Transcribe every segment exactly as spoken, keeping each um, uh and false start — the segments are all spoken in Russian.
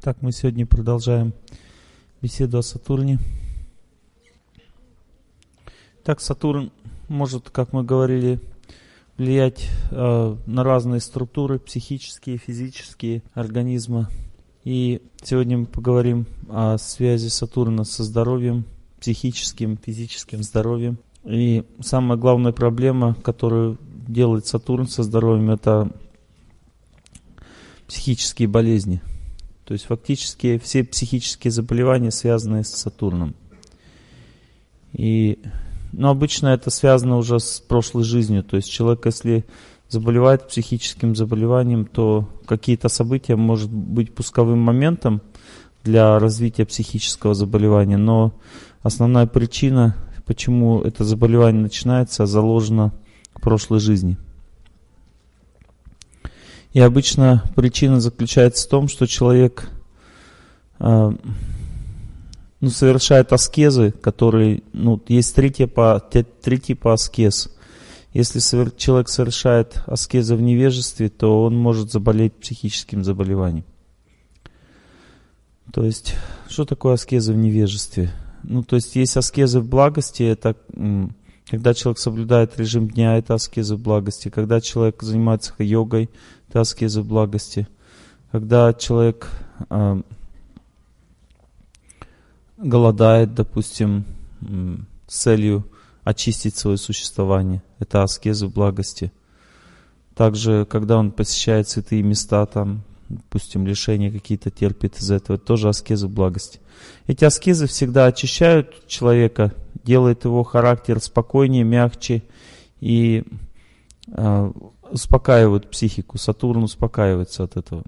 Так, мы сегодня продолжаем беседу о Сатурне. Так, Сатурн может, как мы говорили, влиять э, на разные структуры, психические, физические организма. И сегодня мы поговорим о связи Сатурна со здоровьем, психическим, физическим здоровьем. И самая главная проблема, которую делает Сатурн со здоровьем, это психические болезни. То есть фактически все психические заболевания связаны с Сатурном. И, но обычно это связано уже с прошлой жизнью. То есть человек, если заболевает психическим заболеванием, то какие-то события может быть пусковым моментом для развития психического заболевания. Но основная причина, почему это заболевание начинается, заложена в прошлой жизни. И обычно причина заключается в том, что человек э, ну, совершает аскезы, которые, ну, есть три типа, три типа аскез. Если совер, человек совершает аскезы в невежестве, то он может заболеть психическим заболеванием. То есть, что такое аскезы в невежестве? Ну, то есть, есть аскезы в благости, это когда человек соблюдает режим дня, это аскезы в благости. Когда человек занимается йогой, это аскезы в благости. Когда человек э, голодает, допустим, э, с целью очистить свое существование, это аскезы в благости. Также, когда он посещает святые места, там, допустим, лишения какие-то терпит из этого, это тоже аскезы в благости. Эти аскезы всегда очищают человека, делают его характер спокойнее, мягче и э, успокаивают психику. Сатурн успокаивается от этого.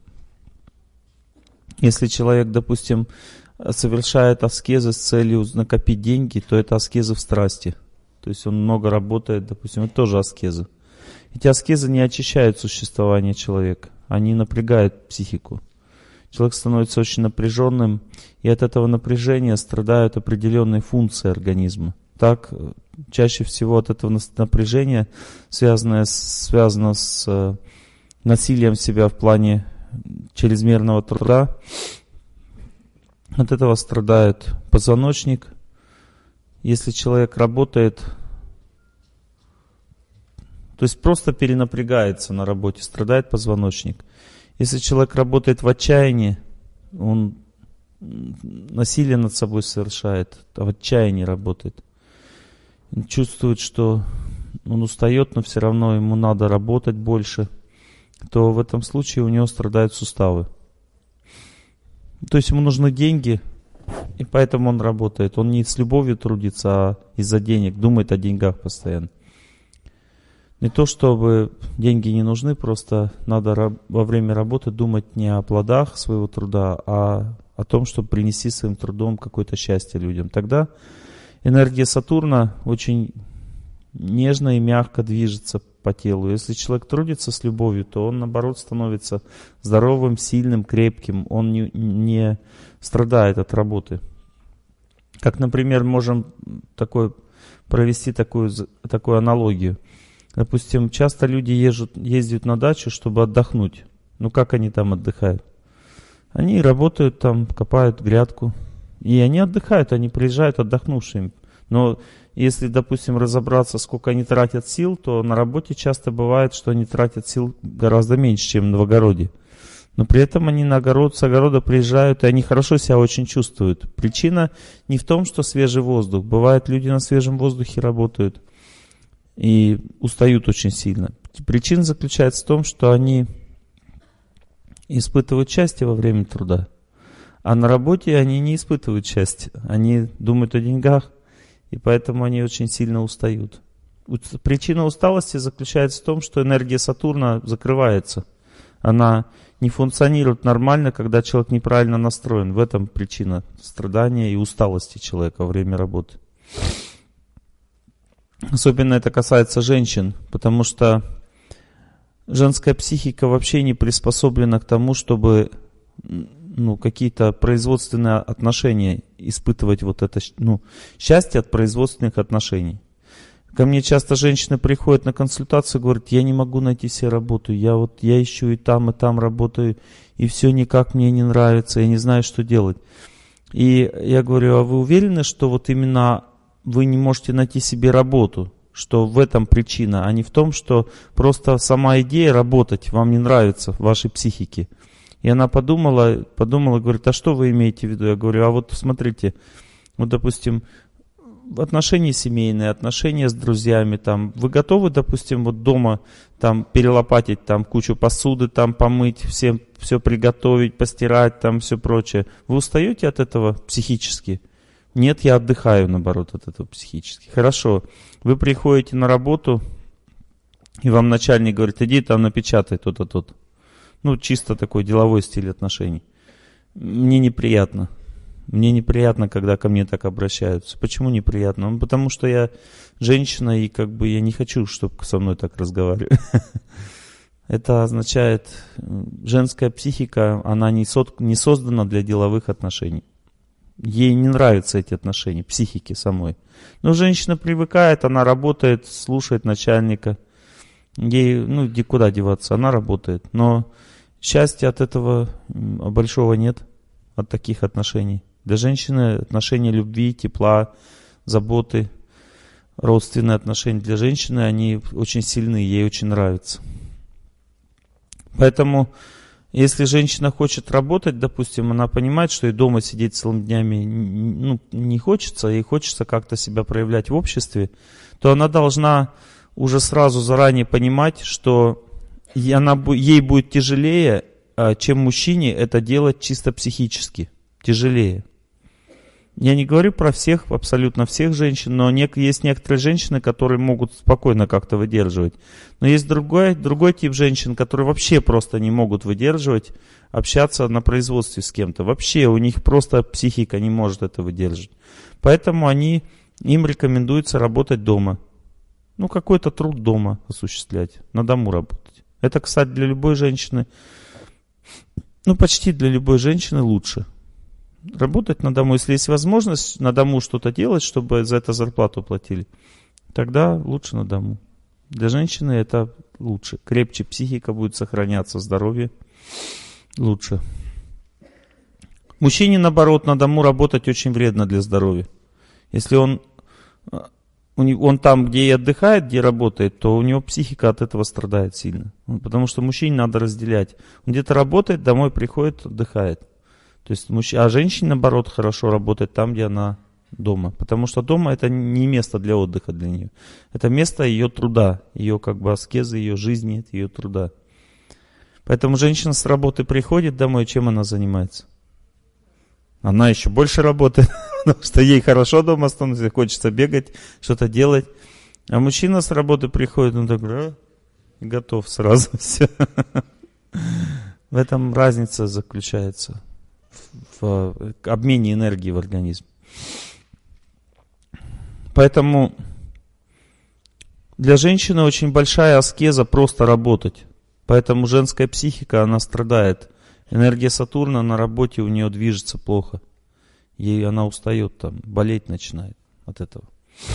Если человек, допустим, совершает аскезы с целью накопить деньги, то это аскезы в страсти. То есть он много работает, допустим, это тоже аскезы. Эти аскезы не очищают существование человека, они напрягают психику. Человек становится очень напряженным, и от этого напряжения страдают определенные функции организма. Так, чаще всего от этого напряжения, связанное, связано с насилием себя в плане чрезмерного труда, от этого страдает позвоночник. Если человек работает, то есть просто перенапрягается на работе, страдает позвоночник. Если человек работает в отчаянии, он насилие над собой совершает, а в отчаянии работает. Он чувствует, что он устает, но все равно ему надо работать больше, то в этом случае у него страдают суставы. То есть ему нужны деньги, и поэтому он работает. Он не с любовью трудится, а из-за денег, думает о деньгах постоянно. Не то, чтобы деньги не нужны, просто надо во время работы думать не о плодах своего труда, а о том, чтобы принести своим трудом какое-то счастье людям. Тогда энергия Сатурна очень нежно и мягко движется по телу. Если человек трудится с любовью, то он, наоборот, становится здоровым, сильным, крепким. Он не, не страдает от работы. Как, например, можем такой, провести такую, такую аналогию. Допустим, часто люди езжут, ездят на дачу, чтобы отдохнуть. Ну, как они там отдыхают? Они работают там, копают грядку. И они отдыхают, они приезжают отдохнувшими. Но если, допустим, разобраться, сколько они тратят сил, то на работе часто бывает, что они тратят сил гораздо меньше, чем в огороде. Но при этом они на огород, с огорода приезжают, и они хорошо себя очень чувствуют. Причина не в том, что свежий воздух. Бывает, люди на свежем воздухе работают и устают очень сильно. Причина заключается в том, что они испытывают счастье во время труда. А на работе они не испытывают счастья. Они думают о деньгах, и поэтому они очень сильно устают. Причина усталости заключается в том, что энергия Сатурна закрывается. Она не функционирует нормально, когда человек неправильно настроен. В этом причина страдания и усталости человека во время работы. Особенно это касается женщин, потому что женская психика вообще не приспособлена к тому, чтобы ну, какие-то производственные отношения испытывать вот это, ну, счастье от производственных отношений. Ко мне часто женщины приходят на консультацию, говорят, я не могу найти себе работу, я вот я ищу и там, и там работаю, и все никак мне не нравится, я не знаю, что делать. И я говорю, а вы уверены, что вот именно вы не можете найти себе работу, что в этом причина, а не в том, что просто сама идея работать вам не нравится в вашей психике? И она подумала, подумала, говорит, а что вы имеете в виду? Я говорю, а вот смотрите, вот допустим, отношения семейные, отношения с друзьями, там, вы готовы, допустим, вот дома там перелопатить там кучу посуды, там помыть, всем все приготовить, постирать, там все прочее. Вы устаете от этого психически? Нет, я отдыхаю, наоборот, от этого психически. Хорошо, вы приходите на работу, и вам начальник говорит, иди там напечатай то-то, то-то. Ну, чисто такой деловой стиль отношений. Мне неприятно. Мне неприятно, когда ко мне так обращаются. Почему неприятно? Ну, потому что я женщина, и как бы я не хочу, чтобы со мной так разговаривали. Это означает, женская психика, она не создана для деловых отношений. Ей не нравятся эти отношения, психики самой. Но женщина привыкает, она работает, слушает начальника. Ей, ну, куда деваться, она работает. Но счастья от этого большого нет, от таких отношений. Для женщины отношения любви, тепла, заботы, родственные отношения для женщины, они очень сильны, ей очень нравятся. Поэтому, если женщина хочет работать, допустим, она понимает, что и дома сидеть целыми днями ну, не хочется, ей хочется как-то себя проявлять в обществе, то она должна уже сразу заранее понимать, что она, ей будет тяжелее, чем мужчине это делать чисто психически. Тяжелее. Я не говорю про всех, абсолютно всех женщин, но есть некоторые женщины, которые могут спокойно как-то выдерживать. Но есть другой, другой тип женщин, которые вообще просто не могут выдерживать, общаться на производстве с кем-то. Вообще у них просто психика не может это выдержать. Поэтому они, им рекомендуется работать дома. Ну, какой-то труд дома осуществлять, на дому работать. Это, кстати, для любой женщины, ну, почти для любой женщины лучше. Работать на дому, если есть возможность на дому что-то делать, чтобы за это зарплату платили, тогда лучше на дому. Для женщины это лучше. Крепче психика будет сохраняться, здоровье лучше. Мужчине, наоборот, на дому работать очень вредно для здоровья. Если он, он там, где и отдыхает, где работает, то у него психика от этого страдает сильно. Потому что мужчине надо разделять. Он где-то работает, домой приходит, отдыхает. То есть, а женщине, наоборот, хорошо работать там, где она дома. Потому что дома это не место для отдыха для нее. Это место ее труда, ее как бы аскезы, ее жизни, это ее труда. Поэтому женщина с работы приходит домой, чем она занимается? Она еще больше работает, потому что ей хорошо дома становится, хочется бегать, что-то делать. А мужчина с работы приходит, он такой, а, готов сразу все. В этом разница заключается. В обмене энергии в организме. Поэтому для женщины очень большая аскеза просто работать. Поэтому женская психика, она страдает. Энергия Сатурна на работе у нее движется плохо. Ей она устает там, болеть начинает от этого.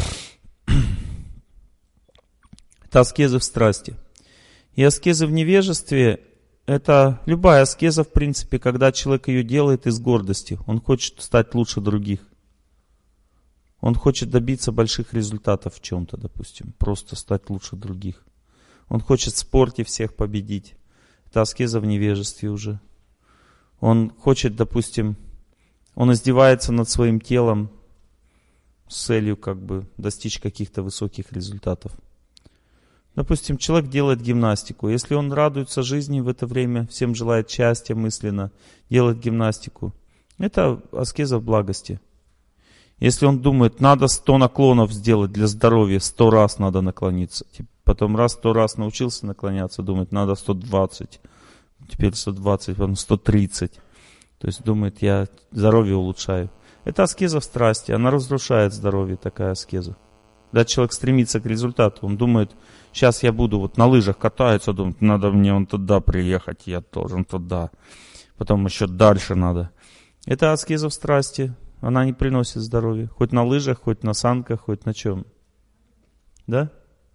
Это аскезы в страсти. И аскезы в невежестве, это любая аскеза, в принципе, когда человек ее делает из гордости. Он хочет стать лучше других. Он хочет добиться больших результатов в чем-то, допустим. Просто стать лучше других. Он хочет в спорте всех победить. Это аскеза в невежестве уже. Он хочет, допустим, он издевается над своим телом с целью как бы достичь каких-то высоких результатов. Допустим, человек делает гимнастику. Если он радуется жизни в это время, всем желает счастья мысленно, делает гимнастику, это аскеза в благости. Если он думает, надо сто наклонов сделать для здоровья, сто раз надо наклониться. Потом раз сто раз научился наклоняться, думает, надо сто двадцать. Теперь сто двадцать, потом сто тридцать. То есть думает, я здоровье улучшаю. Это аскеза в страсти, она разрушает здоровье, такая аскеза. Когда человек стремится к результату, он думает, сейчас я буду вот на лыжах кататься, думает, надо мне вон туда приехать, я должен туда. Потом еще дальше надо. Это аскеза в страсти, она не приносит здоровья. Хоть на лыжах, хоть на санках, хоть на чем. Да?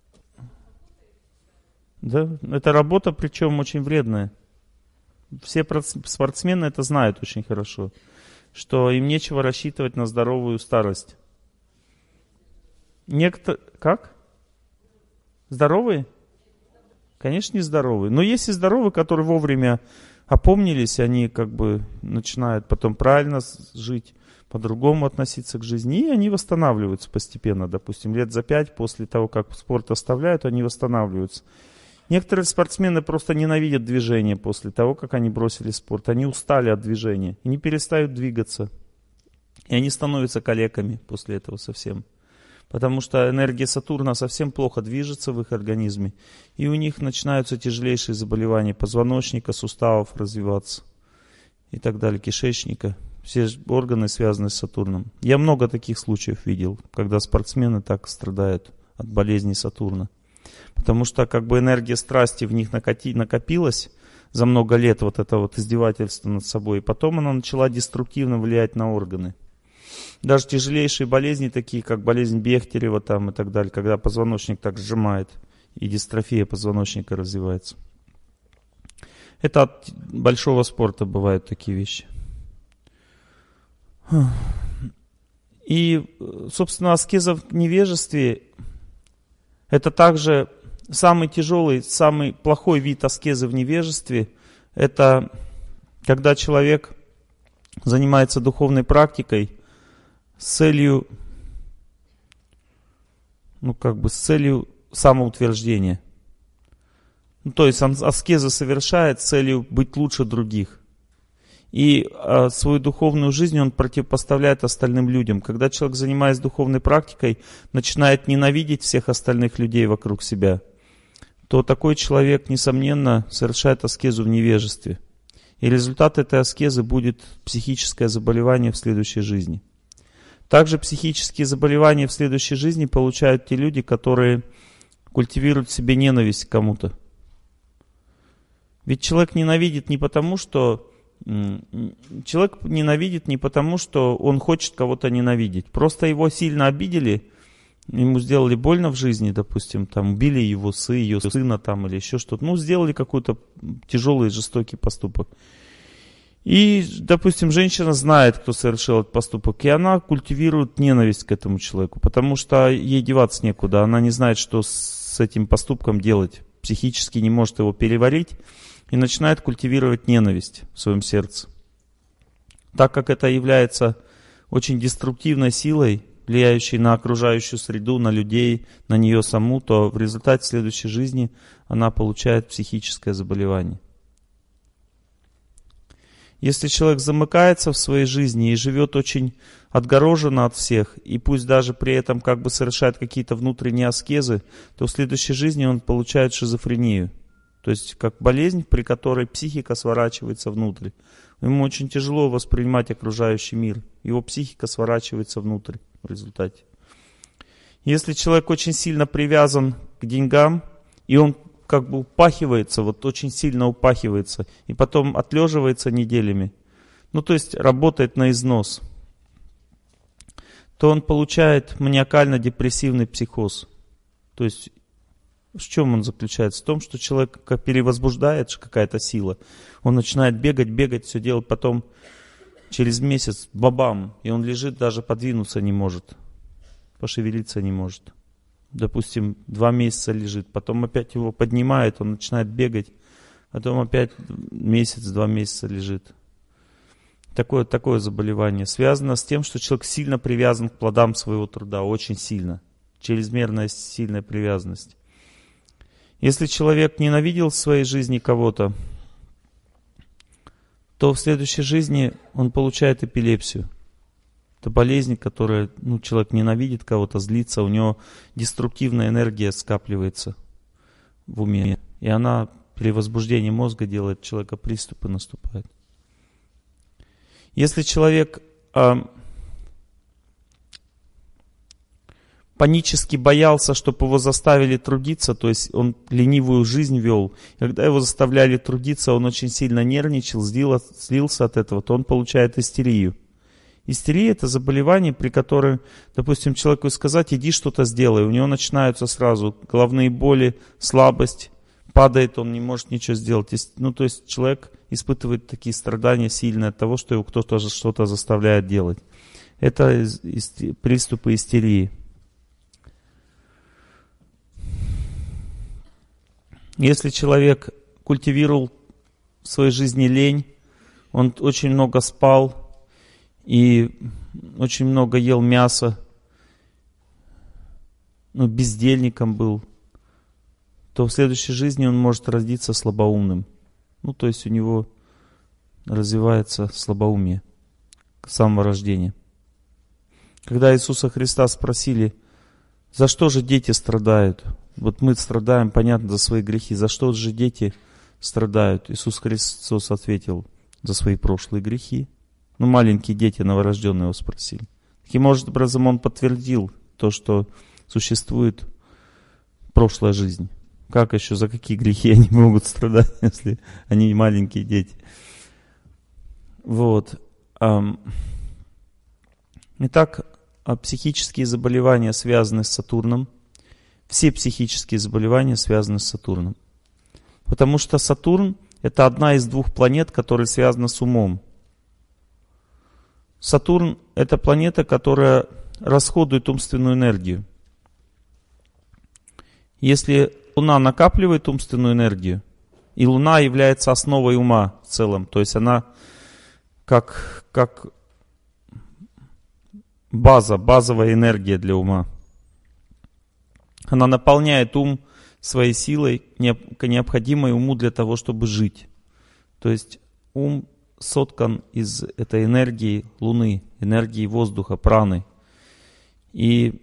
Да, это работа, причем очень вредная. Все спортсмены это знают очень хорошо, что им нечего рассчитывать на здоровую старость. Некто... Как? Здоровые? Конечно, не здоровые. Но есть и здоровые, которые вовремя опомнились, они как бы начинают потом правильно жить, по-другому относиться к жизни, и они восстанавливаются постепенно. Допустим, лет за пять после того, как спорт оставляют, они восстанавливаются. Некоторые спортсмены просто ненавидят движение после того, как они бросили спорт. Они устали от движения и не перестают двигаться. И они становятся калеками после этого совсем. Потому что энергия Сатурна совсем плохо движется в их организме. И у них начинаются тяжелейшие заболевания позвоночника, суставов развиваться и так далее, кишечника. Все органы связаны с Сатурном. Я много таких случаев видел, когда спортсмены так страдают от болезней Сатурна. Потому что как бы энергия страсти в них накати, накопилась за много лет, вот это вот издевательство над собой. И потом она начала деструктивно влиять на органы. Даже тяжелейшие болезни, такие как болезнь Бехтерева там, и так далее, когда позвоночник так сжимает, и дистрофия позвоночника развивается. Это от большого спорта бывают такие вещи. И, собственно, аскеза в невежестве — это также самый тяжелый, самый плохой вид аскезы в невежестве. Это когда человек занимается духовной практикой с целью, ну как бы с целью самоутверждения. Ну, то есть он аскезы совершает с целью быть лучше других. И а, свою духовную жизнь он противопоставляет остальным людям. Когда человек, занимаясь духовной практикой, начинает ненавидеть всех остальных людей вокруг себя, то такой человек, несомненно, совершает аскезу в невежестве. И результат этой аскезы будет психическое заболевание в следующей жизни. Также психические заболевания в следующей жизни получают те люди, которые культивируют в себе ненависть к кому-то. Ведь человек ненавидит не потому, что... Человек ненавидит не потому, что он хочет кого-то ненавидеть. Просто его сильно обидели, ему сделали больно в жизни, допустим, там убили его сын, ее сына там или еще что-то. Ну, сделали какой-то тяжелый, жестокий поступок. И, допустим, женщина знает, кто совершил этот поступок, и она культивирует ненависть к этому человеку, потому что ей деваться некуда, она не знает, что с этим поступком делать, психически не может его переварить, и начинает культивировать ненависть в своем сердце. Так как это является очень деструктивной силой, влияющей на окружающую среду, на людей, на нее саму, то в результате следующей жизни она получает психическое заболевание. Если человек замыкается в своей жизни и живет очень отгороженно от всех, и пусть даже при этом как бы совершает какие-то внутренние аскезы, то в следующей жизни он получает шизофрению. То есть как болезнь, при которой психика сворачивается внутрь. Ему очень тяжело воспринимать окружающий мир. Его психика сворачивается внутрь в результате. Если человек очень сильно привязан к деньгам, и он как бы упахивается, вот очень сильно упахивается, и потом отлеживается неделями, ну то есть работает на износ, то он получает маниакально-депрессивный психоз. То есть в чем он заключается? В том, что человек перевозбуждает какая-то сила. Он начинает бегать, бегать, все делать, потом через месяц бабам, и он лежит, даже подвинуться не может, пошевелиться не может. Допустим, два месяца лежит, потом опять его поднимает, он начинает бегать, потом опять месяц, два месяца лежит. Такое, такое заболевание связано с тем, что человек сильно привязан к плодам своего труда, очень сильно, чрезмерная сильная привязанность. Если человек ненавидел в своей жизни кого-то, то в следующей жизни он получает эпилепсию. Это болезнь, которая, ну, человек ненавидит кого-то, злится, у него деструктивная энергия скапливается в уме. И она при возбуждении мозга делает человека, приступы наступают. Если человек а, панически боялся, чтобы его заставили трудиться, то есть он ленивую жизнь вел, когда его заставляли трудиться, он очень сильно нервничал, злился от этого, то он получает истерию. Истерия – это заболевание, при котором, допустим, человеку сказать, иди что-то сделай. У него начинаются сразу головные боли, слабость, падает, он не может ничего сделать. Ну, то есть человек испытывает такие страдания сильные от того, что его кто-то что-то заставляет делать. Это приступы истерии. Если человек культивировал в своей жизни лень, он очень много спал и очень много ел мяса, ну, бездельником был, то в следующей жизни он может родиться слабоумным. Ну, то есть у него развивается слабоумие с самого рождения. Когда Иисуса Христа спросили, за что же дети страдают? Вот мы страдаем, понятно, за свои грехи. За что же дети страдают? Иисус Христос ответил, за свои прошлые грехи. Ну, маленькие дети, новорожденные его спросили. Таким образом, он подтвердил то, что существует прошлая жизнь. Как еще, за какие грехи они могут страдать, если они маленькие дети? Вот. Итак, психические заболевания связаны с Сатурном. Все психические заболевания связаны с Сатурном. Потому что Сатурн – это одна из двух планет, которые связаны с умом. Сатурн – это планета, которая расходует умственную энергию. Если Луна накапливает умственную энергию, и Луна является основой ума в целом, то есть она как, как база, базовая энергия для ума. Она наполняет ум своей силой, необходимой уму для того, чтобы жить. То есть ум соткан из этой энергии Луны, энергии воздуха, праны. И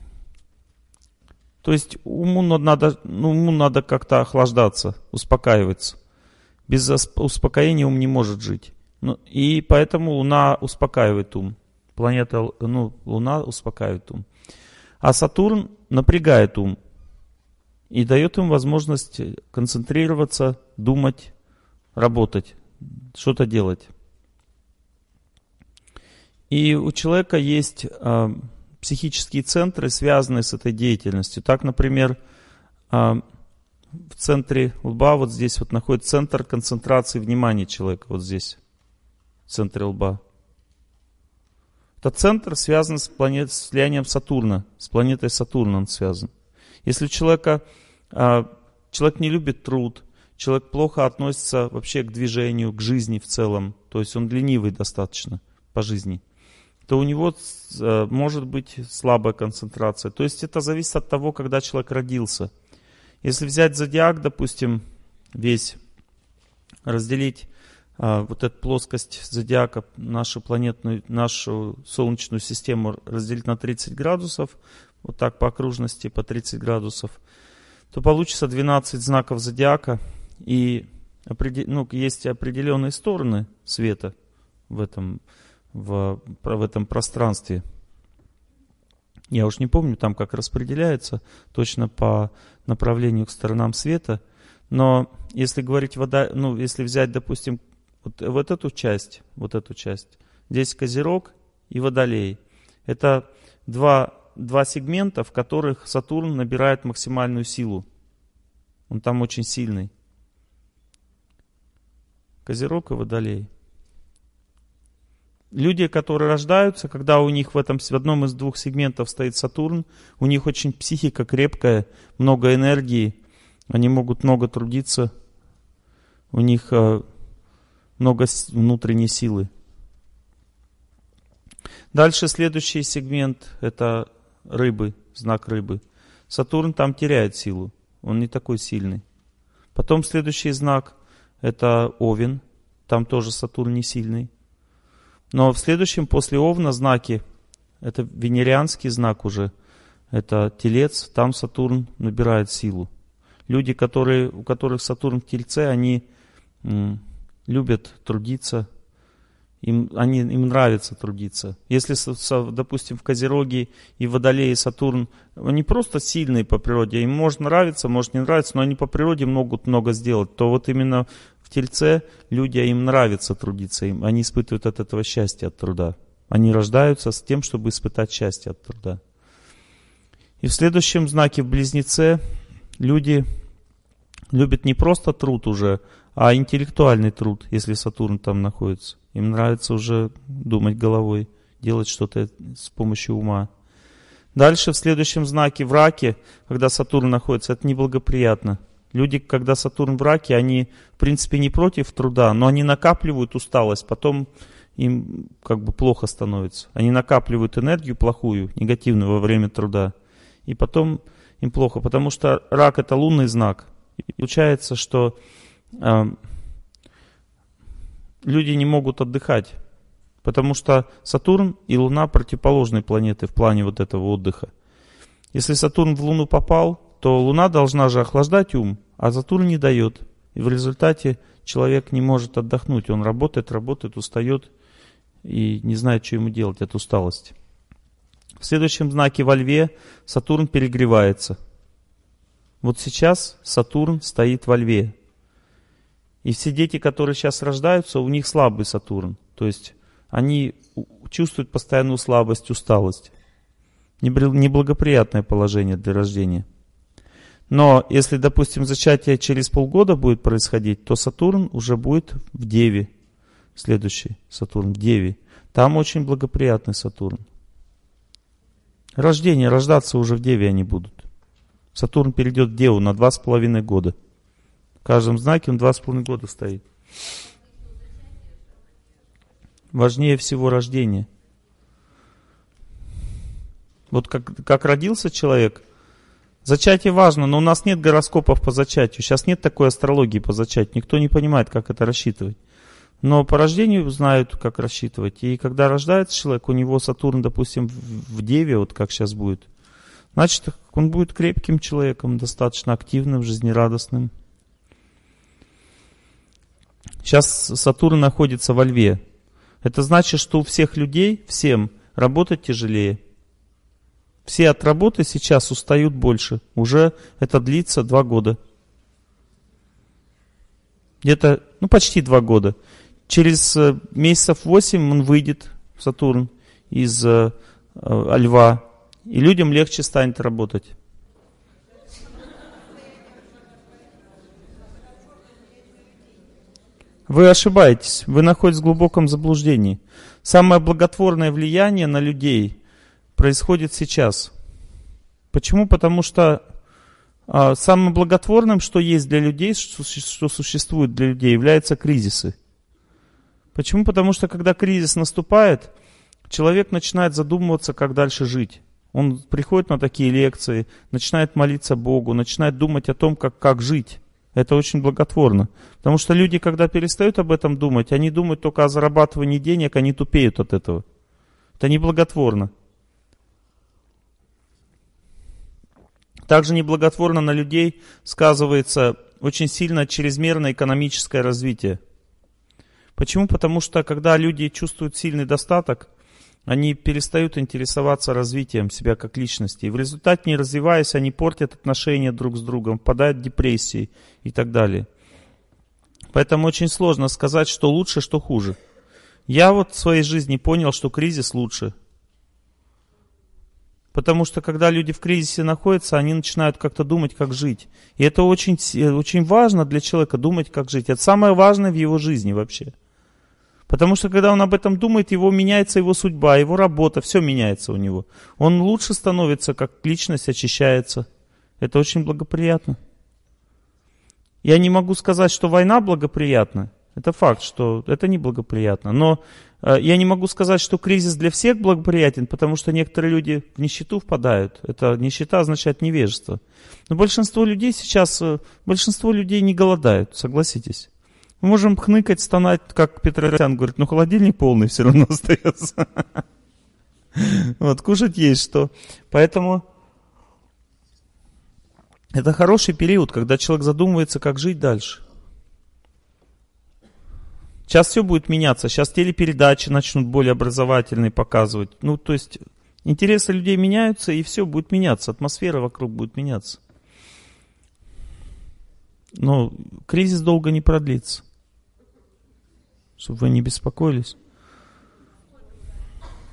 то есть уму надо, ну, уму надо как-то охлаждаться, успокаиваться. Без успокоения ум не может жить. Ну, и поэтому Луна успокаивает ум. Планета, ну, Луна успокаивает ум. А Сатурн напрягает ум и дает им возможность концентрироваться, думать, работать, что-то делать. И у человека есть э, психические центры, связанные с этой деятельностью. Так, например, э, в центре лба, вот здесь вот находится центр концентрации внимания человека, вот здесь, в центре лба. Этот центр связан с, планет, с влиянием Сатурна, с планетой Сатурн он связан. Если у человека, э, человек не любит труд, человек плохо относится вообще к движению, к жизни в целом, то есть он ленивый достаточно по жизни, то у него э, может быть слабая концентрация. То есть это зависит от того, когда человек родился. Если взять зодиак, допустим, весь, разделить э, вот эту плоскость зодиака, нашу планетную, нашу Солнечную систему разделить на тридцать градусов, вот так по окружности, по тридцать градусов, то получится двенадцать знаков зодиака. И ну, есть определенные стороны света в этом, в, в этом пространстве. Я уж не помню там, как распределяется точно по направлению к сторонам света. Но если говорить вода, ну, если взять, допустим, вот, вот эту часть, вот эту часть, здесь Козерог и Водолей. Это два, два сегмента, в которых Сатурн набирает максимальную силу. Он там очень сильный. Козерог и Водолей. Люди, которые рождаются, когда у них в, этом, в одном из двух сегментов стоит Сатурн, у них очень психика крепкая, много энергии, они могут много трудиться, у них э, много внутренней силы. Дальше следующий сегмент – это рыбы, знак рыбы. Сатурн там теряет силу, он не такой сильный. Потом следующий знак – это Овен, там тоже Сатурн не сильный. Но в следующем после Овна знаке, это венерианский знак уже, это Телец, там Сатурн набирает силу. Люди, которые, у которых Сатурн в Тельце, они м, любят трудиться, им, они, им нравится трудиться. Если, допустим, в Козероге и в Водолее Сатурн, они просто сильные по природе, им может нравиться, может не нравиться, но они по природе могут много сделать, то вот именно в Тельце люди, им нравится трудиться, им, они испытывают от этого счастье, от труда. Они рождаются с тем, чтобы испытать счастье от труда. И в следующем знаке в Близнеце люди любят не просто труд уже, а интеллектуальный труд, если Сатурн там находится. Им нравится уже думать головой, делать что-то с помощью ума. Дальше в следующем знаке в Раке, когда Сатурн находится, это неблагоприятно. Люди, когда Сатурн в Раке, они в принципе не против труда, но они накапливают усталость, потом им как бы плохо становится. Они накапливают энергию плохую, негативную во время труда, и потом им плохо, потому что Рак — это лунный знак. И получается, что э, люди не могут отдыхать, потому что Сатурн и Луна противоположные планеты в плане вот этого отдыха. Если Сатурн в Луну попал, то Луна должна же охлаждать ум, а Сатурн не дает. И в результате человек не может отдохнуть. Он работает, работает, устает и не знает, что ему делать от усталости. В следующем знаке во Льве Сатурн перегревается. Вот сейчас Сатурн стоит во Льве. И все дети, которые сейчас рождаются, у них слабый Сатурн. То есть они чувствуют постоянную слабость, усталость. Неблагоприятное положение для рождения. Но если, допустим, зачатие через полгода будет происходить, то Сатурн уже будет в Деве. Следующий Сатурн в Деве. Там очень благоприятный Сатурн. Рождение, рождаться уже в Деве они будут. Сатурн перейдет в Деву на два с половиной года. В каждом знаке он два с половиной года стоит. Важнее всего рождение. Вот как, как родился человек, зачатие важно, но у нас нет гороскопов по зачатию. Сейчас нет такой астрологии по зачатию. Никто не понимает, как это рассчитывать. Но по рождению знают, как рассчитывать. И когда рождается человек, у него Сатурн, допустим, в Деве, вот как сейчас будет, значит, он будет крепким человеком, достаточно активным, жизнерадостным. Сейчас Сатурн находится во Льве. Это значит, что у всех людей, всем, работать тяжелее. Все от работы сейчас устают больше. Уже это длится два года. Где-то, ну, почти два года. Через месяцев восемь он выйдет, Сатурн, из э, э, Льва. И людям легче станет работать. Вы ошибаетесь, вы находитесь в глубоком заблуждении. Самое благотворное влияние на людей происходит сейчас. Почему? Потому что а, самым благотворным, что есть для людей, что, что существует для людей, являются кризисы. Почему? Потому что когда кризис наступает, человек начинает задумываться, как дальше жить. Он приходит на такие лекции, начинает молиться Богу, начинает думать о том, как, как жить. Это очень благотворно. Потому что люди, когда перестают об этом думать, они думают только о зарабатывании денег, они тупеют от этого. Это неблаготворно. Также неблаготворно на людей сказывается очень сильно чрезмерное экономическое развитие. Почему? Потому что когда люди чувствуют сильный достаток, они перестают интересоваться развитием себя как личности. И в результате, не развиваясь, они портят отношения друг с другом, впадают в депрессии и так далее. Поэтому очень сложно сказать, что лучше, что хуже. Я вот в своей жизни понял, что кризис лучше. Потому что когда люди в кризисе находятся, они начинают как-то думать, как жить. И это очень, очень важно для человека, думать, как жить. Это самое важное в его жизни вообще. Потому что когда он об этом думает, его меняется его судьба, его работа, все меняется у него. Он лучше становится, как личность очищается. Это очень благоприятно. Я не могу сказать, что война благоприятна. Это факт, что это не благоприятно. Но э, я не могу сказать, что кризис для всех благоприятен, потому что некоторые люди в нищету впадают. Это нищета означает невежество. Но большинство людей сейчас, э, большинство людей не голодают, согласитесь. Мы можем хныкать, стонать, как Петросян говорит, но холодильник полный все равно остается. Вот, кушать есть что. Поэтому это хороший период, когда человек задумывается, как жить дальше. Сейчас все будет меняться. Сейчас телепередачи начнут более образовательные показывать. Ну, то есть интересы людей меняются, и все будет меняться. Атмосфера вокруг будет меняться. Но кризис долго не продлится. Чтобы вы не беспокоились.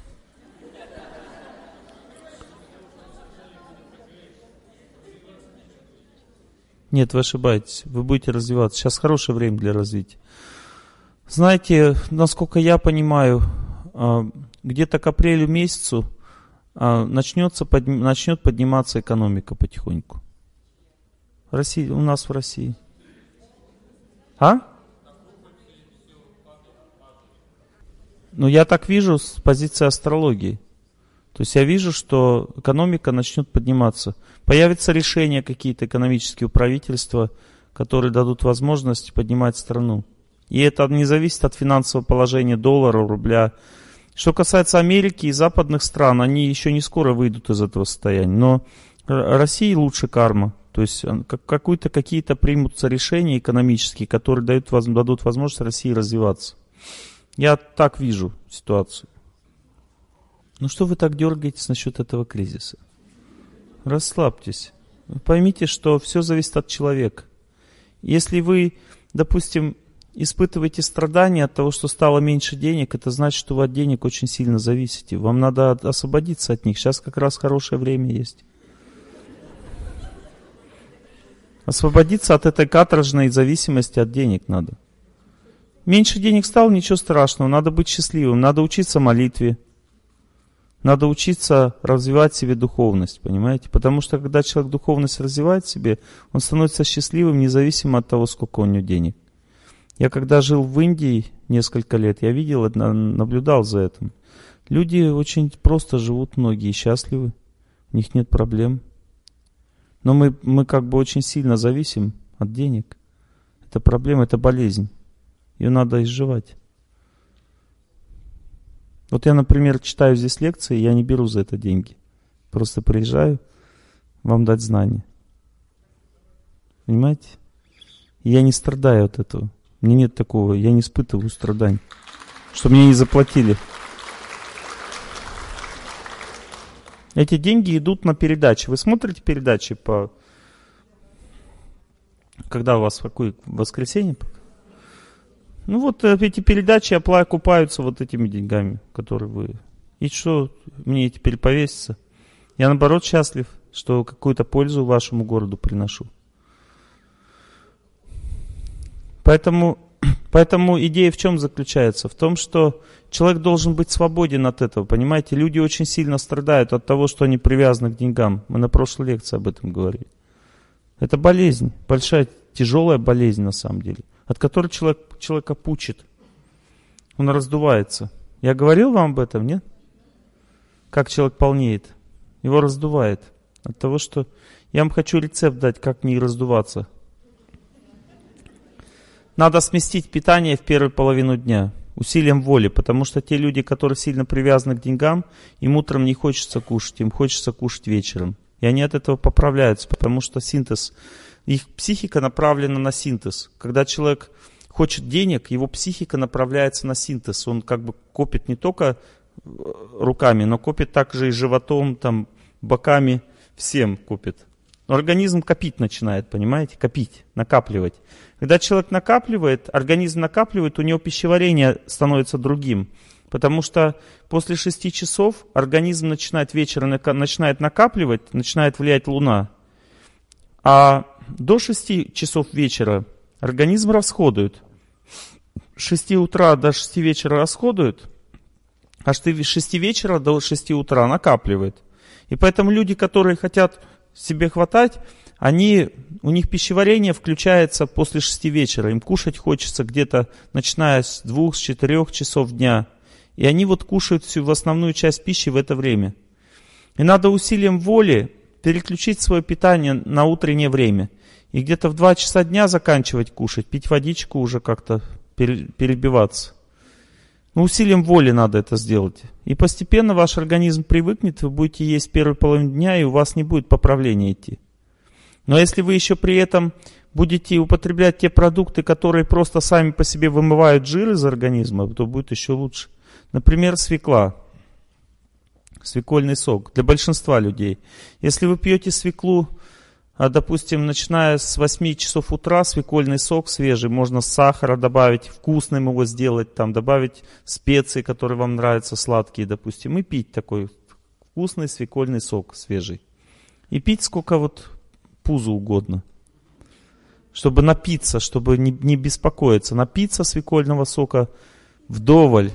Нет, вы ошибаетесь. Вы будете развиваться. Сейчас хорошее время для развития. Знаете, насколько я понимаю, где-то к апрелю месяцу начнется, подни, начнет подниматься экономика потихоньку. Россия, у нас в России. А? Ну, я так вижу с позиции астрологии. То есть я вижу, что экономика начнет подниматься. Появятся решения какие-то экономические у правительства, которые дадут возможность поднимать страну. И это не зависит от финансового положения доллара, рубля. Что касается Америки и западных стран, они еще не скоро выйдут из этого состояния. Но России лучше карма. То есть какую-то, какие-то примутся решения экономические, которые дают, дадут возможность России развиваться. Я так вижу ситуацию. Ну что вы так дергаетесь насчет этого кризиса? Расслабьтесь. Поймите, что все зависит от человека. Если вы, допустим, испытываете страдания от того, что стало меньше денег, это значит, что вы от денег очень сильно зависите. Вам надо освободиться от них. Сейчас как раз хорошее время есть. Освободиться от этой каторжной зависимости от денег надо. Меньше денег стало, ничего страшного. Надо быть счастливым. Надо учиться молитве. Надо учиться развивать в себе духовность, понимаете? Потому что когда человек духовность развивает в себе, он становится счастливым, независимо от того, сколько у него денег. Я когда жил в Индии несколько лет, я видел, наблюдал за этим. Люди очень просто живут, многие счастливы, у них нет проблем. Но мы, мы как бы очень сильно зависим от денег. Это проблема, это болезнь. Ее надо изживать. Вот я, например, читаю здесь лекции, я не беру за это деньги. Просто приезжаю вам дать знания. Понимаете? И я не страдаю от этого. Мне нет такого, я не испытываю страданий. Что мне не заплатили. Эти деньги идут на передачи. Вы смотрите передачи по... Когда у вас в какое воскресенье? Ну вот эти передачи окупаются вот этими деньгами, которые вы... И что мне теперь повесится? Я наоборот счастлив, что какую-то пользу вашему городу приношу. Поэтому, поэтому идея в чем заключается? В том, что человек должен быть свободен от этого. Понимаете, люди очень сильно страдают от того, что они привязаны к деньгам. Мы на прошлой лекции об этом говорили. Это болезнь, большая, тяжелая болезнь на самом деле, от которой человек, человека пучит. Он раздувается. Я говорил вам об этом, нет? Как человек полнеет. Его раздувает. От того, что... Я вам хочу рецепт дать, как не раздуваться. Надо сместить питание в первую половину дня. Усилием воли. Потому что те люди, которые сильно привязаны к деньгам, им утром не хочется кушать. Им хочется кушать вечером. И они от этого поправляются. Потому что синтез... Их психика направлена на синтез. Когда человек хочет денег, его психика направляется на синтез. Он как бы копит не только руками, но копит также и животом, там, боками, всем копит. Но организм копить начинает, понимаете? Копить, накапливать. Когда человек накапливает, организм накапливает, у него пищеварение становится другим. Потому что после шести часов организм начинает вечером начинает накапливать, начинает влиять луна. А до шести часов вечера организм расходует. С шести утра до шести вечера расходует, а с шести вечера до шести утра накапливает. И поэтому люди, которые хотят себе хватать, они, у них пищеварение включается после шести вечера. Им кушать хочется где-то начиная с двух, с четырех часов дня. И они вот кушают всю в основную часть пищи в это время. И надо усилием воли переключить свое питание на утреннее время. И где-то в два часа дня заканчивать кушать, пить водичку, уже как-то перебиваться. Но усилием воли надо это сделать. И постепенно ваш организм привыкнет, вы будете есть первую половину дня, и у вас не будет поправления идти. Но если вы еще при этом будете употреблять те продукты, которые просто сами по себе вымывают жир из организма, то будет еще лучше. Например, свекла. Свекольный сок для большинства людей. Если вы пьете свеклу, допустим, начиная с восьми часов утра, свекольный сок свежий, можно сахара добавить, вкусным его сделать, там, добавить специи, которые вам нравятся, сладкие, допустим, и пить такой вкусный свекольный сок свежий. И пить сколько вот пузу угодно. чтобы напиться, чтобы не, не беспокоиться. Напиться свекольного сока вдоволь.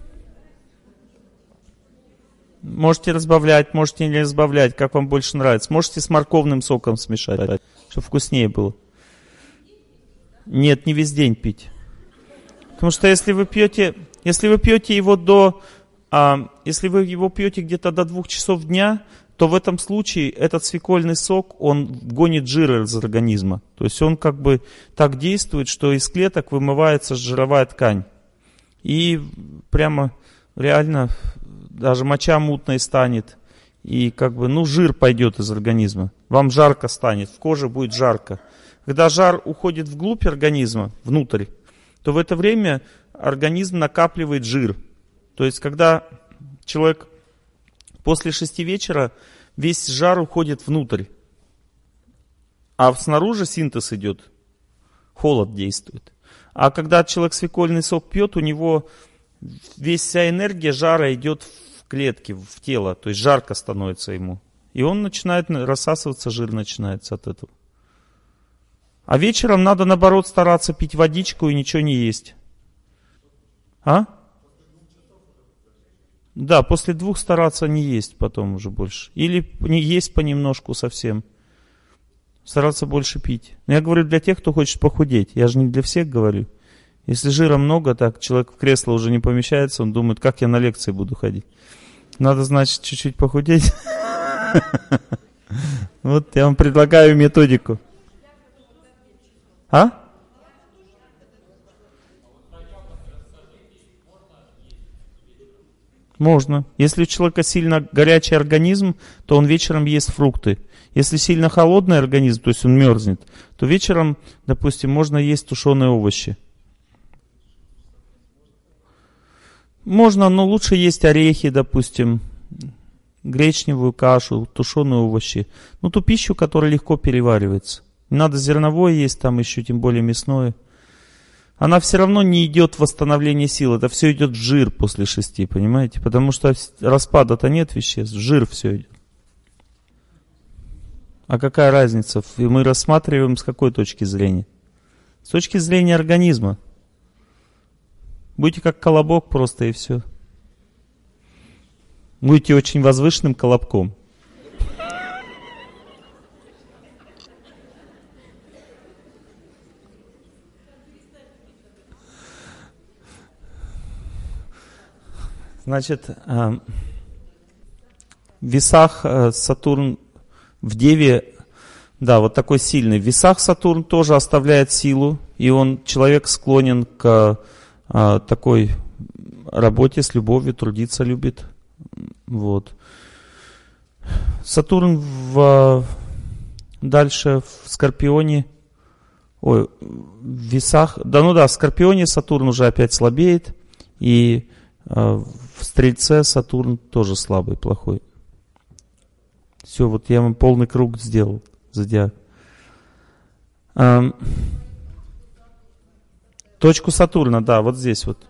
Можете разбавлять, можете не разбавлять, как вам больше нравится. Можете с морковным соком смешать, чтобы вкуснее было. Нет, не весь день пить. Потому что если вы пьете, если вы пьете его до, а, если вы его пьете где-то до двух часов дня, то в этом случае этот свекольный сок, он гонит жир из организма. То есть он как бы так действует, что из клеток вымывается жировая ткань. И прямо реально даже моча мутной станет. И как бы, ну, жир пойдет из организма. Вам жарко станет, в коже будет жарко. Когда жар уходит вглубь организма, внутрь, то в это время организм накапливает жир. То есть когда человек... После шести вечера весь жар уходит внутрь. А снаружи синтез идет. Холод действует. А когда человек свекольный сок пьет, у него весь вся энергия жара идет в клетки, в тело. То есть жарко становится ему. И он начинает рассасываться, жир начинается от этого. А вечером надо, наоборот, стараться пить водичку и ничего не есть. А? Да, после двух стараться не есть потом уже больше. Или не есть понемножку совсем. Стараться больше пить. Но я говорю для тех, кто хочет похудеть. Я же не для всех говорю. Если жира много, так человек в кресло уже не помещается, он думает, как я на лекции буду ходить. Надо, значит, чуть-чуть похудеть. Вот я вам предлагаю методику. А? Можно. Если у человека сильно горячий организм, то он вечером ест фрукты. Если сильно холодный организм, то есть он мерзнет, то вечером, допустим, можно есть тушеные овощи. Можно, но лучше есть орехи, допустим, гречневую кашу, тушеные овощи. Ну, ту пищу, которая легко переваривается. Не надо зерновое есть, там еще тем более мясное. Она все равно не идет в восстановление сил. Это все идет в жир после шести, понимаете? Потому что распада-то нет веществ, в жир все идет. А какая разница? И мы рассматриваем с какой точки зрения? С точки зрения организма. Будете как колобок просто и все. Будете очень возвышенным колобком. Значит, в весах Сатурн в Деве, да, вот такой сильный. В весах Сатурн тоже оставляет силу, и он, человек склонен к а, такой работе с любовью, трудиться любит. Вот. Сатурн в, дальше в Скорпионе, ой, в весах, да ну да, в Скорпионе Сатурн уже опять слабеет, и в Стрельце Сатурн тоже слабый, плохой. Все, вот я вам полный круг сделал, зодиак. А, точку Сатурна, да, вот здесь вот.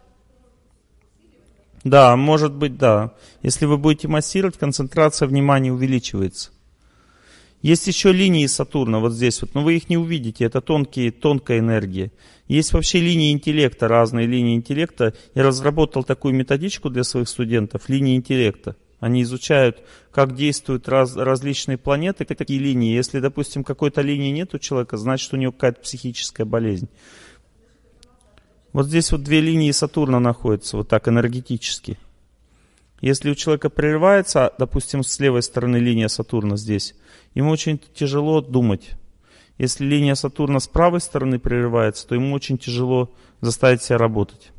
Да, может быть, да. Если вы будете массировать, концентрация внимания увеличивается. Есть еще линии Сатурна вот здесь вот, но вы их не увидите, это тонкие, тонкая энергия. Есть вообще линии интеллекта, разные линии интеллекта. Я разработал такую методичку для своих студентов, линии интеллекта. Они изучают, как действуют раз, различные планеты, такие линии. Если, допустим, какой-то линии нет у человека, значит, у него какая-то психическая болезнь. Вот здесь вот две линии Сатурна находятся, вот так энергетически. Если у человека прерывается, допустим, с левой стороны линия Сатурна здесь, ему очень тяжело думать. Если линия Сатурна с правой стороны прерывается, то ему очень тяжело заставить себя работать.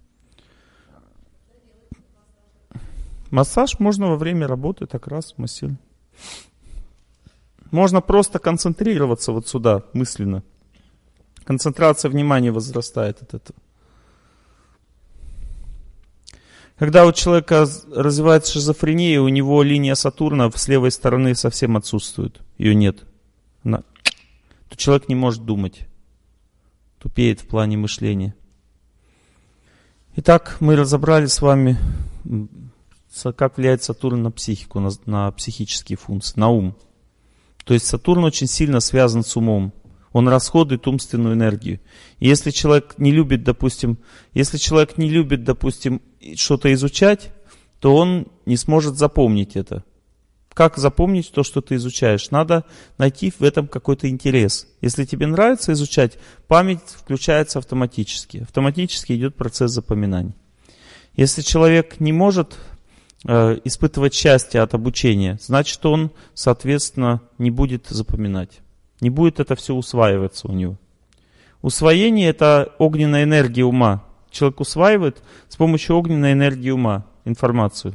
Массаж можно во время работы так раз массировать. Можно просто концентрироваться вот сюда мысленно. Концентрация внимания возрастает от этого. Когда у человека развивается шизофрения, у него линия Сатурна с левой стороны совсем отсутствует. Ее нет. Она... То человек не может думать. Тупеет в плане мышления. Итак, мы разобрали с вами, как влияет Сатурн на психику, на, на психические функции, на ум. То есть Сатурн очень сильно связан с умом. Он расходует умственную энергию. И если человек не любит, допустим, если человек не любит, допустим, что-то изучать, то он не сможет запомнить это. Как запомнить то, что ты изучаешь? Надо найти в этом какой-то интерес. Если тебе нравится изучать, память включается автоматически. Автоматически идет процесс запоминания. Если человек не может э, испытывать счастье от обучения, значит, он, соответственно, не будет запоминать. Не будет это все усваиваться у него. Усвоение – это огненная энергия ума. Человек усваивает с помощью огненной энергии ума информацию.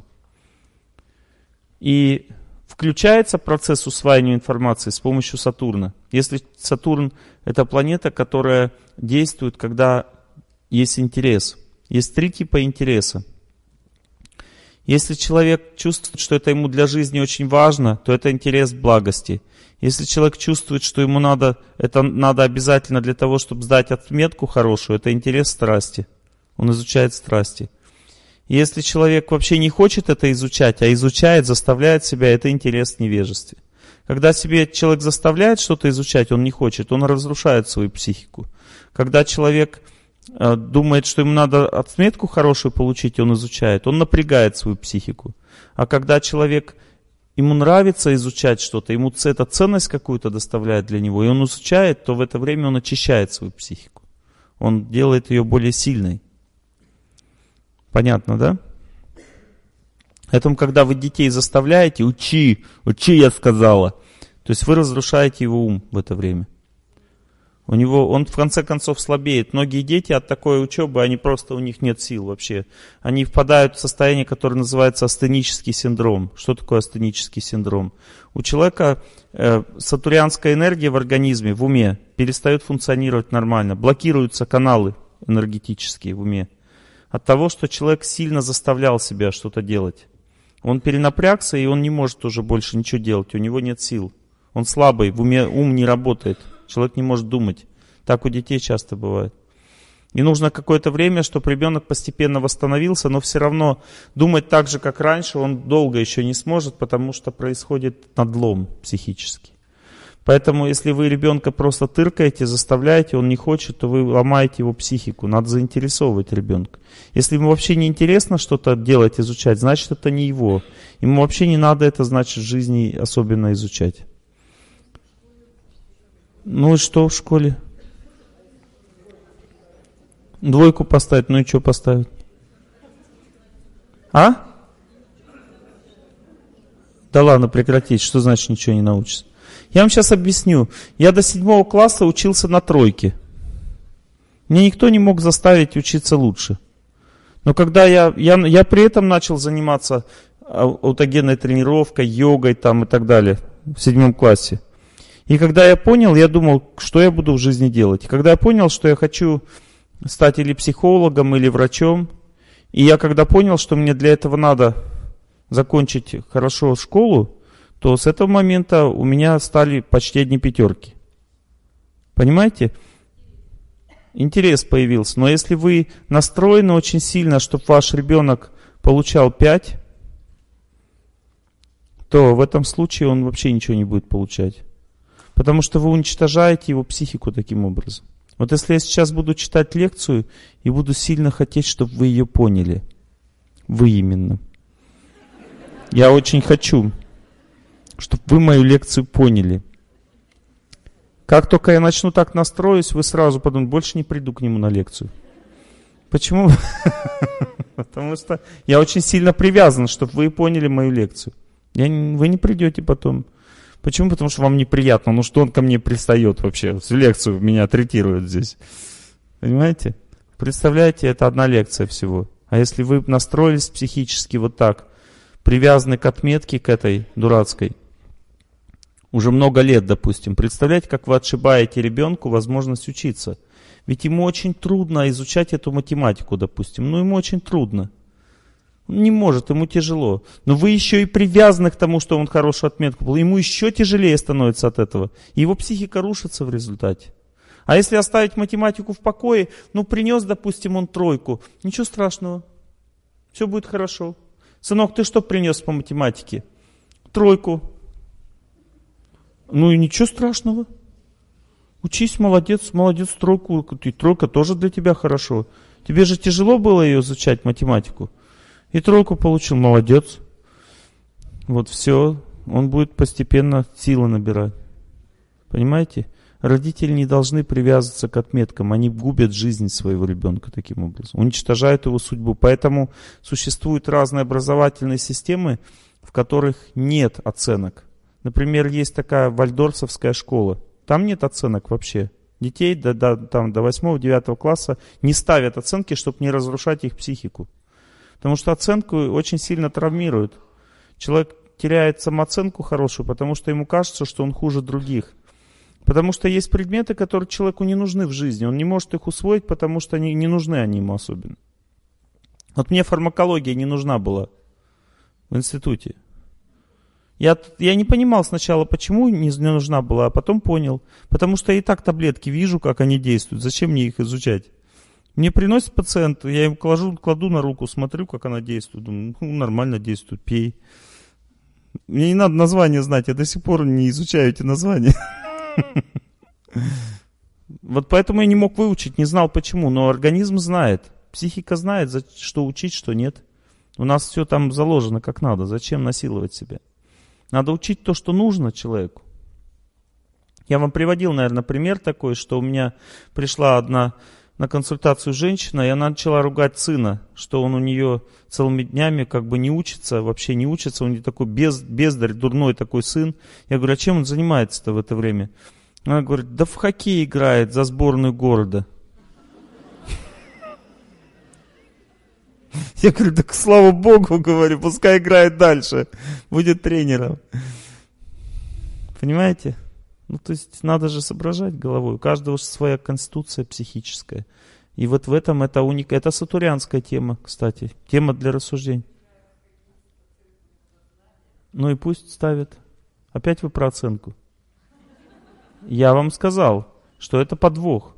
И включается процесс усваивания информации с помощью Сатурна. Если Сатурн – это планета, которая действует, когда есть интерес. Есть три типа интереса. Если человек чувствует, что это ему для жизни очень важно, то это интерес благости. Если человек чувствует, что ему надо, это надо обязательно для того, чтобы сдать отметку хорошую, это интерес страсти. Он изучает страсти. Если человек вообще не хочет это изучать, а изучает, заставляет себя, это интерес в невежестве. Когда себе человек заставляет что-то изучать, он не хочет, он разрушает свою психику. Когда человек э, думает, что ему надо отметку хорошую получить, он изучает, он напрягает свою психику. А когда человек, ему нравится изучать что-то, ему это ценность какую-то доставляет для него, и он изучает, то в это время он очищает свою психику. Он делает ее более сильной. Понятно, да? Поэтому, когда вы детей заставляете, учи, учи, я сказала, то есть вы разрушаете его ум в это время. У него, он в конце концов слабеет. Многие дети от такой учебы, они просто, у них нет сил вообще. Они впадают в состояние, которое называется астенический синдром. Что такое астенический синдром? У человека э, сатурнианская энергия в организме, в уме, перестает функционировать нормально. Блокируются каналы энергетические в уме. От того, что человек сильно заставлял себя что-то делать. Он перенапрягся, и он не может уже больше ничего делать. У него нет сил. Он слабый, в уме ум не работает. Человек не может думать. Так у детей часто бывает. И нужно какое-то время, чтобы ребенок постепенно восстановился, но все равно думать так же, как раньше, он долго еще не сможет, потому что происходит надлом психический. Поэтому, если вы ребенка просто тыркаете, заставляете, он не хочет, то вы ломаете его психику. Надо заинтересовывать ребенка. Если ему вообще не интересно что-то делать, изучать, значит, это не его. Ему вообще не надо это, значит, в жизни особенно изучать. Ну и что в школе? Двойку поставить, ну и что поставить? А? Да ладно, прекратить. Что значит ничего не научится? Я вам сейчас объясню. Я до седьмого класса учился на тройке. Мне никто не мог заставить учиться лучше. Но когда я, я, я при этом начал заниматься аутогенной тренировкой, йогой там и так далее в седьмом классе. И когда я понял, я думал, что я буду в жизни делать. И когда я понял, что я хочу стать или психологом, или врачом, и я когда понял, что мне для этого надо закончить хорошо школу, то с этого момента у меня стали почти одни пятерки. Понимаете? Интерес появился. Но если вы настроены очень сильно, чтобы ваш ребенок получал пять, то в этом случае он вообще ничего не будет получать. Потому что вы уничтожаете его психику таким образом. Вот если я сейчас буду читать лекцию и буду сильно хотеть, чтобы вы ее поняли. Вы именно. Я очень хочу, чтобы вы мою лекцию поняли. Как только я начну так настроюсь, вы сразу подумаете, больше не приду к нему на лекцию. Почему? Потому что я очень сильно привязан, чтобы вы поняли мою лекцию. Я, вы не придете потом. Почему? Потому что вам неприятно. Ну что он ко мне пристает вообще? Всю лекцию меня третирует здесь. Понимаете? Представляете, это одна лекция всего. А если вы настроились психически вот так, привязаны к отметке, к этой дурацкой, уже много лет, допустим. Представляете, как вы отшибаете ребенку возможность учиться. Ведь ему очень трудно изучать эту математику, допустим. Ну, ему очень трудно. Он не может, ему тяжело. Но вы еще и привязаны к тому, что он хорошую отметку получил. Ему еще тяжелее становится от этого. Его психика рушится в результате. А если оставить математику в покое, ну, принес, допустим, он тройку. Ничего страшного. Все будет хорошо. Сынок, ты что принес по математике? Тройку. Ну и ничего страшного. Учись, молодец, молодец, тройку. И тройка тоже для тебя хорошо. Тебе же тяжело было ее изучать, математику. И тройку получил, молодец. Вот все, он будет постепенно силы набирать. Понимаете? Родители не должны привязываться к отметкам, они губят жизнь своего ребенка таким образом, уничтожают его судьбу. Поэтому существуют разные образовательные системы, в которых нет оценок. Например, есть такая вальдорфовская школа, там нет оценок вообще. Детей до, до, там, до восьмого-девятого класса не ставят оценки, чтобы не разрушать их психику. Потому что оценку очень сильно травмируют. Человек теряет самооценку хорошую, потому что ему кажется, что он хуже других. Потому что есть предметы, которые человеку не нужны в жизни. Он не может их усвоить, потому что они, не нужны они ему особенно. Вот мне фармакология не нужна была в институте. Я, я не понимал сначала, почему не, не нужна была, а потом понял. Потому что я и так таблетки вижу, как они действуют. Зачем мне их изучать? Мне приносит пациент, я им кладу, кладу на руку, смотрю, как она действует. Думаю, ну, нормально действует, пей. Мне не надо название знать, я до сих пор не изучаю эти названия. Вот поэтому я не мог выучить, не знал почему, но организм знает, психика знает, что учить, что нет. У нас все там заложено как надо, зачем насиловать себя? Надо учить то, что нужно человеку. Я вам приводил, наверное, пример такой, что у меня пришла одна на консультацию женщина, и она начала ругать сына, что он у нее целыми днями как бы не учится, вообще не учится, у нее такой без, бездарь, дурной такой сын. Я говорю, а чем он занимается-то в это время? Она говорит, да в хоккей играет за сборную города. Я говорю, так слава Богу, говорю, пускай играет дальше, будет тренером. Понимаете? Ну, то есть надо же соображать головой. У каждого своя конституция психическая. И вот в этом это уник... Это сатурянская тема, кстати. Тема для рассуждений. Ну и пусть ставят. Опять вы про оценку. Я вам сказал, что это подвох.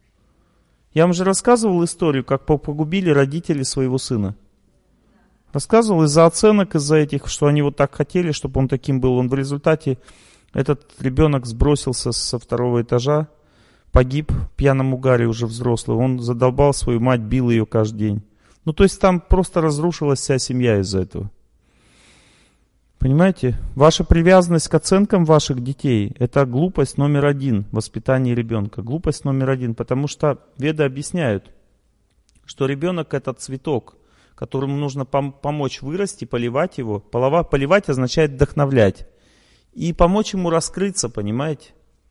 Я вам же рассказывал историю, как погубили родители своего сына. Рассказывал из-за оценок, из-за этих, что они вот так хотели, чтобы он таким был. Он в результате... Этот ребенок сбросился со второго этажа, погиб в пьяном угаре уже взрослый. Он задолбал свою мать, бил ее каждый день. Ну, то есть там просто разрушилась вся семья из-за этого. Понимаете? Ваша привязанность к оценкам ваших детей – это глупость номер один в воспитании ребенка. Глупость номер один, потому что веды объясняют, что ребенок – это цветок, которому нужно пом- помочь вырасти, поливать его. Полова- поливать означает вдохновлять. И помочь ему раскрыться, понимаете?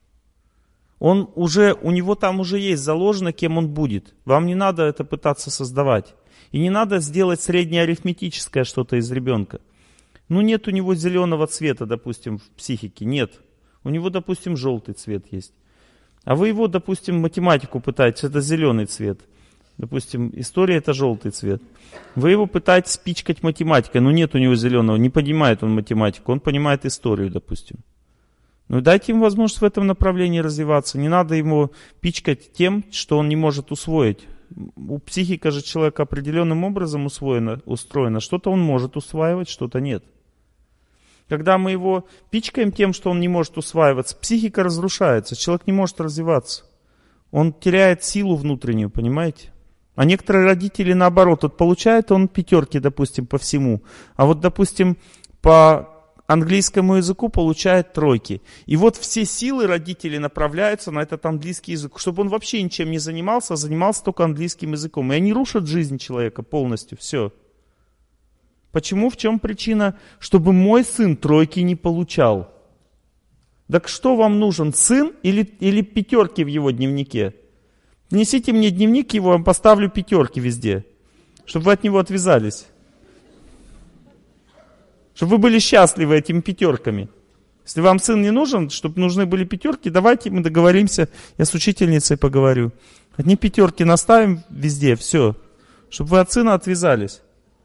Он уже, у него там уже есть заложено, кем он будет. Вам не надо это пытаться создавать. И не надо сделать среднеарифметическое что-то из ребенка. Ну нет у него зеленого цвета, допустим, в психике, нет. У него, допустим, желтый цвет есть. А вы его, допустим, математику пытаетесь, это зеленый цвет. Допустим, история это желтый цвет. Вы его пытаетесь пичкать математикой, но нет у него зеленого, не понимает он математику, он понимает историю, допустим. Ну дайте ему возможность в этом направлении развиваться. Не надо ему пичкать тем, что он не может усвоить. У психика же человека определенным образом усвоена, устроена. Что-то он может усваивать, что-то нет. Когда мы его пичкаем тем, что он не может усваиваться, психика разрушается, человек не может развиваться. Он теряет силу внутреннюю, понимаете? А некоторые родители наоборот, вот получает он пятерки, допустим, по всему, а вот, допустим, по английскому языку получает тройки. И вот все силы родителей направляются на этот английский язык, чтобы он вообще ничем не занимался, а занимался только английским языком. И они рушат жизнь человека полностью, все. Почему, в чем причина? Чтобы мой сын тройки не получал. Так что вам нужен, сын или, или пятерки в его дневнике? Несите мне дневник его, я вам поставлю пятерки везде, чтобы вы от него отвязались. Чтобы вы были счастливы этими пятерками. Если вам сын не нужен, чтобы нужны были пятерки, давайте мы договоримся, я с учительницей поговорю. Одни пятерки наставим везде, все, чтобы вы от сына отвязались.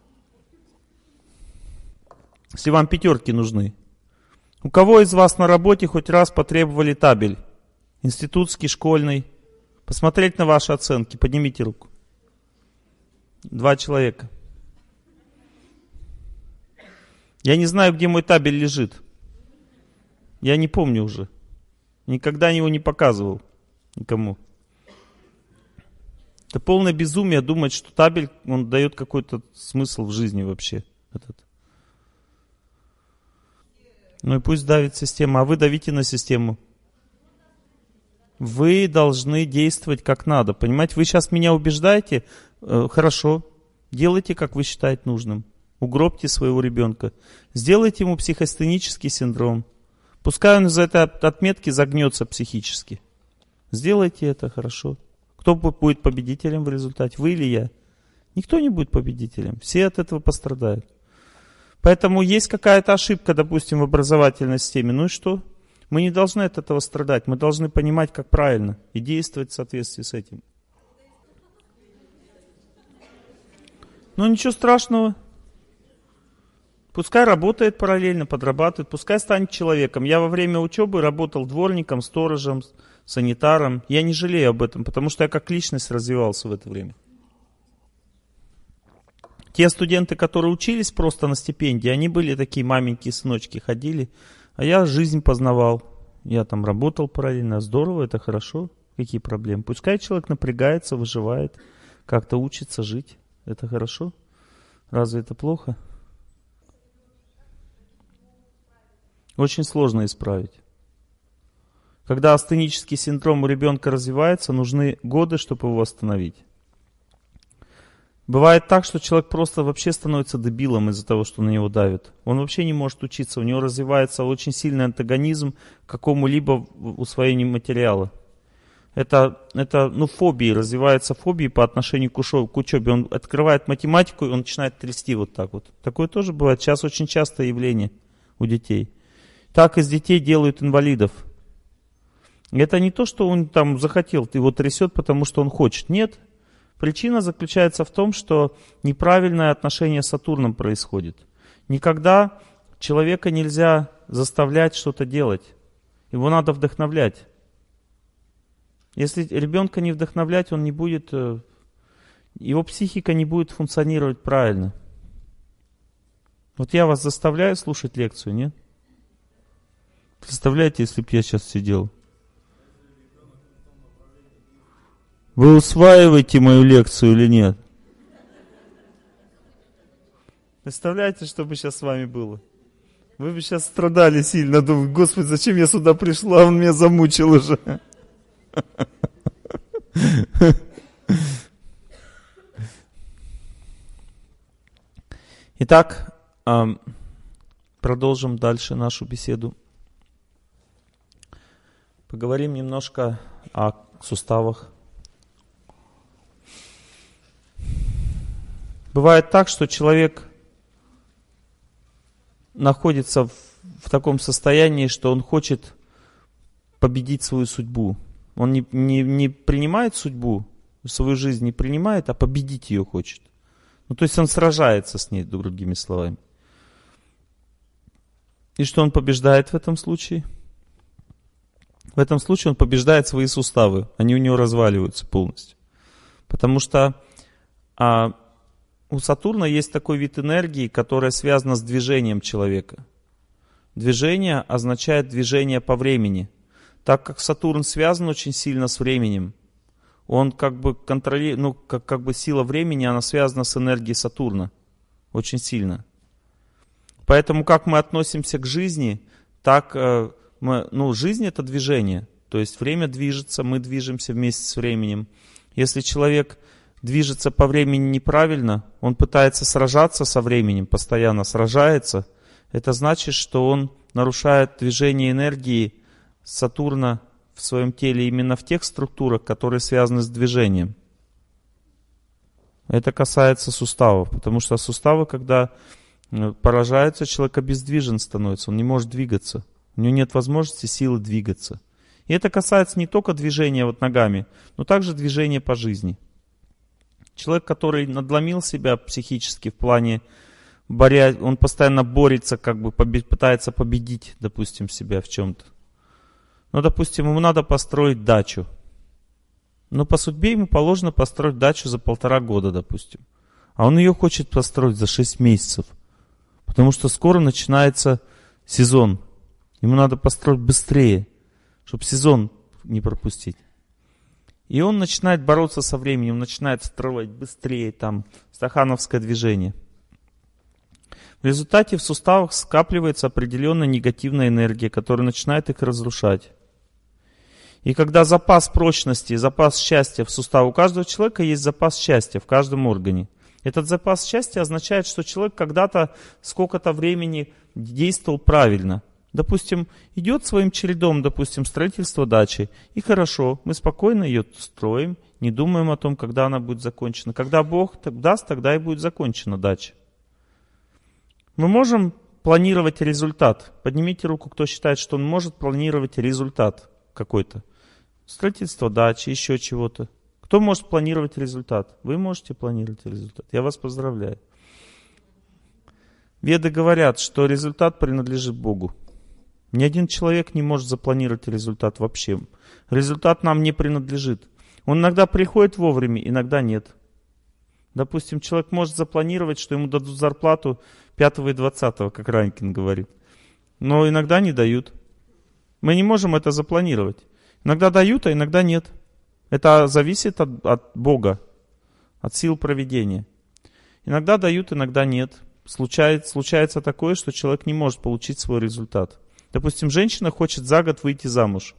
Если вам пятерки нужны. У кого из вас на работе хоть раз потребовали табель? Институтский, школьный? Посмотреть на ваши оценки. Поднимите руку. Два человека. Я не знаю, где мой табель лежит. Я не помню уже. Никогда его не показывал. Никому. Это полное безумие думать, что табель, он дает какой-то смысл в жизни вообще. Этот. Ну и пусть давит система, а вы давите на систему. Вы должны действовать как надо. Понимаете, вы сейчас меня убеждаете, э, хорошо, делайте, как вы считаете нужным. Угробьте своего ребенка. Сделайте ему психостенический синдром. Пускай он из-за этой отметки загнется психически. Сделайте это, хорошо. Кто будет победителем в результате, вы или я? Никто не будет победителем. Все от этого пострадают. Поэтому есть какая-то ошибка, допустим, в образовательной системе. Ну и что? Мы не должны от этого страдать. Мы должны понимать, как правильно, и действовать в соответствии с этим. Ну ничего страшного. Пускай работает параллельно, подрабатывает, пускай станет человеком. Я во время учебы работал дворником, сторожем, санитаром. Я не жалею об этом, потому что я как личность развивался в это время. Те студенты, которые учились просто на стипендии, они были такие маменькие сыночки, ходили. А я жизнь познавал. Я там работал параллельно. Здорово, это хорошо. Какие проблемы? Пускай человек напрягается, выживает, как-то учится жить. Это хорошо. Разве это плохо? Очень сложно исправить. Когда астенический синдром у ребенка развивается, нужны годы, чтобы его остановить. Бывает так, что человек просто вообще становится дебилом из-за того, что на него давят. Он вообще не может учиться, у него развивается очень сильный антагонизм к какому-либо усвоению материала. Это, это ну, фобии, развиваются фобии по отношению к, ушо, к учебе. Он открывает математику, и он начинает трясти вот так вот. Такое тоже бывает, сейчас очень частое явление у детей. Так из детей делают инвалидов. Это не то, что он там захотел, его трясет, потому что он хочет. Нет. Причина заключается в том, что неправильное отношение с Сатурном происходит. Никогда человека нельзя заставлять что-то делать. Его надо вдохновлять. Если ребенка не вдохновлять, он не будет, его психика не будет функционировать правильно. Вот я вас заставляю слушать лекцию, нет? Представляете, если бы я сейчас сидел? Вы усваиваете мою лекцию или нет? Представляете, что бы сейчас с вами было? Вы бы сейчас страдали сильно, думали, Господи, зачем я сюда пришла, он меня замучил уже. Итак, продолжим дальше нашу беседу. Поговорим немножко о суставах. Бывает так, что человек находится в, в таком состоянии, что он хочет победить свою судьбу. Он не, не, не принимает судьбу, свою жизнь не принимает, а победить ее хочет. Ну, то есть он сражается с ней, другими словами. И что он побеждает в этом случае? В этом случае он побеждает свои суставы. Они у него разваливаются полностью. Потому что а, у Сатурна есть такой вид энергии, которая связана с движением человека. Движение означает движение по времени. Так как Сатурн связан очень сильно с временем, он как бы контролирует, ну, как, как бы сила времени, она связана с энергией Сатурна. Очень сильно. Поэтому как мы относимся к жизни, так... Мы, ну, жизнь — это движение, то есть время движется, мы движемся вместе с временем. Если человек движется по времени неправильно, он пытается сражаться со временем, постоянно сражается, это значит, что он нарушает движение энергии Сатурна в своем теле именно в тех структурах, которые связаны с движением. Это касается суставов, потому что суставы, когда поражаются, человек обездвижен становится, он не может двигаться. У него нет возможности, силы двигаться. И это касается не только движения вот ногами, но также движения по жизни. Человек, который надломил себя психически в плане боря, он постоянно борется, как бы побед, пытается победить, допустим, себя в чем-то. Ну, допустим, ему надо построить дачу. Но по судьбе ему положено построить дачу за полтора года, допустим. А он ее хочет построить за шесть месяцев. Потому что скоро начинается сезон. Ему надо построить быстрее, чтобы сезон не пропустить. И он начинает бороться со временем, начинает строить быстрее, там, стахановское движение. В результате в суставах скапливается определенная негативная энергия, которая начинает их разрушать. И когда запас прочности, запас счастья в суставе, у каждого человека есть запас счастья в каждом органе. Этот запас счастья означает, что человек когда-то сколько-то времени действовал правильно. Допустим, идет своим чередом, допустим, строительство дачи, и хорошо, мы спокойно ее строим, не думаем о том, когда она будет закончена. Когда Бог даст, тогда и будет закончена дача. Мы можем планировать результат. Поднимите руку, кто считает, что он может планировать результат какой-то. Строительство дачи, еще чего-то. Кто может планировать результат? Вы можете планировать результат. Я вас поздравляю. Веды говорят, что результат принадлежит Богу. Ни один человек не может запланировать результат вообще. Результат нам не принадлежит. Он иногда приходит вовремя, иногда нет. Допустим, человек может запланировать, что ему дадут зарплату пятого и двадцатого, как Ранкин говорит. Но иногда не дают. Мы не можем это запланировать. Иногда дают, а иногда нет. Это зависит от, от Бога, от сил провидения. Иногда дают, иногда нет. Случается, случается такое, что человек не может получить свой результат. Допустим, женщина хочет за год выйти замуж.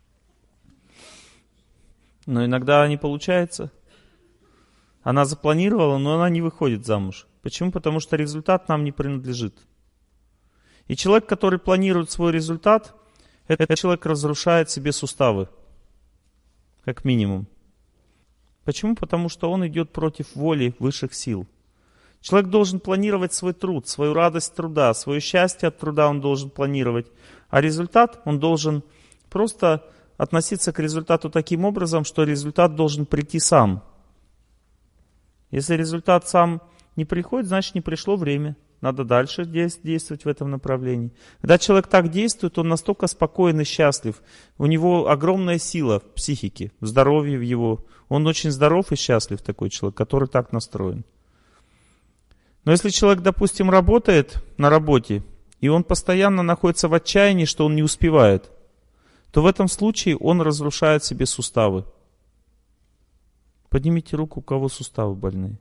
Но иногда не получается. Она запланировала, но она не выходит замуж. Почему? Потому что результат нам не принадлежит. И человек, который планирует свой результат, этот человек разрушает себе суставы. Как минимум. Почему? Потому что он идет против воли высших сил. Человек должен планировать свой труд, свою радость труда, свое счастье от труда он должен планировать. А результат он должен просто относиться к результату таким образом, что результат должен прийти сам. Если результат сам не приходит, значит не пришло время. Надо дальше действовать в этом направлении. Когда человек так действует, он настолько спокоен и счастлив. У него огромная сила в психике, в здоровье в его. Он очень здоров и счастлив, такой человек, который так настроен. Но если человек, допустим, работает на работе, и он постоянно находится в отчаянии, что он не успевает, то в этом случае он разрушает себе суставы. Поднимите руку, у кого суставы больные.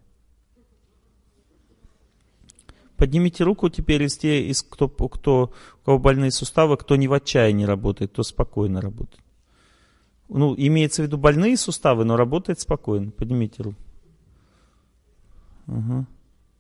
Поднимите руку теперь из тех, из кто, кто, у кого больные суставы, кто не в отчаянии работает, кто спокойно работает. Ну, имеется в виду больные суставы, но работает спокойно. Поднимите руку. Ага.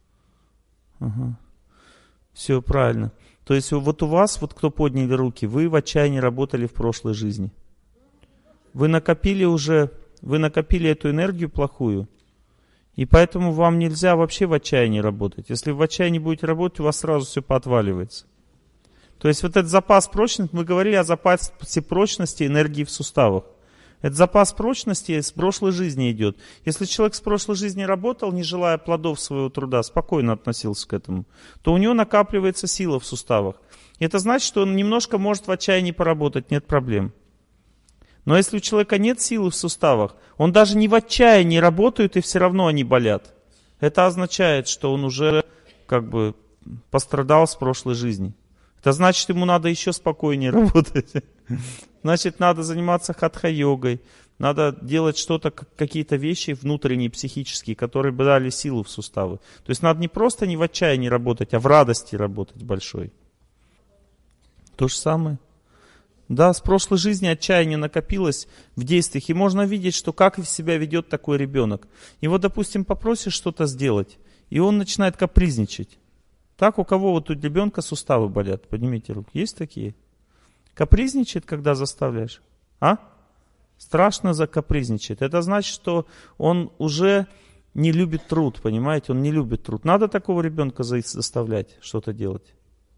Ага. Все правильно. То есть вот у вас, вот кто подняли руки, вы в отчаянии работали в прошлой жизни. Вы накопили уже, вы накопили эту энергию плохую. И поэтому вам нельзя вообще в отчаянии работать. Если вы в отчаянии будете работать, у вас сразу все поотваливается. То есть вот этот запас прочности, мы говорили о запасе прочности энергии в суставах. Этот запас прочности с прошлой жизни идет. Если человек с прошлой жизни работал, не желая плодов своего труда, спокойно относился к этому, то у него накапливается сила в суставах. И это значит, что он немножко может в отчаянии поработать, нет проблем. Но если у человека нет силы в суставах, он даже не в отчаянии работает, и все равно они болят. Это означает, что он уже как бы пострадал с прошлой жизни. Это значит, ему надо еще спокойнее работать. Значит, надо заниматься хатха-йогой, надо делать что-то, какие-то вещи внутренние, психические, которые бы дали силу в суставы. То есть надо не просто не в отчаянии работать, а в радости работать большой. То же самое. Да, с прошлой жизни отчаяние накопилось в действиях, и можно видеть, что как себя ведет такой ребенок. Его, допустим, попросишь что-то сделать, и он начинает капризничать. Так, у кого вот у ребенка суставы болят? Поднимите руку. Есть такие? Капризничает, когда заставляешь? А? Страшно закапризничает. Это значит, что он уже не любит труд, понимаете? Он не любит труд. Надо такого ребенка заставлять что-то делать?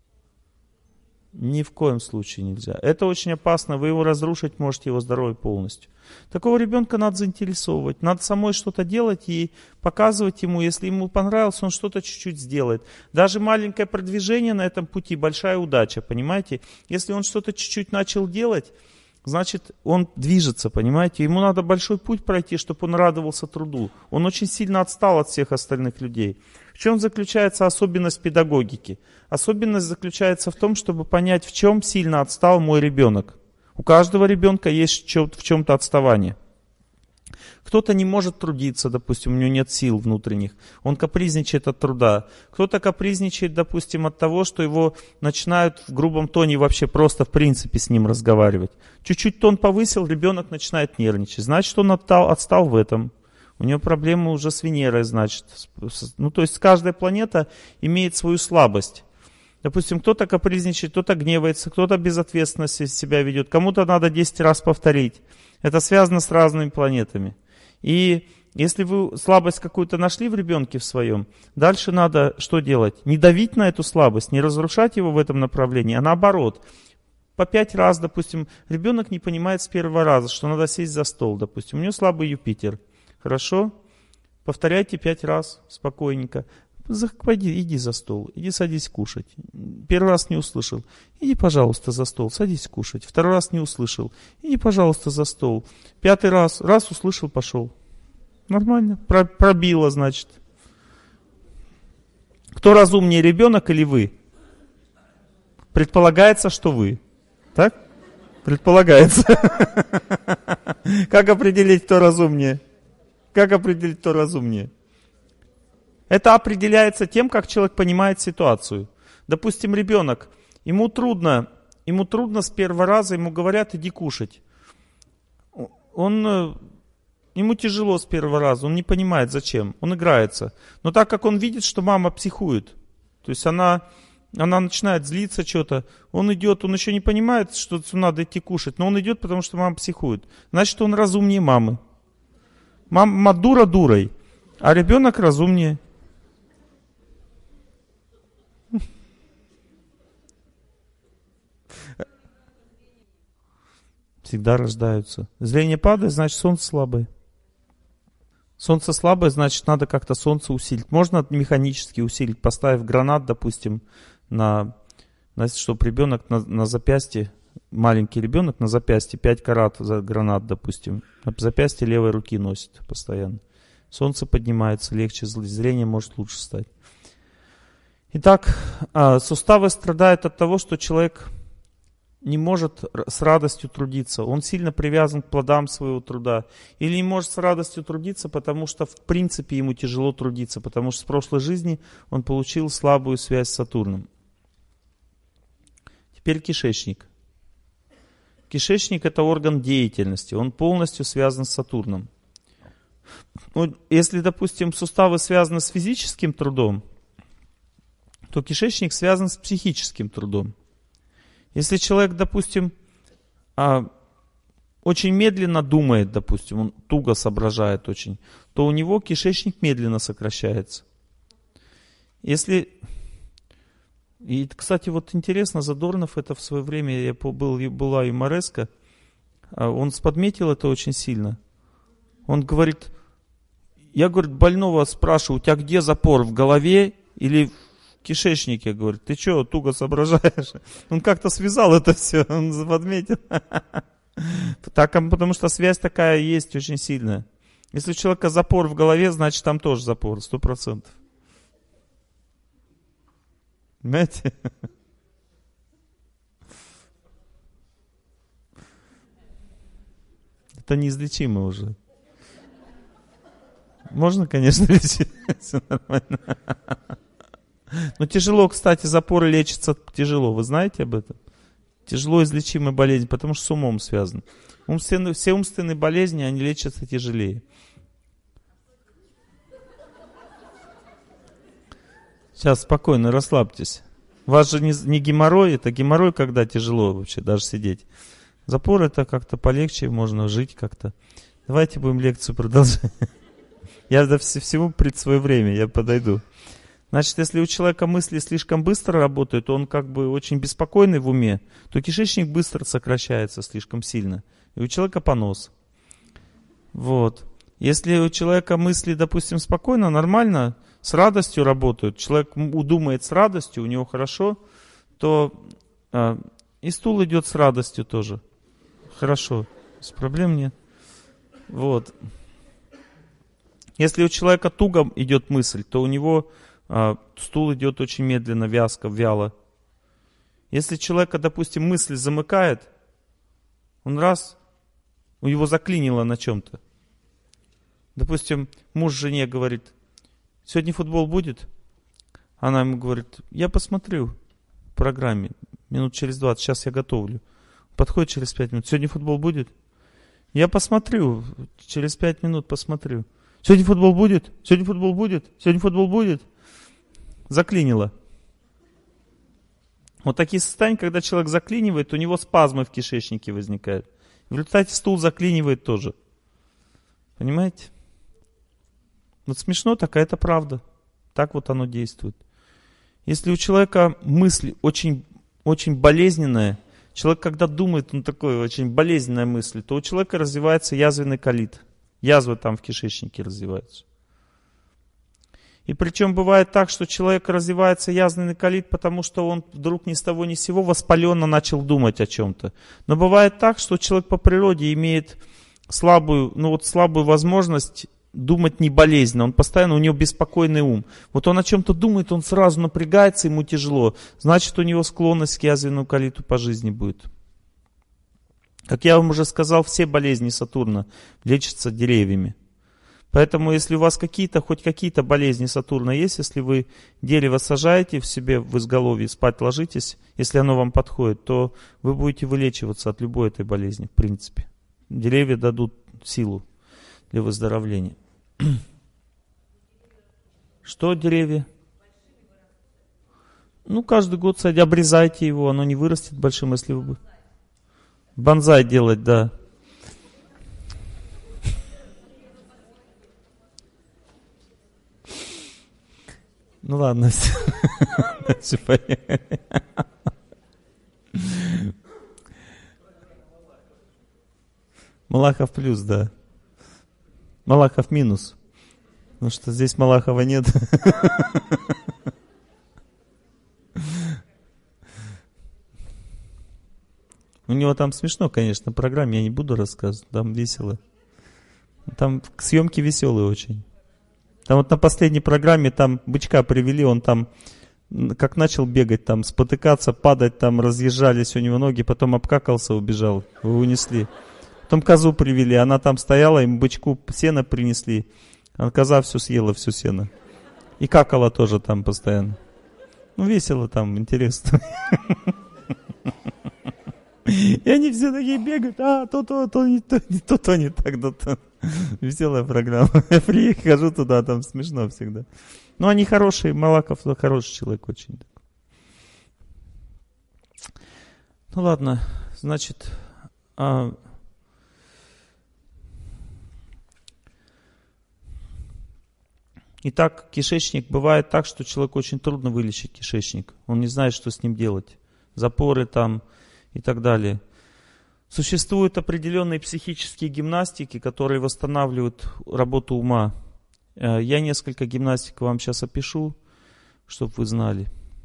Ни в коем случае нельзя. Это очень опасно, вы его разрушить можете, его здоровье полностью. Такого ребенка надо заинтересовывать, надо самой что-то делать и показывать ему, если ему понравилось, он что-то чуть-чуть сделает. Даже маленькое продвижение на этом пути, большая удача, понимаете? Если он что-то чуть-чуть начал делать, значит он движется, понимаете? Ему надо большой путь пройти, чтобы он радовался труду. Он очень сильно отстал от всех остальных людей. В чем заключается особенность педагогики? Особенность заключается в том, чтобы понять, в чем сильно отстал мой ребенок. У каждого ребенка есть в чем-то отставание. Кто-то не может трудиться, допустим, у него нет сил внутренних. Он капризничает от труда. Кто-то капризничает, допустим, от того, что его начинают в грубом тоне вообще просто в принципе с ним разговаривать. Чуть-чуть тон повысил, ребенок начинает нервничать. Значит, он отстал, отстал в этом. У него проблемы уже с Венерой, значит. Ну, то есть каждая планета имеет свою слабость. Допустим, кто-то капризничает, кто-то гневается, кто-то безответственности себя ведет. Кому-то надо десять раз повторить. Это связано с разными планетами. И если вы слабость какую-то нашли в ребенке в своем, дальше надо что делать? Не давить на эту слабость, не разрушать его в этом направлении, а наоборот. По пять раз, допустим, ребенок не понимает с первого раза, что надо сесть за стол, допустим. У него слабый Юпитер. Хорошо? Повторяйте пять раз спокойненько. Пойди, иди за стол, иди садись кушать. Первый раз не услышал. Иди, пожалуйста, за стол, садись кушать. Второй раз не услышал. Иди, пожалуйста, за стол. Пятый раз, раз услышал, пошел. Нормально, Про, пробило, значит. Кто разумнее, ребенок или вы? Предполагается, что вы. Так? Предполагается. Как определить, кто разумнее? Как определить, кто разумнее? Это определяется тем, как человек понимает ситуацию. Допустим, ребенок, ему трудно, ему трудно с первого раза, ему говорят, иди кушать. Он, ему тяжело с первого раза, он не понимает, зачем, он играется. Но так как он видит, что мама психует, то есть она, она начинает злиться что-то, он идет, он еще не понимает, что надо идти кушать, но он идет, потому что мама психует. Значит, он разумнее мамы. Мама дура дурой, а ребенок разумнее. Всегда рождаются. Зрение падает, значит солнце слабое. Солнце слабое, значит надо как-то солнце усилить. Можно механически усилить, поставив гранат, допустим, на, на чтобы ребенок на, на запястье, маленький ребенок на запястье пять карат за гранат, допустим, на запястье левой руки носит постоянно. Солнце поднимается, легче, зрение может лучше стать. Итак, суставы страдают от того, что человек не может с радостью трудиться. Он сильно привязан к плодам своего труда. Или не может с радостью трудиться, потому что в принципе ему тяжело трудиться, потому что с прошлой жизни он получил слабую связь с Сатурном. Теперь кишечник. Кишечник — это орган деятельности, он полностью связан с Сатурном. Ну, если, допустим, суставы связаны с физическим трудом, то кишечник связан с психическим трудом. Если человек, допустим, очень медленно думает, допустим, он туго соображает очень, то у него кишечник медленно сокращается. Если... И, кстати, вот интересно, Задорнов это в свое время, я был, была юмореска, он подметил это очень сильно. Он говорит, я, говорит, больного спрашиваю, у тебя где запор, в голове или в кишечнике? Говорит, ты что, туго соображаешь? Он как-то связал это все, он подметил. Так, потому что связь такая есть очень сильная. Если у человека запор в голове, значит там тоже запор, сто процентов. Понимаете? Это неизлечимо уже. Можно, конечно, лечить. Все нормально. Но тяжело, кстати, запоры лечатся тяжело. Вы знаете об этом? Тяжело излечимая болезнь, потому что с умом связано. Умственные, все умственные болезни, они лечатся тяжелее. Сейчас, спокойно, расслабьтесь. У вас же не, не геморрой, это геморрой, когда тяжело вообще даже сидеть. Запор это как-то полегче, можно жить как-то. Давайте будем лекцию продолжать. Я до всего пред свое время, я подойду. Значит, если у человека мысли слишком быстро работают, он как бы очень беспокойный в уме, то кишечник быстро сокращается слишком сильно. И у человека понос. Вот. Если у человека мысли, допустим, спокойно, нормально, с радостью работают, человек думает с радостью, у него хорошо, то а, и стул идет с радостью тоже. Хорошо, с проблем нет. Вот. Если у человека туго идет мысль, то у него а, стул идет очень медленно, вязко, вяло. Если человека, допустим, мысль замыкает, он раз, у него заклинило на чем-то. Допустим, муж жене говорит: сегодня футбол будет? Она ему говорит: я посмотрю в программе минут через двадцать, сейчас я готовлю. Подходит через пять минут: сегодня футбол будет? Я посмотрю, через пять минут посмотрю. Сегодня футбол будет? Сегодня футбол будет? Сегодня футбол будет? Заклинило. Вот такие состояния, когда человек заклинивает, у него спазмы в кишечнике возникают. В результате стул заклинивает тоже. Понимаете? Вот смешно, такая это правда. Так вот оно действует. Если у человека мысль очень, очень болезненная, человек, когда думает, он такой, очень болезненная мысль, то у человека развивается язвенный колит. Язвы там в кишечнике развиваются. И причем бывает так, что человек развивается язвенный колит, потому что он вдруг ни с того ни с сего воспаленно начал думать о чем-то. Но бывает так, что человек по природе имеет слабую, ну вот слабую возможность думать не болезненно. Он постоянно, у него беспокойный ум. Вот он о чем-то думает, он сразу напрягается, ему тяжело. Значит, у него склонность к язвенному колиту по жизни будет. Как я вам уже сказал, все болезни Сатурна лечатся деревьями. Поэтому, если у вас какие-то, хоть какие-то болезни Сатурна есть, если вы дерево сажаете в себе в изголовье, спать ложитесь, если оно вам подходит, то вы будете вылечиваться от любой этой болезни, в принципе. Деревья дадут силу для выздоровления. Что деревья? Ну, каждый год садите, обрезайте его, оно не вырастет большим, если вы... Бонсай делать, да. Ну ладно, все. Дальше поехали. Малахов плюс, да. Малахов минус. Потому что здесь Малахова нет. У него там смешно, конечно, в программе, я не буду рассказывать, там весело. Там съемки веселые очень. Там вот на последней программе там бычка привели, он там как начал бегать, там спотыкаться, падать, там разъезжались у него ноги, потом обкакался, убежал, его унесли. Потом козу привели, она там стояла, им бычку сено принесли, а коза все съела, все сено. И какала тоже там постоянно. Ну весело там, интересно. И они все такие бегают, а то, то, то, не то, не то, то, не так, то, то. Веселая программа. Я прихожу туда, там смешно всегда. Но они хорошие, Малаков хороший человек очень. Ну ладно, значит, а... итак, кишечник, бывает так, что человеку очень трудно вылечить кишечник. Он не знает, что с ним делать. Запоры там и так далее. Существуют определенные психические гимнастики, которые восстанавливают работу ума. Я несколько гимнастик вам сейчас опишу, чтобы вы знали.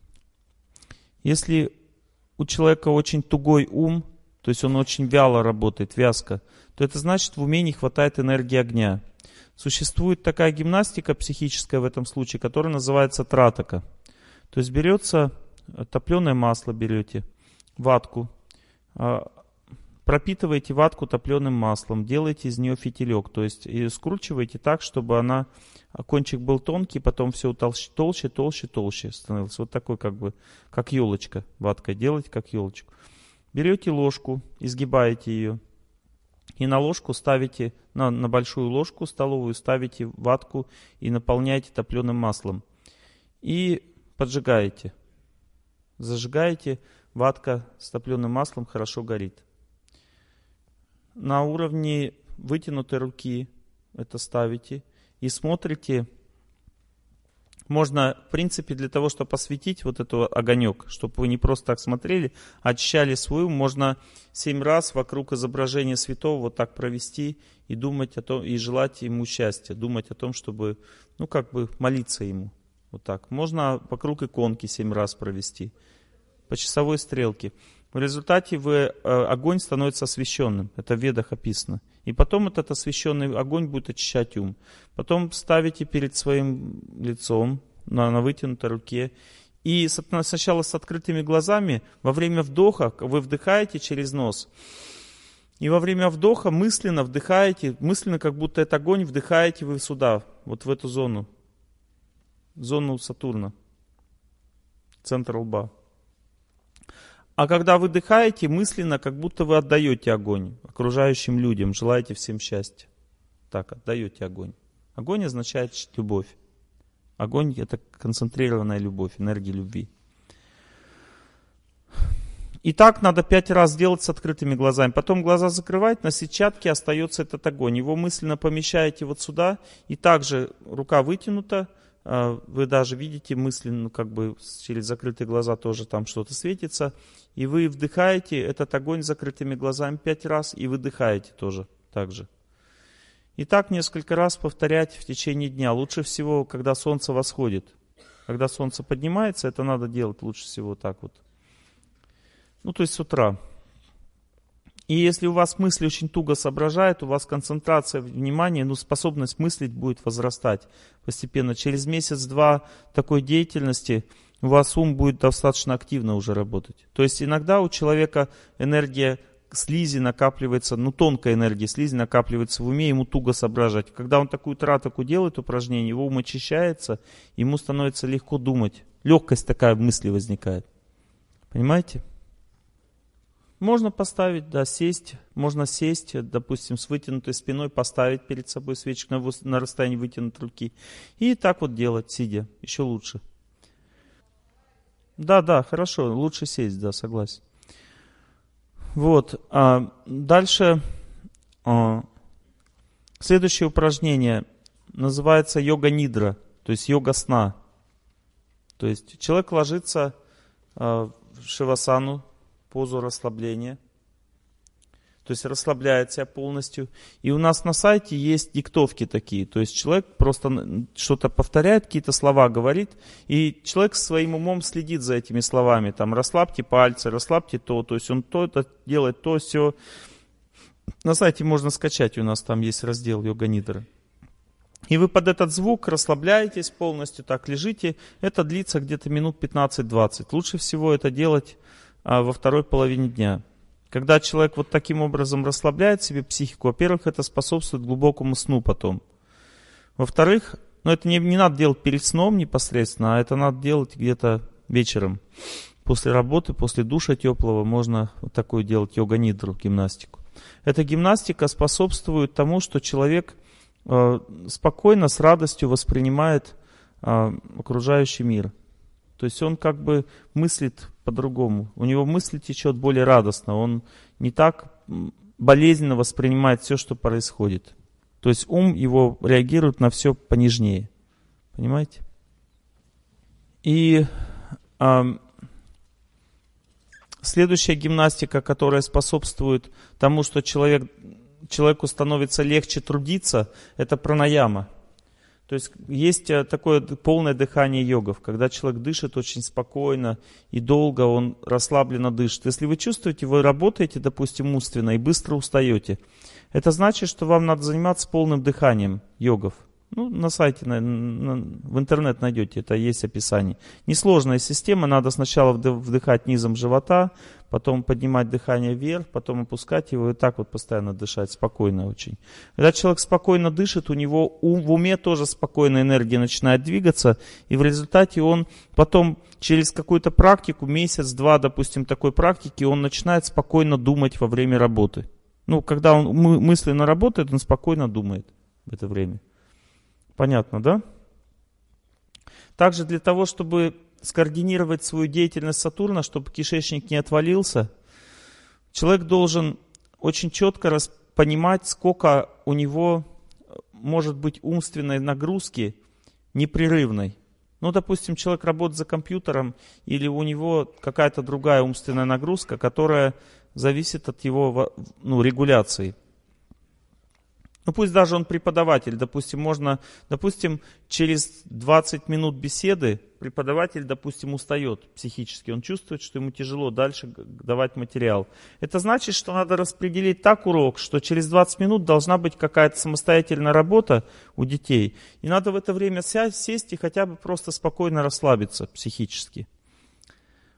Если у человека очень тугой ум, то есть он очень вяло работает, вязко, то это значит, в уме не хватает энергии огня. Существует такая гимнастика психическая в этом случае, которая называется тратака. То есть берется топленое масло, берете, ватку, пропитываете ватку топленым маслом, делаете из нее фитилек, то есть и скручиваете так, чтобы она, кончик был тонкий, потом все толще, толще, толще, толще становился. Вот такой как бы, как елочка, ваткой делаете, как елочку. Берете ложку, изгибаете ее, и на ложку ставите, на, на большую ложку столовую ставите ватку и наполняете топленым маслом. И поджигаете. Зажигаете, ватка с топленым маслом хорошо горит. На уровне вытянутой руки это ставите и смотрите. Можно, в принципе, для того, чтобы осветить вот этот огонек, чтобы вы не просто так смотрели, а очищали свой ум, можно семь раз вокруг изображения святого вот так провести и думать о том, и желать ему счастья, думать о том, чтобы, ну, как бы молиться ему. Вот так. Можно вокруг иконки семь раз провести по часовой стрелке. В результате вы, огонь становится освященным. Это в Ведах описано. И потом этот освященный огонь будет очищать ум. Потом ставите перед своим лицом на, на вытянутой руке. И сначала с открытыми глазами, во время вдоха, вы вдыхаете через нос. И во время вдоха мысленно вдыхаете, мысленно как будто это огонь, вдыхаете вы сюда, вот в эту зону, зону Сатурна, центр лба. А когда выдыхаете, мысленно как будто вы отдаете огонь окружающим людям, желаете всем счастья. Так, отдаете огонь. Огонь означает любовь. Огонь — это концентрированная любовь, энергия любви. И так надо пять раз делать с открытыми глазами. Потом глаза закрывать, на сетчатке остается этот огонь. Его мысленно помещаете вот сюда, и также рука вытянута. Вы даже видите мысленно, как бы через закрытые глаза тоже там что-то светится. И вы вдыхаете этот огонь с закрытыми глазами пять раз, и выдыхаете тоже так же. И так несколько раз повторять в течение дня. Лучше всего, когда солнце восходит. Когда солнце поднимается, это надо делать лучше всего так вот. Ну, то есть с утра. И если у вас мысли очень туго соображают, у вас концентрация внимания, ну, способность мыслить будет возрастать постепенно. Через месяц-два такой деятельности у вас ум будет достаточно активно уже работать. То есть иногда у человека энергия слизи накапливается, ну, тонкая энергия слизи накапливается в уме, ему туго соображать. Когда он такую тратаку делает, упражнение, его ум очищается, ему становится легко думать. Легкость такая в мысли возникает. Понимаете? Можно поставить, да, сесть, можно сесть, допустим, с вытянутой спиной, поставить перед собой свечку на, на расстоянии вытянутой руки. И так вот делать, сидя, еще лучше. Да, да, хорошо, лучше сесть, да, согласен. Вот, а дальше а, следующее упражнение называется йога-нидра, то есть йога сна. То есть человек ложится а, в шивасану, позу расслабления, то есть расслабляет себя полностью. И у нас на сайте есть диктовки такие, то есть человек просто что-то повторяет, какие-то слова говорит, и человек своим умом следит за этими словами, там расслабьте пальцы, расслабьте то, то есть он то это делает, то все. На сайте можно скачать, у нас там есть раздел йога-нидра. И вы под этот звук расслабляетесь полностью, так лежите, это длится где-то минут пятнадцать-двадцать. Лучше всего это делать а, во второй половине дня. Когда человек вот таким образом расслабляет себе психику, во-первых, это способствует глубокому сну потом. Во-вторых, ну это не, не надо делать перед сном непосредственно, а это надо делать где-то вечером. После работы, после душа теплого можно вот такую делать йога-нидру, гимнастику. Эта гимнастика способствует тому, что человек э, спокойно, с радостью воспринимает э, окружающий мир. То есть он как бы мыслит по-другому. У него мысль течет более радостно. Он не так болезненно воспринимает все, что происходит. То есть ум его реагирует на все понежнее. Понимаете? И а, следующая гимнастика, которая способствует тому, что человек, человеку становится легче трудиться, это пранаяма. То есть есть такое полное дыхание йогов, когда человек дышит очень спокойно и долго, он расслабленно дышит. Если вы чувствуете, вы работаете, допустим, умственно и быстро устаете, это значит, что вам надо заниматься полным дыханием йогов. Ну, на сайте, на, на, в интернет найдете, это есть описание. Несложная система, надо сначала вдыхать низом живота, потом поднимать дыхание вверх, потом опускать его и так вот постоянно дышать, спокойно очень. Когда человек спокойно дышит, у него ум, в уме тоже спокойная энергия начинает двигаться, и в результате он потом через какую-то практику, месяц-два, допустим, такой практики, он начинает спокойно думать во время работы. Ну, когда он мысленно работает, он спокойно думает в это время. Понятно, да? Также для того, чтобы скоординировать свою деятельность Сатурна, чтобы кишечник не отвалился, человек должен очень четко понимать, сколько у него может быть умственной нагрузки непрерывной. Ну, допустим, человек работает за компьютером, или у него какая-то другая умственная нагрузка, которая зависит от его, ну, регуляции. Ну пусть даже он преподаватель, допустим, можно, допустим, через двадцать минут беседы преподаватель, допустим, устает психически, он чувствует, что ему тяжело дальше давать материал. Это значит, что надо распределить так урок, что через двадцать минут должна быть какая-то самостоятельная работа у детей, и надо в это время сесть и хотя бы просто спокойно расслабиться психически.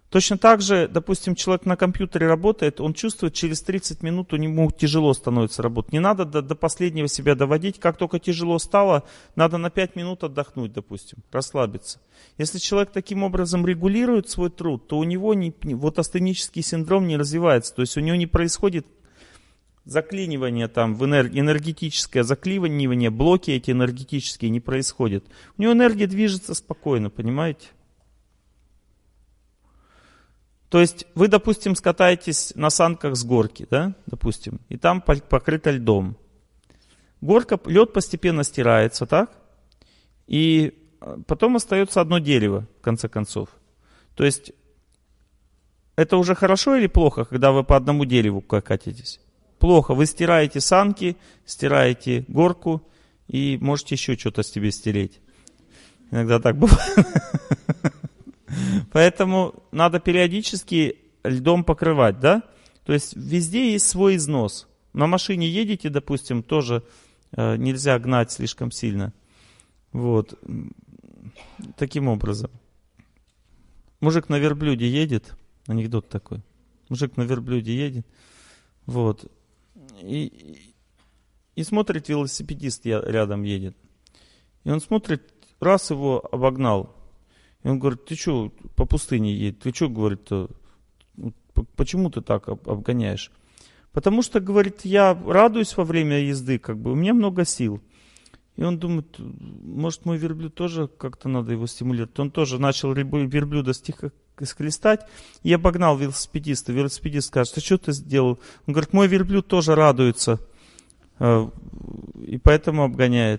Точно так же, допустим, человек на компьютере работает, он чувствует, через тридцать минут у него тяжело становится работать. Не надо до, до последнего себя доводить. Как только тяжело стало, надо на пять минут отдохнуть, допустим, расслабиться. Если человек таким образом регулирует свой труд, то у него не, вот астенический синдром не развивается. То есть у него не происходит заклинивание там, в энерг, энергетическое заклинивание, блоки эти энергетические не происходят. У него энергия движется спокойно, понимаете? То есть вы, допустим, скатаетесь на санках с горки, да, допустим, и там покрыто льдом. Горка, лед постепенно стирается, так? И потом остается одно дерево, в конце концов. То есть это уже хорошо или плохо, когда вы по одному дереву катитесь? Плохо. Вы стираете санки, стираете горку и можете еще что-то с тебе стереть. Иногда так бывает. Поэтому надо периодически льдом покрывать, да? То есть везде есть свой износ. На машине едете, допустим, тоже э, нельзя гнать слишком сильно. Вот. Таким образом. Мужик на верблюде едет. Анекдот такой. Мужик на верблюде едет. Вот. И, и смотрит, велосипедист рядом едет. И он смотрит, раз его обогнал. И он говорит, ты что, по пустыне едешь? Ты что, говорит, почему ты так обгоняешь? Потому что, говорит, я радуюсь во время езды, как бы, у меня много сил. И он думает, может, мой верблюд тоже как-то надо его стимулировать. Он тоже начал верблюда схлестать и обогнал велосипедиста. Велосипедист скажет, ты что ты сделал? Он говорит, мой верблюд тоже радуется и поэтому обгоняет.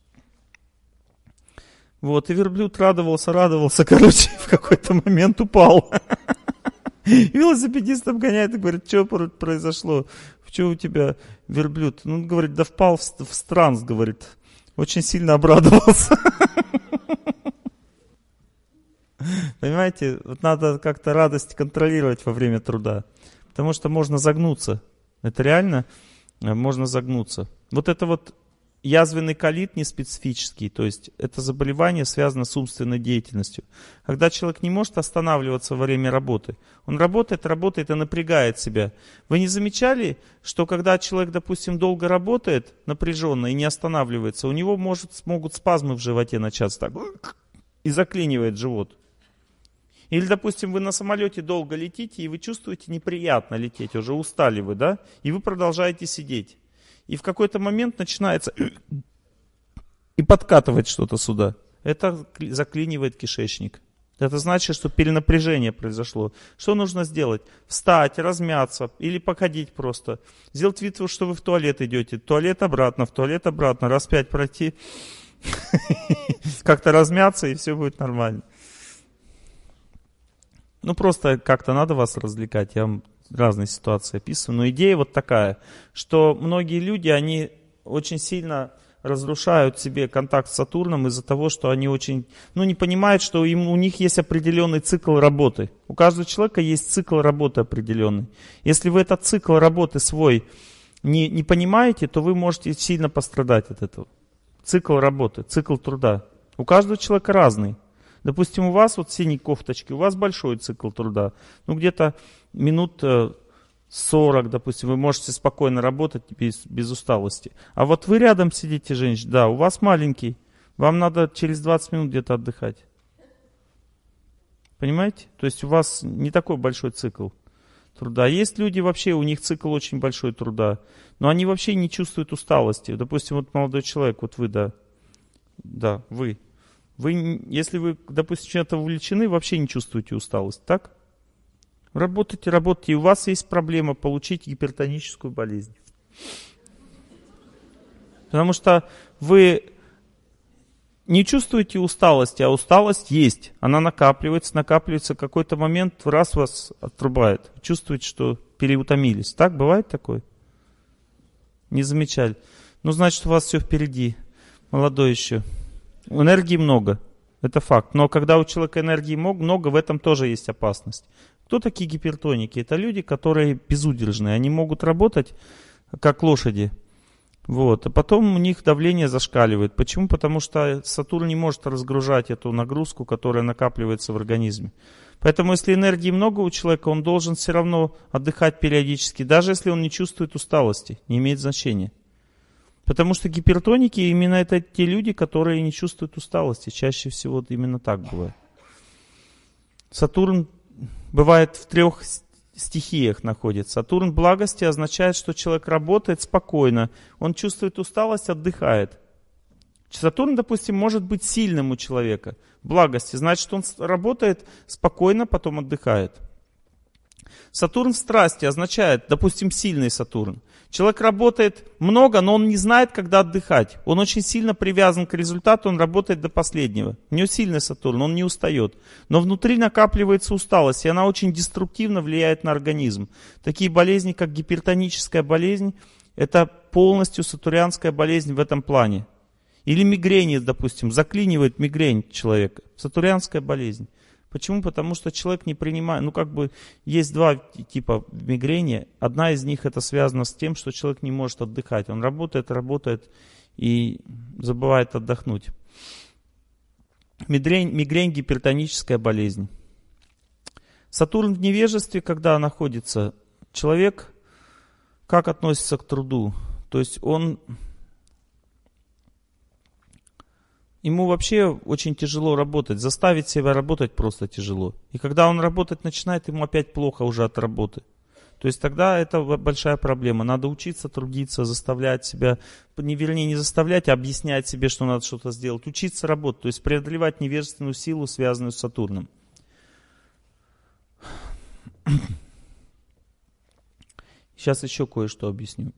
Вот, и верблюд радовался, радовался, короче, в какой-то момент упал. Велосипедист обгоняет и говорит, что произошло? Что у тебя верблюд? Ну, он говорит, да впал в, в транс, говорит. Очень сильно обрадовался. Понимаете, вот надо как-то радость контролировать во время труда. Потому что можно загнуться. Это реально можно загнуться. Вот это вот язвенный колит неспецифический, то есть это заболевание связано с умственной деятельностью. Когда человек не может останавливаться во время работы, он работает, работает и напрягает себя. Вы не замечали, что когда человек, допустим, долго работает, напряженно и не останавливается, у него может, могут спазмы в животе начаться так, и заклинивает живот. Или, допустим, вы на самолете долго летите, и вы чувствуете неприятно лететь, уже устали вы, да? И вы продолжаете сидеть. И в какой-то момент начинается и подкатывать что-то сюда. Это заклинивает кишечник. Это значит, что перенапряжение произошло. Что нужно сделать? Встать, размяться или походить просто. Сделать вид, что вы в туалет идете. Туалет обратно, в туалет обратно. Раз пять пройти. Как-то размяться, и все будет нормально. Ну, просто как-то надо вас развлекать. Я вам разные ситуации описываю. Но идея вот такая, что многие люди, они очень сильно разрушают себе контакт с Сатурном из-за того, что они очень, ну, не понимают, что им, у них есть определенный цикл работы. У каждого человека есть цикл работы определенный. Если вы этот цикл работы свой не, не понимаете, то вы можете сильно пострадать от этого. Цикл работы, цикл труда. У каждого человека разный. Допустим, у вас вот в синей кофточке, у вас большой цикл труда. Ну, где-то минут сорок, допустим, вы можете спокойно работать без, без усталости. А вот вы рядом сидите, женщина, да, у вас маленький. Вам надо через двадцать минут где-то отдыхать. Понимаете? То есть у вас не такой большой цикл труда. Есть люди вообще, у них цикл очень большой труда. Но они вообще не чувствуют усталости. Допустим, вот молодой человек, вот вы, да. Да, вы. Вы, если вы, допустим, чем-то увлечены, вообще не чувствуете усталость, так? Работайте, работайте, и у вас есть проблема получить гипертоническую болезнь. Потому что вы не чувствуете усталости, а усталость есть. Она накапливается, накапливается, в какой-то момент раз вас отрубает. Чувствуете, что переутомились. Так, бывает такое? Не замечали. Ну, значит, у вас все впереди. Молодой еще. Энергии много, это факт. Но когда у человека энергии много, в этом тоже есть опасность. Кто такие гипертоники? Это люди, которые безудержные. Они могут работать как лошади. Вот. А потом у них давление зашкаливает. Почему? Потому что Сатурн не может разгружать эту нагрузку, которая накапливается в организме. Поэтому если энергии много у человека, он должен все равно отдыхать периодически, даже если он не чувствует усталости, не имеет значения. Потому что гипертоники именно это те люди, которые не чувствуют усталости. Чаще всего именно так бывает. Сатурн бывает в трех стихиях находится. Сатурн благости означает, что человек работает спокойно, он чувствует усталость, отдыхает. Сатурн, допустим, может быть сильным у человека. Благости, значит, что он работает спокойно, потом отдыхает. Сатурн в страсти означает, допустим, сильный Сатурн. Человек работает много, но он не знает, когда отдыхать. Он очень сильно привязан к результату, он работает до последнего. У него сильный Сатурн, он не устает. Но внутри накапливается усталость, и она очень деструктивно влияет на организм. Такие болезни, как гипертоническая болезнь, это полностью сатурнианская болезнь в этом плане. Или мигрени, допустим, заклинивает мигрень человека. Сатурнианская болезнь. Почему? Потому что человек не принимает, ну как бы есть два типа мигрени. Одна из них это связано с тем, что человек не может отдыхать. Он работает, работает и забывает отдохнуть. Мигрень, мигрень гипертоническая болезнь. Сатурн в невежестве, когда находится, человек как относится к труду? То есть он... Ему вообще очень тяжело работать, заставить себя работать просто тяжело. И когда он работать начинает, ему опять плохо уже от работы. То есть тогда это большая проблема. Надо учиться трудиться, заставлять себя, не, вернее не заставлять, а объяснять себе, что надо что-то сделать. Учиться работать, то есть преодолевать невежественную силу, связанную с Сатурном. Сейчас еще кое-что объясню.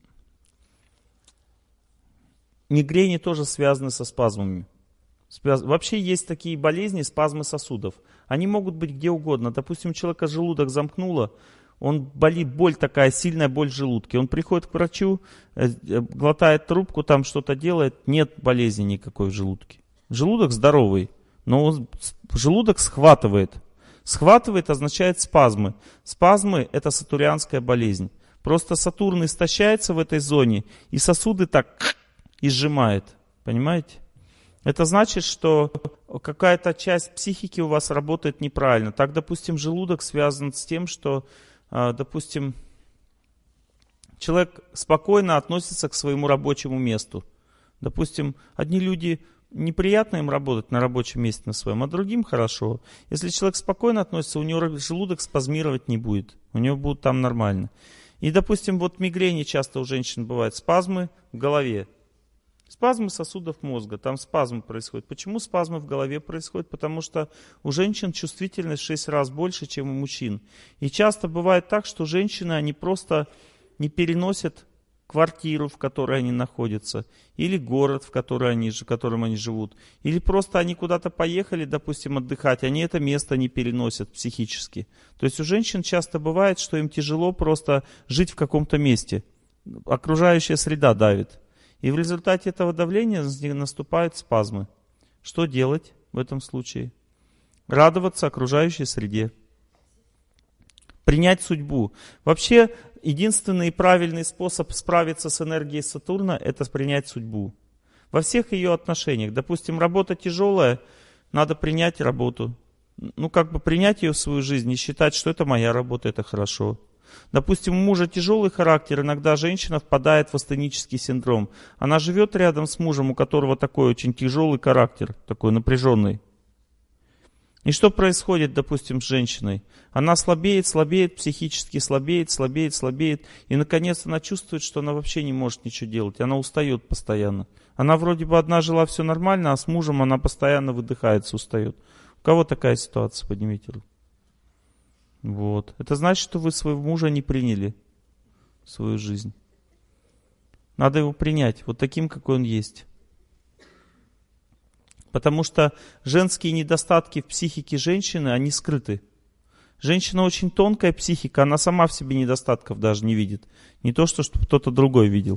Мигрени тоже связаны со спазмами. Вообще есть такие болезни, спазмы сосудов. Они могут быть где угодно. Допустим, у человека желудок замкнуло, он болит, боль такая, сильная боль в желудке. Он приходит к врачу, глотает трубку, там что-то делает, нет болезни никакой в желудке. Желудок здоровый, но он, желудок схватывает. Схватывает означает спазмы. Спазмы – это сатурнианская болезнь. Просто Сатурн истощается в этой зоне, и сосуды так и сжимает. Понимаете? Это значит, что какая-то часть психики у вас работает неправильно. Так, допустим, желудок связан с тем, что, допустим, человек спокойно относится к своему рабочему месту. Допустим, одни люди, неприятно им работать на рабочем месте на своем, а другим хорошо. Если человек спокойно относится, у него желудок спазмировать не будет. У него будут там нормально. И, допустим, вот мигрени часто у женщин бывают, спазмы в голове. Спазмы сосудов мозга, там спазмы происходят. Почему спазмы в голове происходят? Потому что у женщин чувствительность в шесть раз больше, чем у мужчин. И часто бывает так, что женщины, они просто не переносят квартиру, в которой они находятся, или город, в, который они, в котором они живут. Или просто они куда-то поехали, допустим, отдыхать, они это место не переносят психически. То есть у женщин часто бывает, что им тяжело просто жить в каком-то месте. Окружающая среда давит. И в результате этого давления наступают спазмы. Что делать в этом случае? Радоваться окружающей среде. Принять судьбу. Вообще, единственный правильный способ справиться с энергией Сатурна – это принять судьбу. Во всех ее отношениях. Допустим, работа тяжелая, надо принять работу. Ну, как бы принять ее в свою жизнь и считать, что это моя работа, это хорошо. Допустим, у мужа тяжелый характер, иногда женщина впадает в астенический синдром. Она живет рядом с мужем, у которого такой очень тяжелый характер, такой напряженный. И что происходит, допустим, с женщиной? Она слабеет, слабеет, психически слабеет, слабеет, слабеет. И, наконец, она чувствует, что она вообще не может ничего делать. Она устает постоянно. Она вроде бы одна жила, все нормально, а с мужем она постоянно выдыхается, устает. У кого такая ситуация? Поднимите руку. Вот. Это значит, что вы своего мужа не приняли в свою жизнь. Надо его принять вот таким, какой он есть. Потому что женские недостатки в психике женщины, они скрыты. Женщина очень тонкая психика, она сама в себе недостатков даже не видит. Не то, что чтобы кто-то другой видел.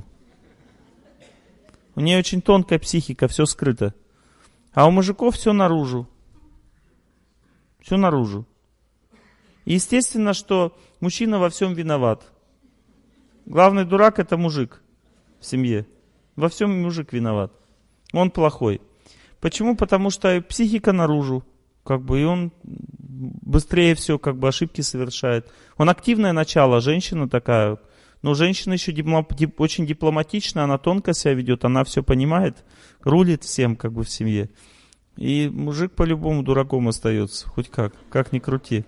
У нее очень тонкая психика, все скрыто. А у мужиков все наружу. Все наружу. И естественно, что мужчина во всем виноват. Главный дурак – это мужик в семье. Во всем мужик виноват. Он плохой. Почему? Потому что психика наружу. Как бы, и он быстрее все, как бы ошибки совершает. Он активное начало, женщина такая. Но женщина еще диплом, дип, очень дипломатичная, она тонко себя ведет, она все понимает, рулит всем как бы в семье. И мужик по-любому дураком остается, хоть как, как ни крути.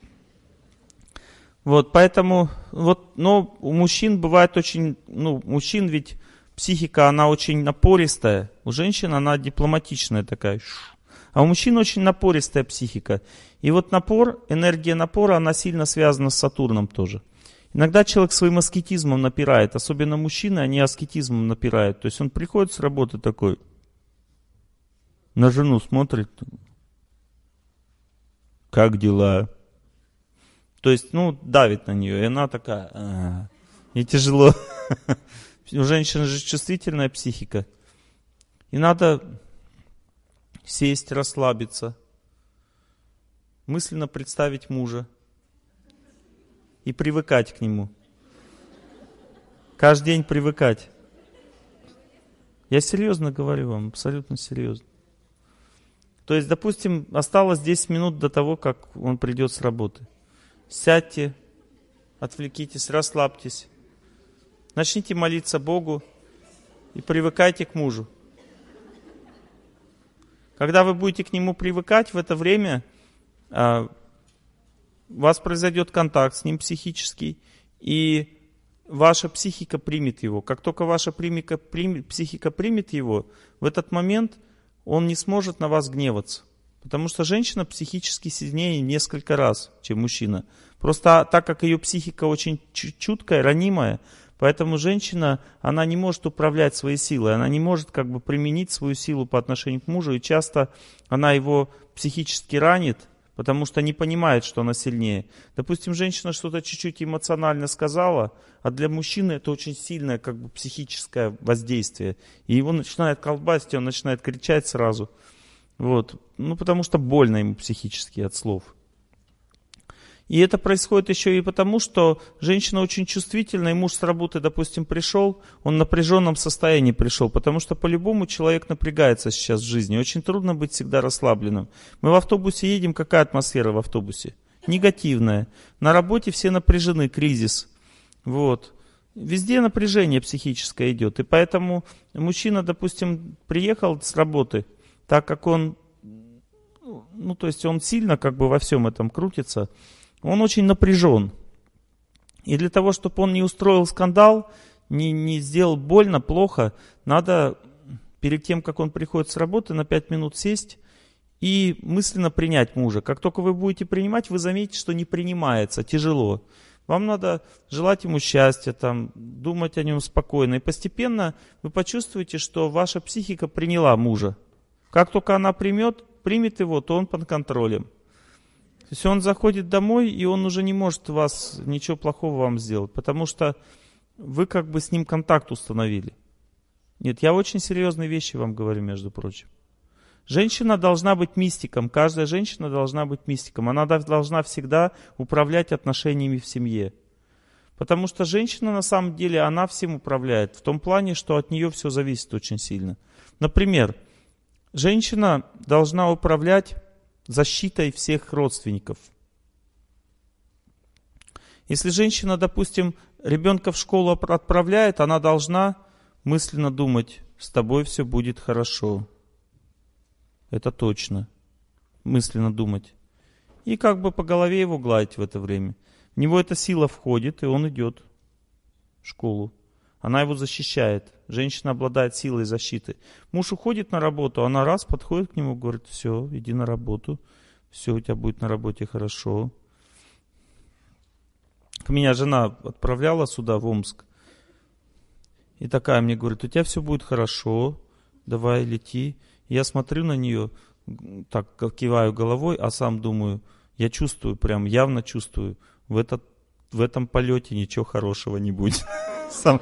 Вот, поэтому, вот, но у мужчин бывает очень, ну, мужчин ведь психика, она очень напористая, у женщин она дипломатичная такая, а у мужчин очень напористая психика. И вот напор, энергия напора, она сильно связана с Сатурном тоже. Иногда человек своим аскетизмом напирает, особенно мужчины, они аскетизмом напирают. То есть он приходит с работы такой, на жену смотрит, как дела? То есть, ну, давит на нее, и она такая, а-а-а, и тяжело. У женщины же чувствительная психика. И надо сесть, расслабиться, мысленно представить мужа и привыкать к нему. Каждый день привыкать. Я серьезно говорю вам, абсолютно серьезно. То есть, допустим, осталось десять минут до того, как он придет с работы. Сядьте, отвлекитесь, расслабьтесь. Начните молиться Богу и привыкайте к мужу. Когда вы будете к нему привыкать, в это время а, у вас произойдет контакт с ним психический, и ваша психика примет его. Как только ваша психика примет, психика примет его, в этот момент он не сможет на вас гневаться. Потому что женщина психически сильнее несколько раз, чем мужчина. Просто так как ее психика очень чуткая, ранимая, поэтому женщина, она не может управлять своей силой, она не может как бы применить свою силу по отношению к мужу, и часто она его психически ранит, потому что не понимает, что она сильнее. Допустим, женщина что-то чуть-чуть эмоционально сказала, а для мужчины это очень сильное как бы психическое воздействие. И его начинает колбасить, он начинает кричать сразу. Вот. Ну, потому что больно ему психически от слов. И это происходит еще и потому, что женщина очень чувствительна, и муж с работы, допустим, пришел, он в напряженном состоянии пришел, потому что по-любому человек напрягается сейчас в жизни. Очень трудно быть всегда расслабленным. Мы в автобусе едем, какая атмосфера в автобусе? Негативная. На работе все напряжены, кризис. Вот. Везде напряжение психическое идет. И поэтому мужчина, допустим, приехал с работы, так как он, ну, то есть он сильно как бы во всем этом крутится, он очень напряжен. И для того, чтобы он не устроил скандал, не, не сделал больно, плохо, надо перед тем, как он приходит с работы, на пять минут сесть и мысленно принять мужа. Как только вы будете принимать, вы заметите, что не принимается, тяжело. Вам надо желать ему счастья, там, думать о нем спокойно. И постепенно вы почувствуете, что ваша психика приняла мужа. Как только она примет, примет его, то он под контролем. То есть он заходит домой, и он уже не может вас ничего плохого вам сделать, потому что вы как бы с ним контакт установили. Нет, я очень серьезные вещи вам говорю, между прочим. Женщина должна быть мистиком, каждая женщина должна быть мистиком. Она должна всегда управлять отношениями в семье. Потому что женщина на самом деле, она всем управляет, в том плане, что от нее все зависит очень сильно. Например, женщина должна управлять защитой всех родственников. Если женщина, допустим, ребенка в школу отправляет, она должна мысленно думать, с тобой все будет хорошо. Это точно. Мысленно думать. И как бы по голове его гладить в это время. В него эта сила входит, и он идет в школу. Она его защищает. Женщина обладает силой защиты. Муж уходит на работу, она раз подходит к нему и говорит, все, иди на работу, все, у тебя будет на работе хорошо. Меня жена отправляла сюда, в Омск, и такая мне говорит, у тебя все будет хорошо, давай лети. Я смотрю на нее, так киваю головой, а сам думаю, я чувствую, прям явно чувствую, в, этот, в этом полете ничего хорошего не будет. Сам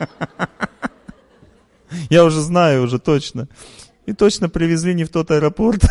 я уже знаю, уже точно. И точно привезли не в тот аэропорт.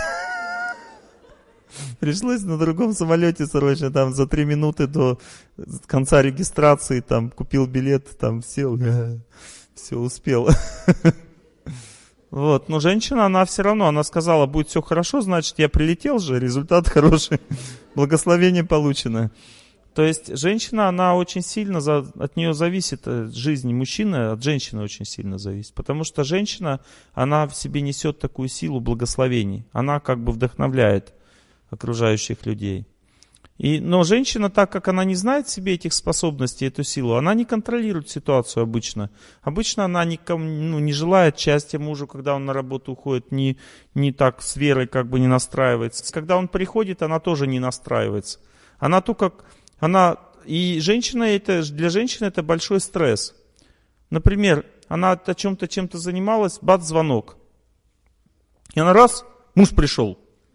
Пришлось на другом самолете срочно, там за три минуты до конца регистрации, там купил билет, там сел, все, успел. Вот. Но женщина, она все равно, она сказала, будет все хорошо, значит, я прилетел же, результат хороший, благословение получено. То есть женщина, она очень сильно, за, от нее зависит жизнь мужчины, от женщины очень сильно зависит. Потому что женщина, она в себе несет такую силу благословений. Она как бы вдохновляет окружающих людей. И, но женщина, так как она не знает в себе этих способностей, эту силу, она не контролирует ситуацию обычно. Обычно она никому, ну, не желает счастья мужу, когда он на работу уходит, не, не так с верой как бы не настраивается. Когда он приходит, она тоже не настраивается. Она только... Она, и женщина это, для женщины это большой стресс. Например, она о чем-то чем-то занималась, бац, звонок. И она раз, муж пришел.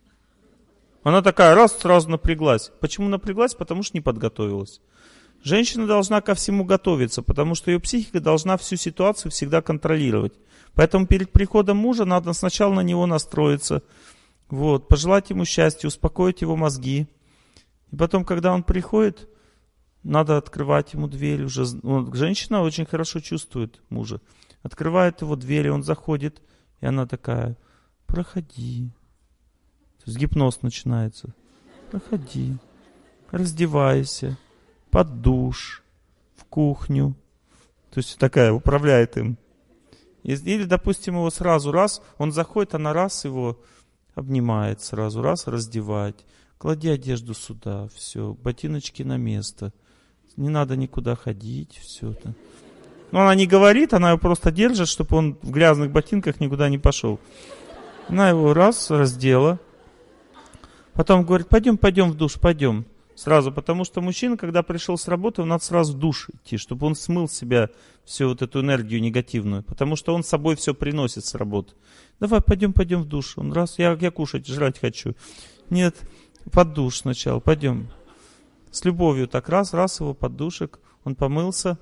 Она такая раз, сразу напряглась. Почему напряглась? Потому что не подготовилась. Женщина должна ко всему готовиться, потому что ее психика должна всю ситуацию всегда контролировать. Поэтому перед приходом мужа надо сначала на него настроиться, вот, пожелать ему счастья, успокоить его мозги. И потом, когда он приходит, надо открывать ему дверь. Уже, ну, женщина очень хорошо чувствует мужа. Открывает его дверь, он заходит, и она такая, проходи. То есть гипноз начинается. Проходи, раздевайся, под душ, в кухню. То есть такая управляет им. Или, допустим, его сразу раз, он заходит, она раз его обнимает сразу, раз раздевать. Клади одежду сюда, все, ботиночки на место. Не надо никуда ходить, все это. Но она не говорит, она его просто держит, чтобы он в грязных ботинках никуда не пошел. Она его раз раздела. Потом говорит, пойдем, пойдем в душ, пойдем. Сразу, потому что мужчина, когда пришел с работы, надо сразу в душ идти, чтобы он смыл с себя всю вот эту энергию негативную. Потому что он с собой все приносит с работы. Давай, пойдем, пойдем в душ. Он раз, я, я кушать, жрать хочу. Нет, под душ сначала, пойдем. С любовью так раз, раз его под душик, он помылся.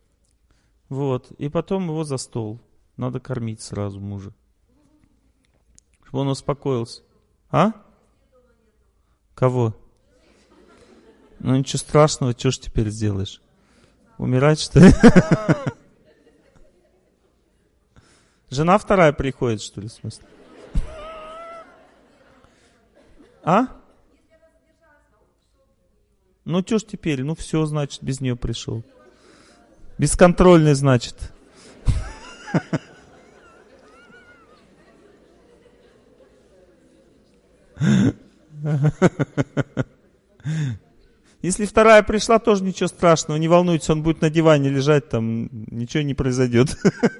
Вот, и потом его за стол. Надо кормить сразу мужа. Чтобы он успокоился. А? Кого? Ну ничего страшного, что ж теперь сделаешь? Умирать, что ли? Жена вторая приходит, что ли, в смысле? А? Ну что ж теперь? Ну все, значит, без нее пришел. Бесконтрольный, значит. Если вторая пришла, тоже ничего страшного, не волнуйтесь, он будет на диване лежать, там ничего не произойдет.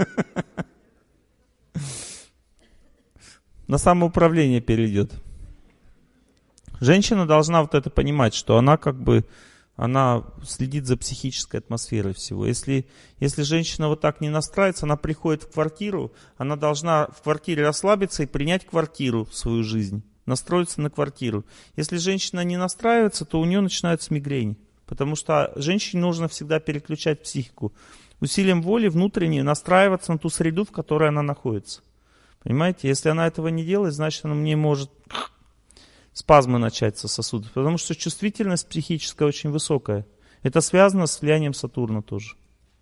На самоуправление перейдет. Женщина должна вот это понимать, что она как бы, она следит за психической атмосферой всего. Если, если женщина вот так не настраивается, она приходит в квартиру, она должна в квартире расслабиться и принять квартиру в свою жизнь. Настроиться на квартиру. Если женщина не настраивается, то у нее начинается мигрень. Потому что женщине нужно всегда переключать психику. Усилием воли внутренне настраиваться на ту среду, в которой она находится. Понимаете? Если она этого не делает, значит, она мне может спазмы начаться сосудов. Потому что чувствительность психическая очень высокая. Это связано с влиянием Сатурна тоже.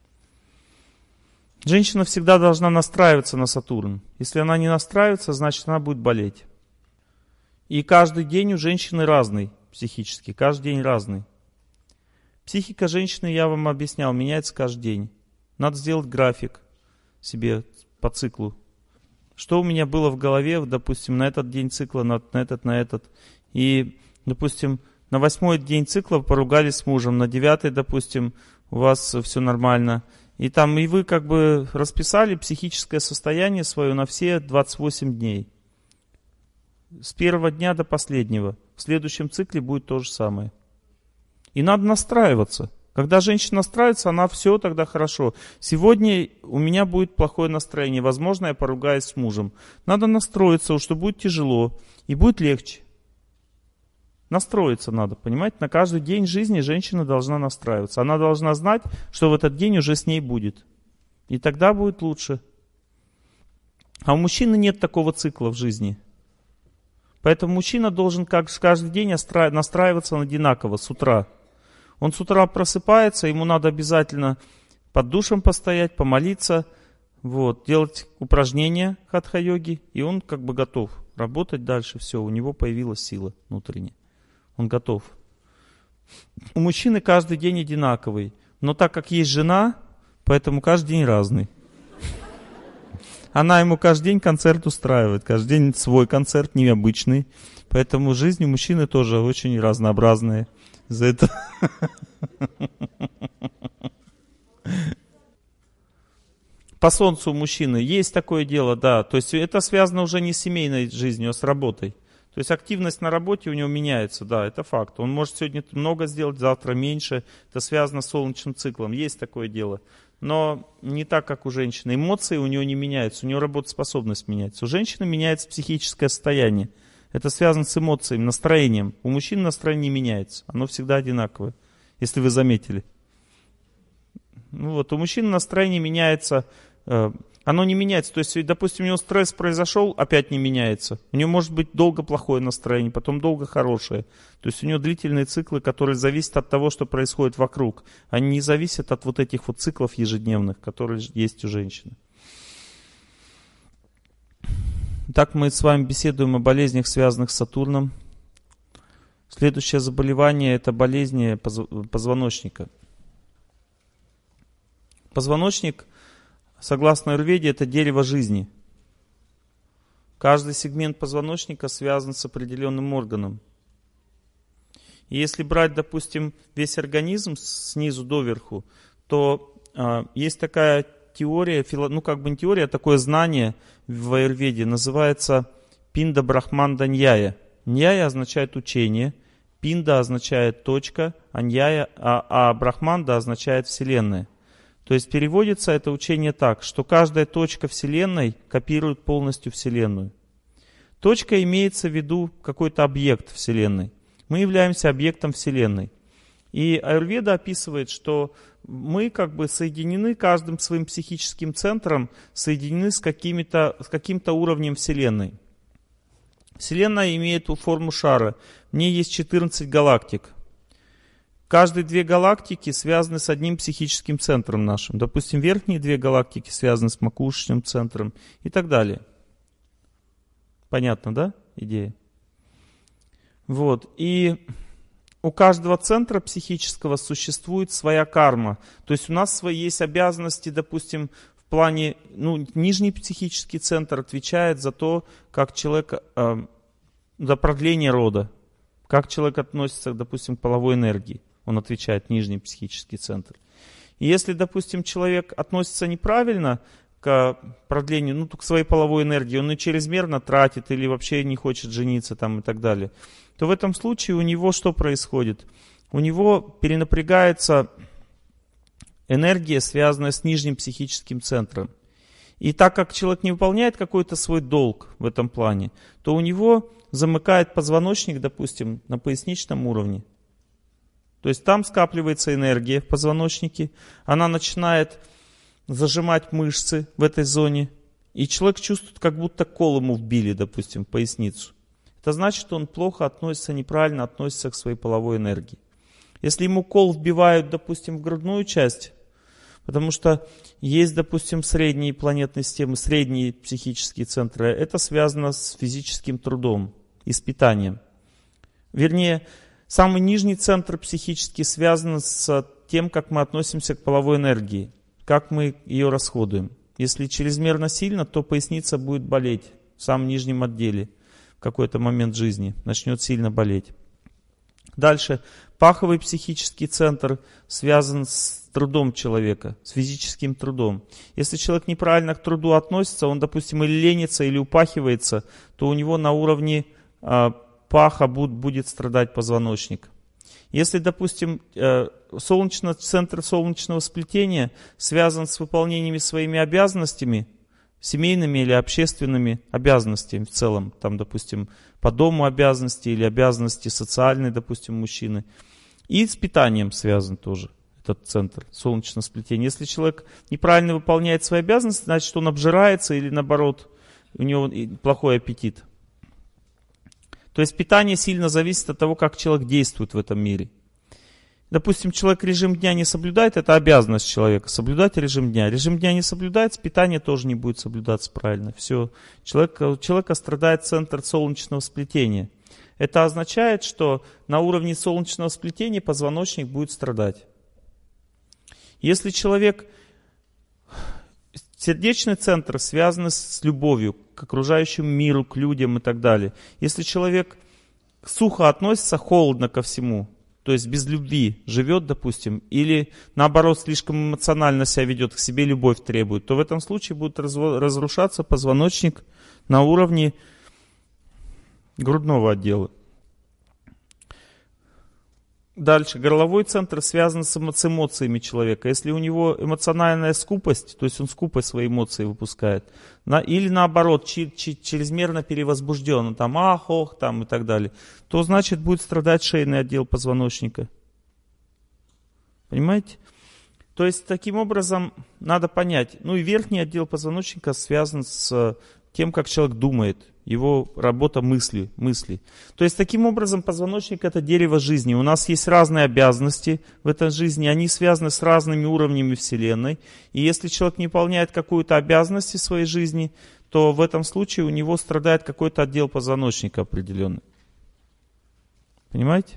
Женщина всегда должна настраиваться на Сатурн. Если она не настраивается, значит, она будет болеть. И каждый день у женщины разный психически, каждый день разный. Психика женщины, я вам объяснял, меняется каждый день. Надо сделать график себе по циклу. Что у меня было в голове, допустим, на этот день цикла, на, на этот, на этот. И, допустим, на восьмой день цикла поругались с мужем, на девятый, допустим, у вас все нормально. И там и вы как бы расписали психическое состояние свое на все двадцать восемь дней. С первого дня до последнего. В следующем цикле будет то же самое. И надо настраиваться. Когда женщина настраивается, она все тогда хорошо. Сегодня у меня будет плохое настроение. Возможно, я поругаюсь с мужем. Надо настроиться, что будет тяжело. И будет легче. Настроиться надо, понимаете? На каждый день жизни женщина должна настраиваться. Она должна знать, что в этот день уже с ней будет. И тогда будет лучше. А у мужчины нет такого цикла в жизни. Поэтому мужчина должен как каждый день настраиваться одинаково с утра. Он с утра просыпается, ему надо обязательно под душем постоять, помолиться, Вот, делать упражнения хатха-йоги, и он как бы готов работать дальше, все, у него появилась сила внутренняя, он готов. У мужчины каждый день одинаковый, но так как есть жена, поэтому каждый день разный. Она ему каждый день концерт устраивает, каждый день свой концерт, необычный, поэтому жизнь у мужчины тоже очень разнообразная. За это... По солнцу у мужчины есть такое дело, да. То есть это связано уже не с семейной жизнью, а с работой. То есть активность на работе у него меняется, да, это факт. Он может сегодня много сделать, завтра меньше. Это связано с солнечным циклом. Есть такое дело. Но не так, как у женщины. Эмоции у него не меняются, у него работоспособность меняется. У женщины меняется психическое состояние. Это связано с эмоциями, настроением. У мужчин настроение не меняется. Оно всегда одинаковое, если вы заметили. Ну вот, у мужчин настроение меняется, э, оно не меняется. То есть, допустим, у него стресс произошел, опять не меняется. У него может быть долго плохое настроение, потом долго хорошее. То есть у него длительные циклы, которые зависят от того, что происходит вокруг. Они не зависят от вот этих вот циклов ежедневных, которые есть у женщины. Так мы с вами беседуем о болезнях, связанных с Сатурном. Следующее заболевание – это болезни позвоночника. Позвоночник, согласно аюрведе, это дерево жизни. Каждый сегмент позвоночника связан с определенным органом. И если брать, допустим, весь организм снизу доверху, то э, есть такая теория, ну как бы не теория, а такое знание в аюрведе, называется пинда брахманда ньяя. Ньяя означает учение, пинда означает точка, а, ньяя, а, а брахманда означает вселенная. То есть переводится это учение так, что каждая точка Вселенной копирует полностью Вселенную. Точка имеется в виду какой-то объект Вселенной. Мы являемся объектом Вселенной. И аюрведа описывает, что мы как бы соединены каждым своим психическим центром, соединены с, какими-то, с каким-то уровнем Вселенной. Вселенная имеет форму шара. В ней есть четырнадцать галактик. Каждые две галактики связаны с одним психическим центром нашим. Допустим, верхние две галактики связаны с макушечным центром и так далее. Понятно, да, идея? Вот. И у каждого центра психического существует своя карма. То есть у нас свои есть обязанности, допустим, в плане, ну, нижний психический центр отвечает за то, как человек, э, за продление рода, как человек относится, допустим, к половой энергии. Он отвечает, нижний психический центр. И если, допустим, человек относится неправильно к продлению, ну, к своей половой энергии, он ее чрезмерно тратит или вообще не хочет жениться там, и так далее, то в этом случае у него что происходит? У него перенапрягается энергия, связанная с нижним психическим центром. И так как человек не выполняет какой-то свой долг в этом плане, то у него замыкает позвоночник, допустим, на поясничном уровне. То есть там скапливается энергия в позвоночнике, она начинает зажимать мышцы в этой зоне, и человек чувствует, как будто кол ему вбили, допустим, в поясницу. Это значит, что он плохо относится, неправильно относится к своей половой энергии. Если ему кол вбивают, допустим, в грудную часть, потому что есть, допустим, средние планетные системы, средние психические центры, это связано с физическим трудом и с питанием. Вернее, самый нижний центр психически связан с тем, как мы относимся к половой энергии, как мы ее расходуем. Если чрезмерно сильно, то поясница будет болеть в самом нижнем отделе в какой-то момент жизни, начнет сильно болеть. Дальше, паховый психический центр связан с трудом человека, с физическим трудом. Если человек неправильно к труду относится, он, допустим, или ленится, или упахивается, то у него на уровне э, паха будет, будет страдать позвоночник. Если, допустим, э, солнечный, центр солнечного сплетения связан с выполнениями своими обязанностями, семейными или общественными обязанностями в целом, там, допустим, по дому обязанности или обязанности социальные, допустим, мужчины, и с питанием связан тоже этот центр солнечного сплетения. Если человек неправильно выполняет свои обязанности, значит, он обжирается или, наоборот, у него плохой аппетит. То есть питание сильно зависит от того, как человек действует в этом мире. допустим, человек режим дня не соблюдает, это обязанность человека, соблюдать режим дня. Режим дня не соблюдается, питание тоже не будет соблюдаться правильно. Все. Человек, у человека страдает центр солнечного сплетения. Это означает, что на уровне солнечного сплетения позвоночник будет страдать. Если человек, сердечный центр связан с любовью к окружающему миру, к людям и так далее. Если человек сухо относится, холодно ко всему, то есть без любви живет, допустим, или наоборот слишком эмоционально себя ведет, к себе любовь требует, то в этом случае будет разрушаться позвоночник на уровне грудного отдела. Дальше. Горловой центр связан с эмоциями человека. Если у него эмоциональная скупость, то есть он скупо свои эмоции выпускает, на, или наоборот, чи, чи, чрезмерно перевозбужден, там ах, ох, там и так далее, то значит будет страдать шейный отдел позвоночника. Понимаете? То есть таким образом надо понять. Ну и верхний отдел позвоночника связан с тем, как человек думает. Его работа мысли, мысли. То есть, таким образом, позвоночник — это дерево жизни. У нас есть разные обязанности в этой жизни, они связаны с разными уровнями Вселенной. И если человек не выполняет какую-то обязанность в своей жизни, то в этом случае у него страдает какой-то отдел позвоночника определенный. Понимаете?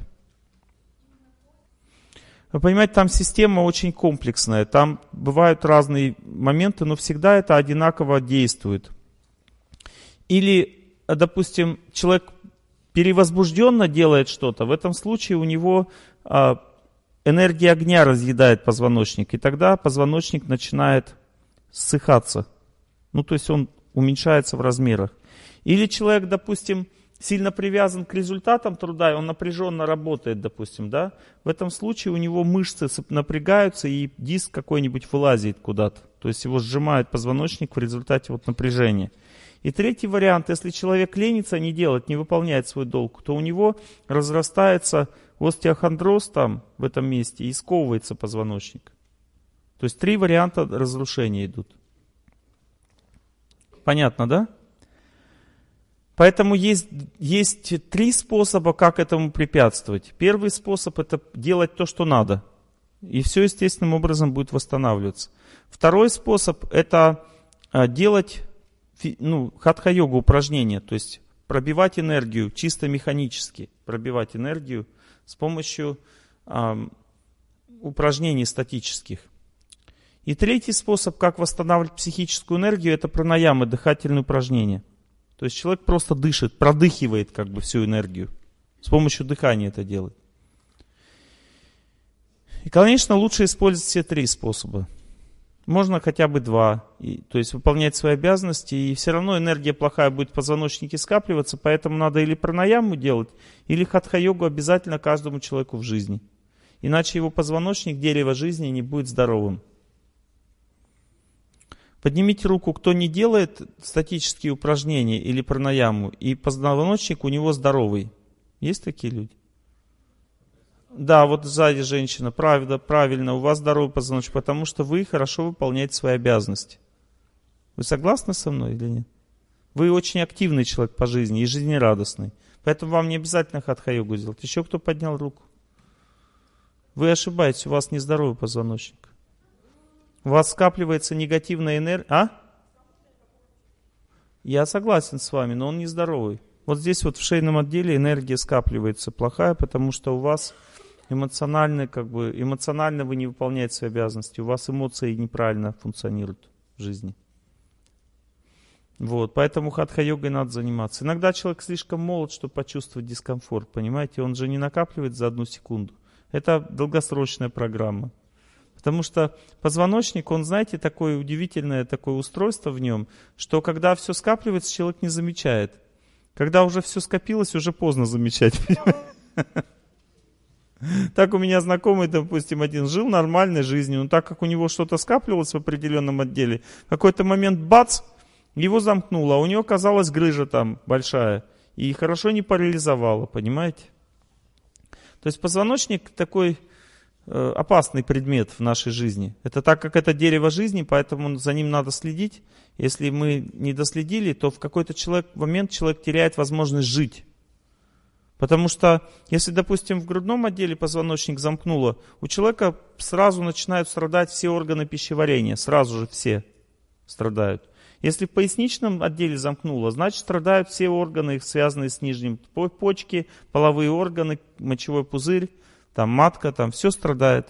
Вы понимаете, там система очень комплексная, там бывают разные моменты, но всегда это одинаково действует. Или, допустим, человек перевозбужденно делает что-то, в этом случае у него а, энергия огня разъедает позвоночник, и тогда позвоночник начинает ссыхаться. Ну, то есть он уменьшается в размерах. Или человек, допустим, сильно привязан к результатам труда, и он напряженно работает, допустим, да, в этом случае у него мышцы напрягаются, и диск какой-нибудь вылазит куда-то. То есть его сжимает позвоночник в результате вот напряжения. И третий вариант, если человек ленится, не делает, не выполняет свой долг, то у него разрастается остеохондроз там, в этом месте, и сковывается позвоночник. То есть три варианта разрушения идут. Понятно, да? Поэтому есть, есть три способа, как этому препятствовать. Первый способ — это делать то, что надо. И все естественным образом будет восстанавливаться. Второй способ — это делать ну, хатха-йога упражнения, то есть пробивать энергию чисто механически, пробивать энергию с помощью э, упражнений статических. И третий способ, как восстанавливать психическую энергию, это пранаямы, дыхательные упражнения. То есть человек просто дышит, продыхивает как бы всю энергию. С помощью дыхания это делает. И, конечно, лучше использовать все три способа. Можно хотя бы два, и, то есть выполнять свои обязанности, и все равно энергия плохая будет в позвоночнике скапливаться, поэтому надо или пранаяму делать, или хатха-йогу обязательно каждому человеку в жизни. Иначе его позвоночник, дерево жизни, не будет здоровым. Поднимите руку, кто не делает статические упражнения или пранаяму, и позвоночник у него здоровый. Есть такие люди? Да, вот сзади женщина, правда, правильно, у вас здоровый позвоночник, потому что вы хорошо выполняете свои обязанности. Вы согласны со мной или нет? Вы очень активный человек по жизни и жизнерадостный. Поэтому вам не обязательно хатха-йогу делать. Еще кто поднял руку? Вы ошибаетесь, у вас нездоровый позвоночник. У вас скапливается негативная энергия. А? Я согласен с вами, но он нездоровый. Вот здесь вот в шейном отделе энергия скапливается плохая, потому что у вас эмоционально, как бы, эмоционально вы не выполняете свои обязанности, у вас эмоции неправильно функционируют в жизни. Вот, поэтому хатха-йогой надо заниматься. Иногда человек слишком молод, чтобы почувствовать дискомфорт, понимаете, он же не накапливает за одну секунду. Это долгосрочная программа. Потому что позвоночник, он, знаете, такое удивительное такое устройство в нем, что когда все скапливается, человек не замечает. Когда уже все скопилось, уже поздно замечать. Так у меня знакомый, допустим, один жил нормальной жизнью, но так как у него что-то скапливалось в определенном отделе, в какой-то момент бац, его замкнуло, а у него оказалась грыжа там большая, и хорошо не парализовало, понимаете? То есть позвоночник такой э, опасный предмет в нашей жизни. Это так как это дерево жизни, поэтому за ним надо следить. Если мы не доследили, то в какой-то человек, момент человек теряет возможность жить. Потому что, если, допустим, в грудном отделе позвоночник замкнуло, у человека сразу начинают страдать все органы пищеварения, сразу же все страдают. Если в поясничном отделе замкнуло, значит страдают все органы, связанные с нижним, почки, половые органы, мочевой пузырь, там матка, там все страдает.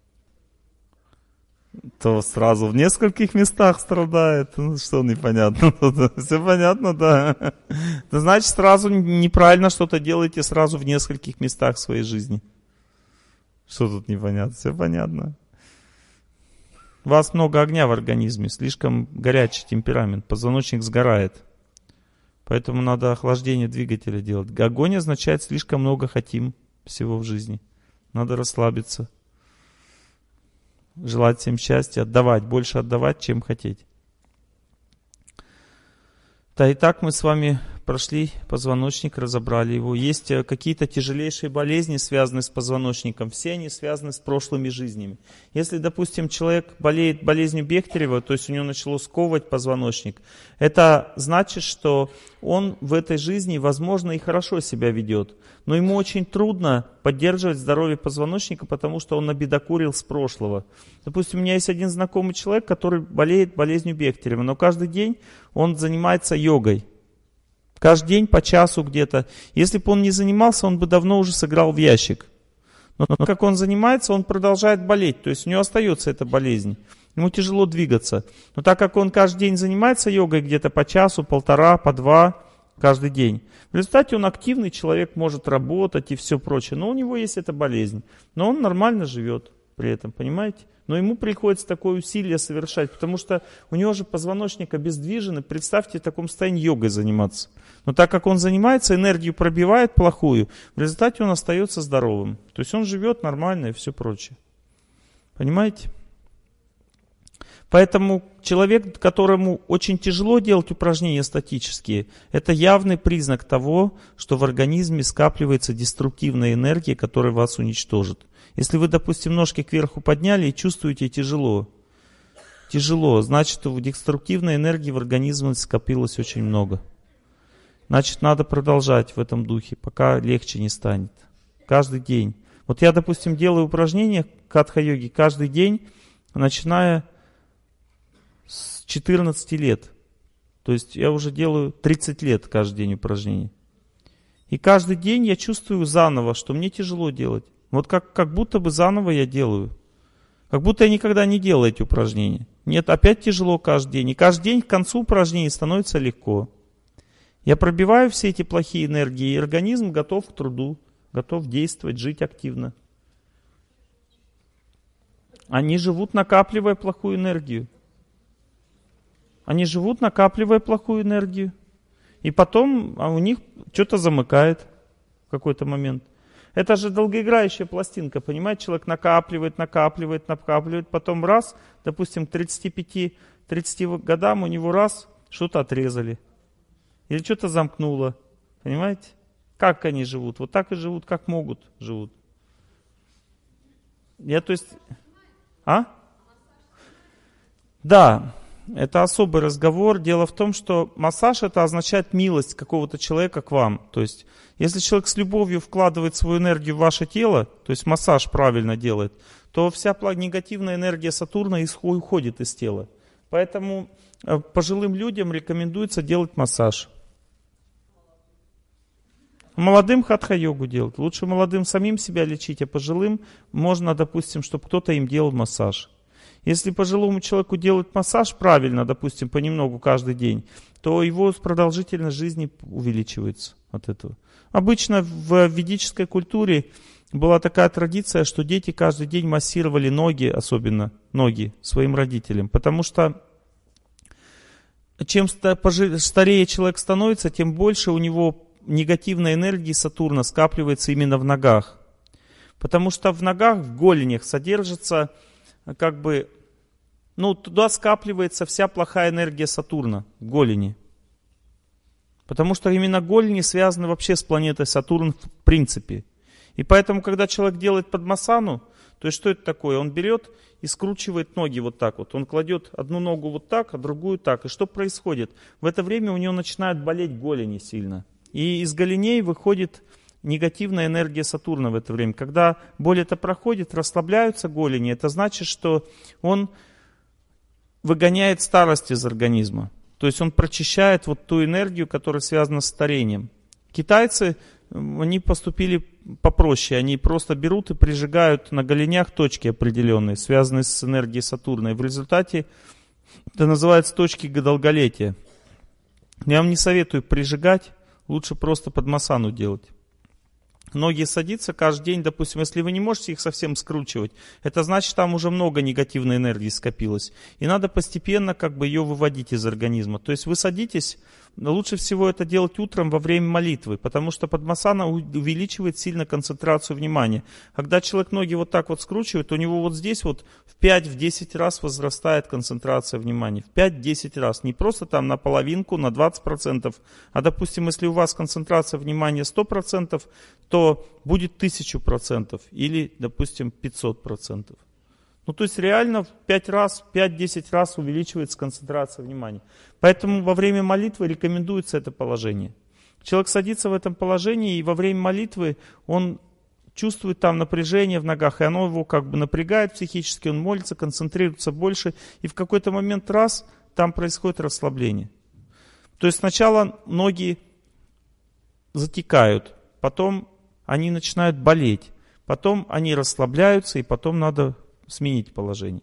То сразу в нескольких местах страдает. Ну, что непонятно? Все понятно, да. Это значит, сразу неправильно что-то делаете сразу в нескольких местах своей жизни. Что тут непонятно? Все понятно. У вас много огня в организме, слишком горячий темперамент, позвоночник сгорает. Поэтому надо охлаждение двигателя делать. Огонь означает, слишком много хотим всего в жизни. Надо расслабиться. Желать всем счастья, отдавать, больше отдавать, чем хотеть. Да, и так мы с вами прошли позвоночник, разобрали его. Есть какие-то тяжелейшие болезни, связанные с позвоночником. Все они связаны с прошлыми жизнями. Если, допустим, человек болеет болезнью Бехтерева, то есть у него начало сковывать позвоночник, это значит, что он в этой жизни, возможно, и хорошо себя ведет. Но ему очень трудно поддерживать здоровье позвоночника, потому что он набедокурил с прошлого. Допустим, у меня есть один знакомый человек, который болеет болезнью Бехтерева, но каждый день он занимается йогой. Каждый день по часу где-то. Если бы он не занимался, он бы давно уже сыграл в ящик. Но, но как он занимается, он продолжает болеть. То есть у него остается эта болезнь. Ему тяжело двигаться. Но так как он каждый день занимается йогой где-то по часу, полтора, по два каждый день, в результате он активный человек, может работать и все прочее. Но у него есть эта болезнь. Но он нормально живет при этом, понимаете? Но ему приходится такое усилие совершать, потому что у него же позвоночник обездвижен, и представьте, в таком состоянии йогой заниматься. Но так как он занимается, энергию пробивает плохую, в результате он остается здоровым. То есть он живет нормально и все прочее. Понимаете? Поэтому человек, которому очень тяжело делать упражнения статические, это явный признак того, что в организме скапливается деструктивная энергия, которая вас уничтожит. Если вы, допустим, ножки кверху подняли и чувствуете тяжело, тяжело, значит, деструктивной энергии в организме скопилось очень много. Значит, надо продолжать в этом духе, пока легче не станет. Каждый день. Вот я, допустим, делаю упражнения катха-йоги каждый день, начиная с четырнадцати лет. То есть я уже делаю тридцать лет каждый день упражнений. И каждый день я чувствую заново, что мне тяжело делать. Вот как, как будто бы заново я делаю. Как будто я никогда не делал эти упражнения. Нет, опять тяжело каждый день. И каждый день к концу упражнений становится легко. Я пробиваю все эти плохие энергии, и организм готов к труду, готов действовать, жить активно. Они живут, накапливая плохую энергию. Они живут, накапливая плохую энергию. И потом а у них что-то замыкает в какой-то момент. Это же долгоиграющая пластинка, понимаете? Человек накапливает, накапливает, накапливает. Потом раз, допустим, к тридцати пяти тридцати годам у него раз, что-то отрезали. Или что-то замкнуло. Понимаете? Как они живут? Вот так и живут, как могут живут. Я, то есть... А? Да. Это особый разговор. Дело в том, что массаж это означает милость какого-то человека к вам. То есть, если человек с любовью вкладывает свою энергию в ваше тело, то есть массаж правильно делает, то вся негативная энергия Сатурна уходит из тела. Поэтому пожилым людям рекомендуется делать массаж. Молодым хатха-йогу делать. Лучше молодым самим себя лечить, а пожилым можно, допустим, чтобы кто-то им делал массаж. Если пожилому человеку делать массаж правильно, допустим, понемногу каждый день, то его продолжительность жизни увеличивается от этого. Обычно в ведической культуре была такая традиция, что дети каждый день массировали ноги, особенно ноги, своим родителям. Потому что чем старее человек становится, тем больше у него негативной энергии Сатурна скапливается именно в ногах. Потому что в ногах, в голенях содержится... как бы, ну, туда скапливается вся плохая энергия Сатурна, в голени. Потому что именно голени связаны вообще с планетой Сатурн в принципе. И поэтому, когда человек делает подмасану, то есть что это такое? Он берет и скручивает ноги вот так вот. Он кладет одну ногу вот так, а другую так. И что происходит? В это время у него начинают болеть голени сильно. И из голеней выходит негативная энергия Сатурна в это время. Когда боль это проходит, расслабляются голени, это значит, что он выгоняет старость из организма. То есть он прочищает вот ту энергию, которая связана с старением. Китайцы, они поступили попроще. Они просто берут и прижигают на голенях точки определенные, связанные с энергией Сатурна. И в результате это называется точки долголетия. Я вам не советую прижигать, лучше просто под масану делать. Многие садятся каждый день, допустим, если вы не можете их совсем скручивать, это значит, там уже много негативной энергии скопилось. И надо постепенно как бы ее выводить из организма. То есть вы садитесь, лучше всего это делать утром во время молитвы, потому что подмасана увеличивает сильно концентрацию внимания. Когда человек ноги вот так вот скручивает, у него вот здесь вот в пять-десять раз возрастает концентрация внимания. В пять-десять раз. Не просто там на половинку, на двадцать процентов, а допустим, если у вас концентрация внимания сто процентов, то будет тысяча процентов или, допустим, пятьсот процентов. Ну, то есть реально в пять раз, пять-десять раз увеличивается концентрация внимания. Поэтому во время молитвы рекомендуется это положение. Человек садится в этом положении, и во время молитвы он чувствует там напряжение в ногах, и оно его как бы напрягает психически, он молится, концентрируется больше, и в какой-то момент раз там происходит расслабление. То есть сначала ноги затекают, потом они начинают болеть, потом они расслабляются, и потом надо сменить положение.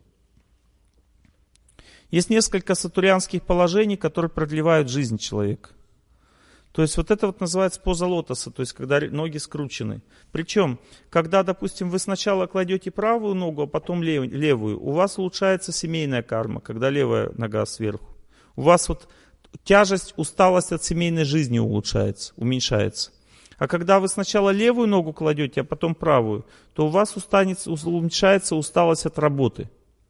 Есть несколько сатурнских положений, которые продлевают жизнь человека. То есть вот это вот называется поза лотоса, то есть когда ноги скручены. Причем, когда, допустим, вы сначала кладете правую ногу, а потом лев, левую, у вас улучшается семейная карма, когда левая нога сверху. У вас вот тяжесть, усталость от семейной жизни улучшается, уменьшается. А когда вы сначала левую ногу кладете, а потом правую, то у вас устанет, уменьшается усталость от работы.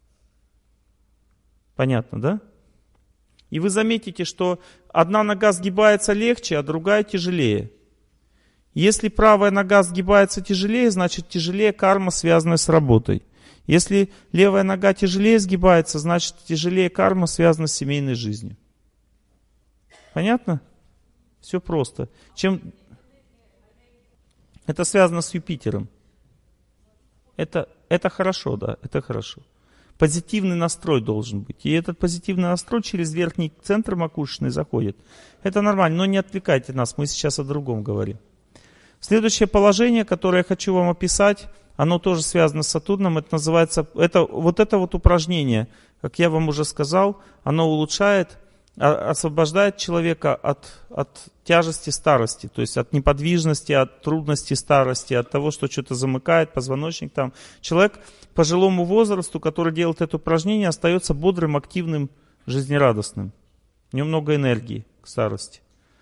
Понятно, да? И вы заметите, что одна нога сгибается легче, а другая тяжелее. Если правая нога сгибается тяжелее, значит тяжелее карма, связанная с работой. Если левая нога тяжелее сгибается, значит тяжелее карма, связанная с семейной жизнью. Понятно? Все просто. Чем... Это связано с Юпитером. Это, это хорошо, да, это хорошо. Позитивный настрой должен быть. И этот позитивный настрой через верхний центр макушечный заходит. Это нормально, но не отвлекайте нас, мы сейчас о другом говорим. Следующее положение, которое я хочу вам описать, оно тоже связано с Сатурном, это называется, это, вот это вот упражнение, как я вам уже сказал, оно улучшает, освобождает человека от, от тяжести старости, то есть от неподвижности, от трудностей старости, от того, что что-то замыкает, позвоночник там. Человек по пожилому возрасту, который делает это упражнение, остается бодрым, активным, жизнерадостным. У него много энергии к старости.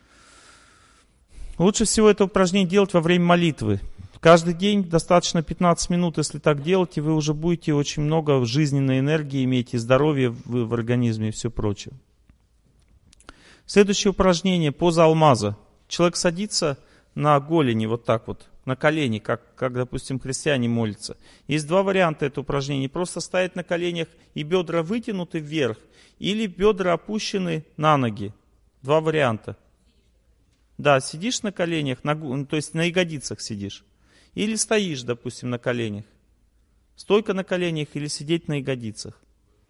Лучше всего это упражнение делать во время молитвы. Каждый день достаточно пятнадцать минут, если так делать, и вы уже будете очень много жизненной энергии иметь, и здоровья в, в организме и все прочее. Следующее упражнение, поза алмаза. Человек садится на голени, вот так вот, на колени, как, как, допустим, христиане молятся. Есть два варианта этого упражнения. Просто стоять на коленях и бедра вытянуты вверх, или бедра опущены на ноги. Два варианта. Да, сидишь на коленях, на, то есть на ягодицах сидишь. Или стоишь, допустим, на коленях. Стойка на коленях или сидеть на ягодицах.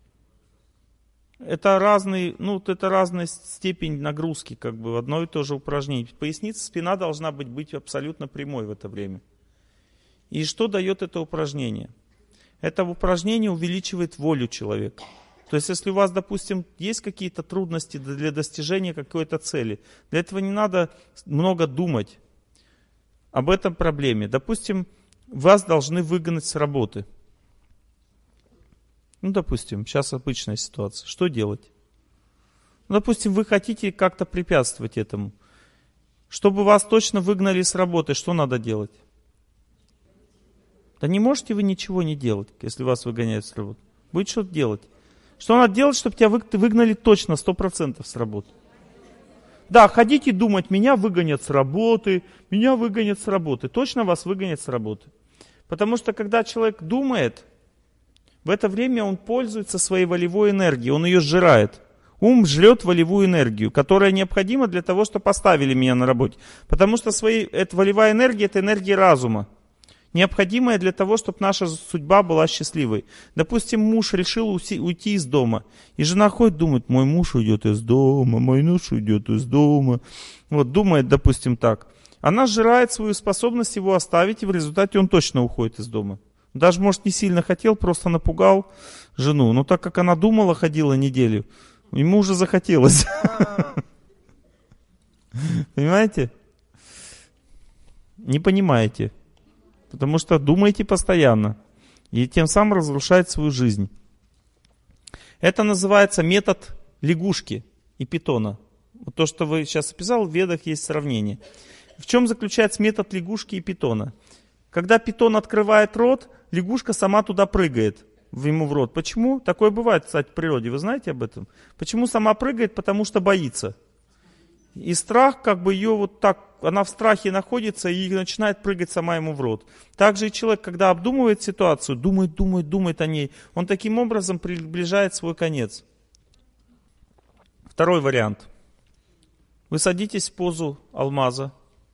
Это разный, ну, это разная степень нагрузки, как бы, в одно и то же упражнение. Поясница, спина должна быть, быть абсолютно прямой в это время. И что дает это упражнение? Это упражнение увеличивает волю человека. То есть, если у вас, допустим, есть какие-то трудности для достижения какой-то цели, для этого не надо много думать об этом проблеме. Допустим, вас должны выгнать с работы. Ну, допустим, сейчас обычная ситуация. Что делать? Ну, допустим, вы хотите как-то препятствовать этому. Чтобы вас точно выгнали с работы, что надо делать? Да не можете вы ничего не делать, если вас выгоняют с работы. Будет что-то делать. Что надо делать, чтобы тебя выгнали точно, сто процентов с работы? Да, ходите думать, меня выгонят с работы, меня выгонят с работы. Точно вас выгонят с работы. Потому что, когда человек думает, в это время он пользуется своей волевой энергией, он ее сжирает. Ум жрет волевую энергию, которая необходима для того, чтобы поставили меня на работе. Потому что свои, это волевая энергия, это энергия разума. Необходимая для того, чтобы наша судьба была счастливой. Допустим, муж решил уйти из дома. И жена ходит, думает, мой муж уйдет из дома, мой муж уйдет из дома. Вот думает, допустим, так. Она сжирает свою способность его оставить, и в результате он точно уходит из дома. Даже, может, не сильно хотел, просто напугал жену. Но так как она думала, ходила неделю, ему уже захотелось. Понимаете? Не понимаете. Потому что думаете постоянно. И тем самым разрушаете свою жизнь. Это называется метод лягушки и питона. Вот то, что вы сейчас описал, в Ведах есть сравнение. В чем заключается метод лягушки и питона? Когда питон открывает рот, лягушка сама туда прыгает, ему в рот. Почему? Такое бывает, кстати, в природе. Вы знаете об этом? Почему сама прыгает? Потому что боится. И страх, как бы ее вот так, она в страхе находится и начинает прыгать сама ему в рот. Также и человек, когда обдумывает ситуацию, думает, думает, думает о ней, он таким образом приближает свой конец. Второй вариант. Вы садитесь в позу алмаза,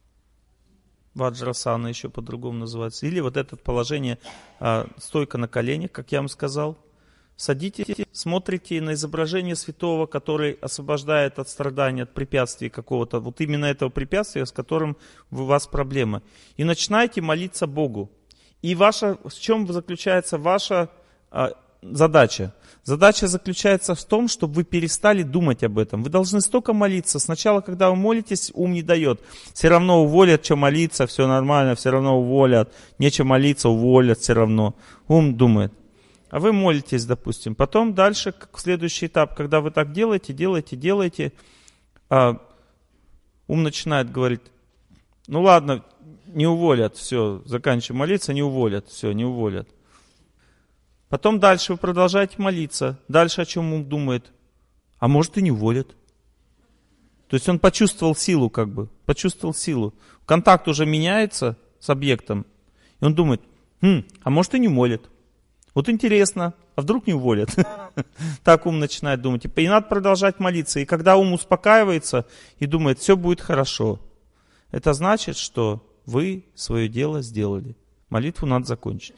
ваджрасана еще по-другому называется, или вот это положение а, стойка на коленях, как я вам сказал. Садитесь, смотрите на изображение святого, который освобождает от страдания, от препятствий какого-то, вот именно этого препятствия, с которым у вас проблема. И начинайте молиться Богу. И ваша, в чем заключается ваша а, задача? Задача заключается в том, чтобы вы перестали думать об этом. Вы должны столько молиться. Сначала, когда вы молитесь, ум не дает. Все равно уволят, что молиться, все нормально, все равно уволят. Нечего молиться, уволят все равно. Ум думает. А вы молитесь, допустим. Потом дальше, как следующий этап, когда вы так делаете, делаете, делаете, а ум начинает говорить, ну ладно, не уволят, все, заканчиваем молиться, не уволят, все, не уволят. Потом дальше вы продолжаете молиться. Дальше о чем ум думает? А может и не уволят. То есть он почувствовал силу, как бы, почувствовал силу. Контакт уже меняется с объектом. И он думает, хм, а может и не уволят. Вот интересно, а вдруг не уволят? Так ум начинает думать. И надо продолжать молиться. И когда ум успокаивается и думает, все будет хорошо, это значит, что вы свое дело сделали. Молитву надо закончить.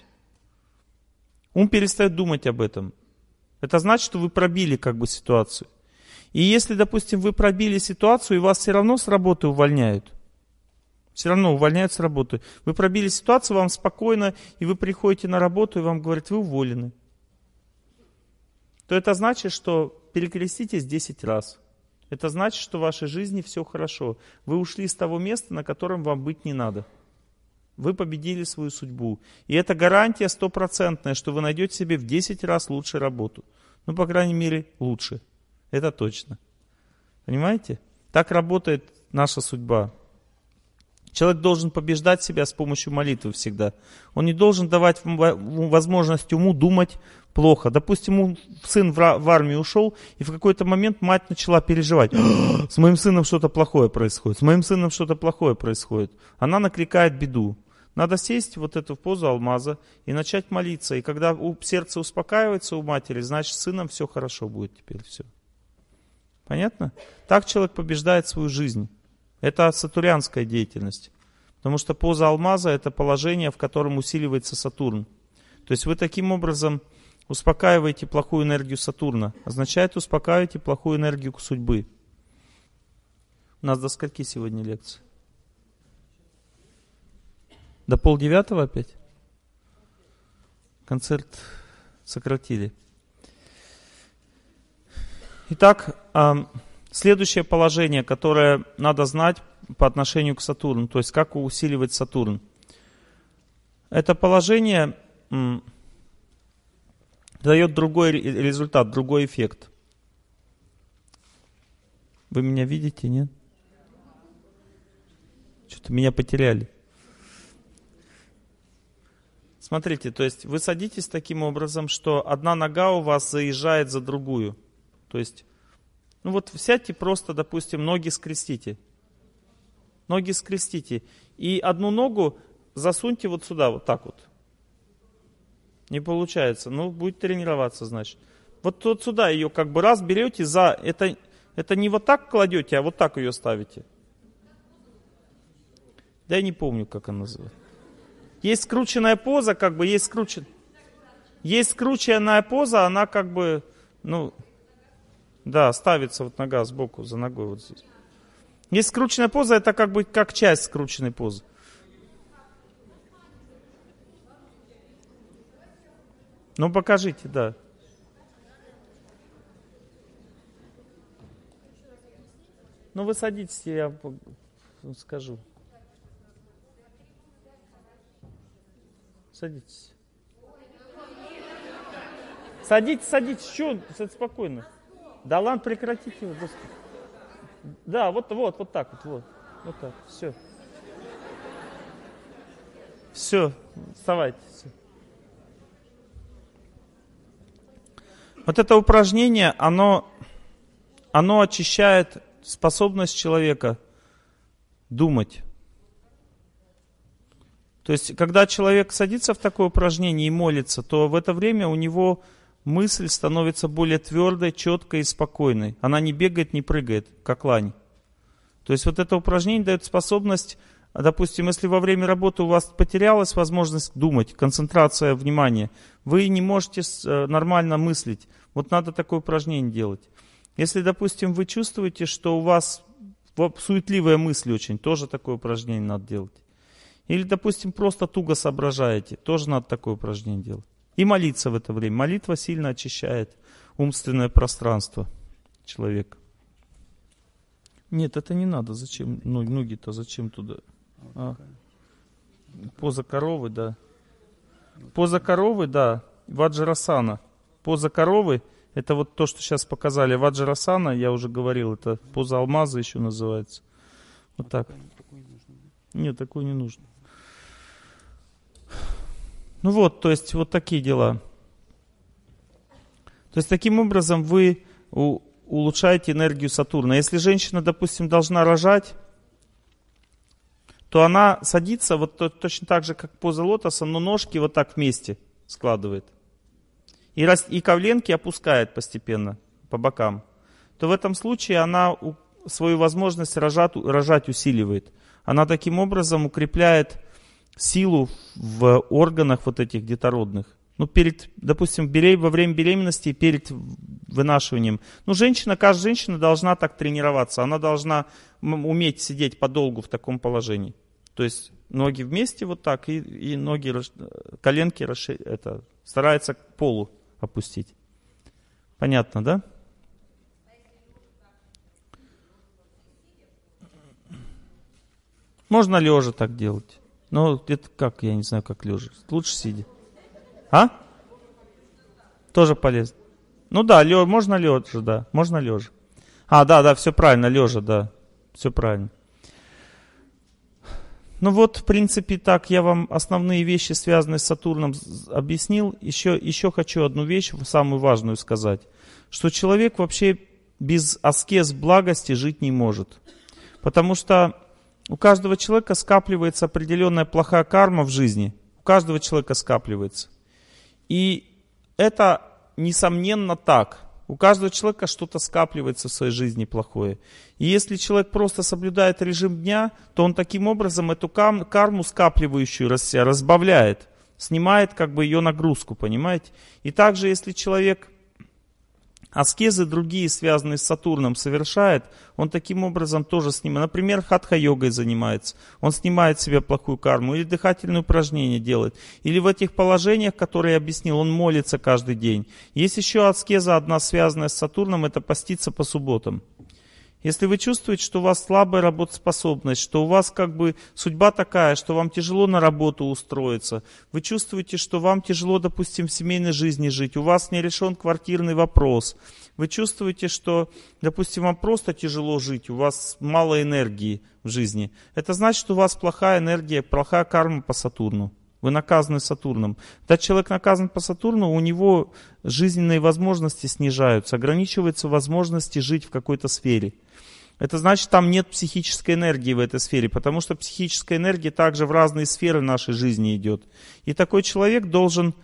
Ум перестает думать об этом. Это значит, что вы пробили как бы ситуацию. И если, допустим, вы пробили ситуацию, и вас все равно с работы увольняют, все равно увольняют с работы. Вы пробили ситуацию, вам спокойно, и вы приходите на работу, и вам говорят, вы уволены. То это значит, что перекреститесь десять раз. Это значит, что в вашей жизни все хорошо. Вы ушли с того места, на котором вам быть не надо. Вы победили свою судьбу. И это гарантия стопроцентная, что вы найдете себе в десять раз лучше работу. Ну, по крайней мере, лучше. Это точно. Понимаете? Так работает наша судьба. Человек должен побеждать себя с помощью молитвы всегда. Он не должен давать возможность уму думать плохо. Допустим, сын в армию ушел, и в какой-то момент мать начала переживать. С моим сыном что-то плохое происходит, с моим сыном что-то плохое происходит. Она накликает беду. Надо сесть вот эту в позу алмаза и начать молиться. И когда сердце успокаивается у матери, значит, с сыном все хорошо будет теперь. Все. Понятно? Так человек побеждает свою жизнь. Это сатурнянская деятельность. Потому что поза алмаза — это положение, в котором усиливается Сатурн. То есть вы таким образом успокаиваете плохую энергию Сатурна. Означает, успокаиваете плохую энергию судьбы. У нас до скольки сегодня лекции? До полдевятого опять? Концерт сократили. Итак, следующее положение, которое надо знать по отношению к Сатурну, то есть как усиливать Сатурн. Это положение м, дает другой результат, другой эффект. Вы меня видите, нет? Что-то меня потеряли. Смотрите, то есть вы садитесь таким образом, что одна нога у вас заезжает за другую. То есть, ну вот сядьте просто, допустим, ноги скрестите. Ноги скрестите. И одну ногу засуньте вот сюда, вот так вот. Не получается. Ну, будет тренироваться, значит. Вот, вот сюда ее как бы раз берете за... Это, это не вот так кладете, а вот так ее ставите. Да я не помню, как она называется. Есть скрученная поза, как бы, есть скручен... Есть скрученная поза, она как бы, ну, да, ставится вот нога сбоку, за ногой вот здесь. Есть скрученная поза, это как бы как часть скрученной позы. Ну, покажите, да. Ну, вы садитесь, я скажу. Садитесь. Садитесь, садитесь, что? Спокойно. Да ладно, прекратите его, Господи. Да, вот, вот, вот так вот, вот. Вот так, все. Все, вставайте. Все. Вот это упражнение, оно, оно очищает способность человека думать. То есть, когда человек садится в такое упражнение и молится, то в это время у него мысль становится более твердой, четкой и спокойной. Она не бегает, не прыгает, как лань. То есть, вот это упражнение дает способность, допустим, если во время работы у вас потерялась возможность думать, концентрация внимания, вы не можете нормально мыслить. Вот надо такое упражнение делать. Если, допустим, вы чувствуете, что у вас суетливые мысли очень, тоже такое упражнение надо делать. Или, допустим, просто туго соображаете, тоже надо такое упражнение делать. И молиться в это время. Молитва сильно очищает умственное пространство человека. Нет, это не надо. Зачем? Ну, ноги-то зачем туда? А. Поза коровы, да. Поза коровы, да. Ваджрасана. Поза коровы, это вот то, что сейчас показали. Ваджрасана, я уже говорил, это поза алмаза еще называется. Вот так. Нет, такой не нужно. Ну вот, то есть вот такие дела. То есть таким образом вы у, улучшаете энергию Сатурна. Если женщина, допустим, должна рожать, то она садится вот то, точно так же, как поза лотоса, но ножки вот так вместе складывает. И, рас, и коленки опускает постепенно по бокам. То в этом случае она у, свою возможность рожать, рожать усиливает. Она таким образом укрепляет силу в органах вот этих детородных. Ну, перед, допустим, берем, во время беременности и перед вынашиванием. Ну, женщина, каждая женщина должна так тренироваться. Она должна уметь сидеть подолгу в таком положении. То есть ноги вместе вот так, и, и ноги, коленки расшир... это, старается к полу опустить. Понятно, да? Можно лежа так делать. Но это как, я не знаю, как лежа. Лучше сидя. А? Тоже полезно. Ну да, лё, можно лежа, да. Можно лежа. А, да, да, все правильно, лежа, да. Все правильно. Ну вот, в принципе, так я вам основные вещи, связанные с Сатурном, объяснил. Еще, еще хочу одну вещь, самую важную сказать. Что человек вообще без аскез благости жить не может. Потому что у каждого человека скапливается определенная плохая карма в жизни. У каждого человека скапливается. И это, несомненно, так. У каждого человека что-то скапливается в своей жизни плохое. И если человек просто соблюдает режим дня, то он таким образом эту карму скапливающую разбавляет. Снимает как бы ее нагрузку, понимаете? И также, если человек аскезы другие, связанные с Сатурном, совершает, он таким образом тоже снимает. Например, хатха-йогой занимается. Он снимает с себя плохую карму. Или дыхательные упражнения делает. Или в этих положениях, которые я объяснил, он молится каждый день. Есть еще аскеза одна, связанная с Сатурном, это поститься по субботам. Если вы чувствуете, что у вас слабая работоспособность, что у вас как бы судьба такая, что вам тяжело на работу устроиться, вы чувствуете, что вам тяжело, допустим, в семейной жизни жить, у вас не решен квартирный вопрос, вы чувствуете, что, допустим, вам просто тяжело жить, у вас мало энергии в жизни, это значит, что у вас плохая энергия, плохая карма по Сатурну. Вы наказаны Сатурном. Когда человек наказан по Сатурну, у него жизненные возможности снижаются, ограничиваются возможности жить в какой-то сфере. Это значит, там нет психической энергии в этой сфере, потому что психическая энергия также в разные сферы нашей жизни идет. И такой человек должен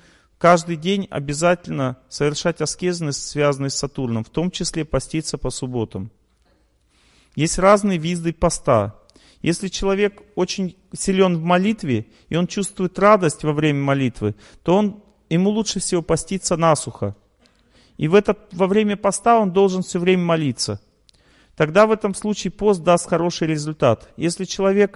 каждый день обязательно совершать аскезы, связанные с Сатурном, в том числе поститься по субботам. Есть разные виды поста. Если человек очень силен в молитве, и он чувствует радость во время молитвы, то он, ему лучше всего поститься насухо. И в этот, во время поста он должен все время молиться. Тогда в этом случае пост даст хороший результат. Если человек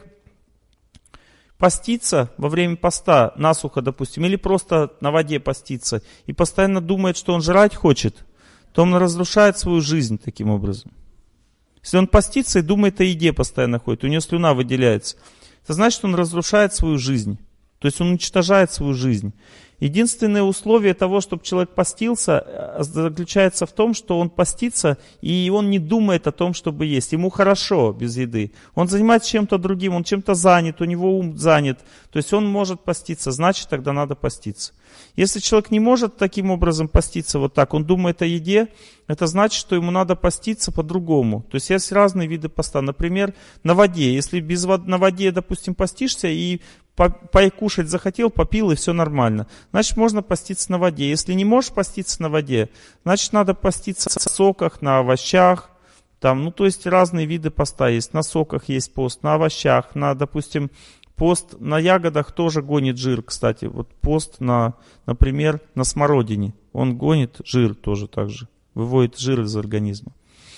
постится во время поста насухо, допустим, или просто на воде постится, и постоянно думает, что он жрать хочет, то он разрушает свою жизнь таким образом. Если он постится и думает о еде постоянно ходит, у него слюна выделяется, это значит, что он разрушает свою жизнь. То есть он уничтожает свою жизнь. Единственное условие того, чтобы человек постился, заключается в том, что он постится, и он не думает о том, чтобы есть. Ему хорошо без еды. Он занимается чем-то другим, он чем-то занят, у него ум занят. То есть он может поститься, значит, тогда надо поститься. Если человек не может таким образом поститься вот так, он думает о еде, это значит, что ему надо поститься по-другому. То есть есть разные виды поста. Например, на воде. Если без вод... на воде, допустим, постишься и покушать захотел, попил, и все нормально. Значит, можно поститься на воде. Если не можешь поститься на воде, значит, надо поститься на соках, на овощах. Там, ну, то есть разные виды поста есть. На соках есть пост, на овощах, на, допустим, пост на ягодах тоже гонит жир, кстати. Вот пост, на, например, на смородине. Он гонит жир тоже так же. Выводит жир из организма.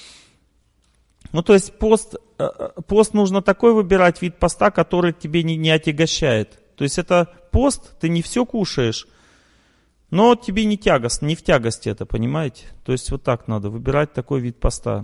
Ну, то есть пост, пост нужно такой выбирать вид поста, который тебе не, не отягощает. То есть это пост, ты не все кушаешь, но тебе не тягостно, не в тягости это, понимаете? То есть вот так надо выбирать такой вид поста.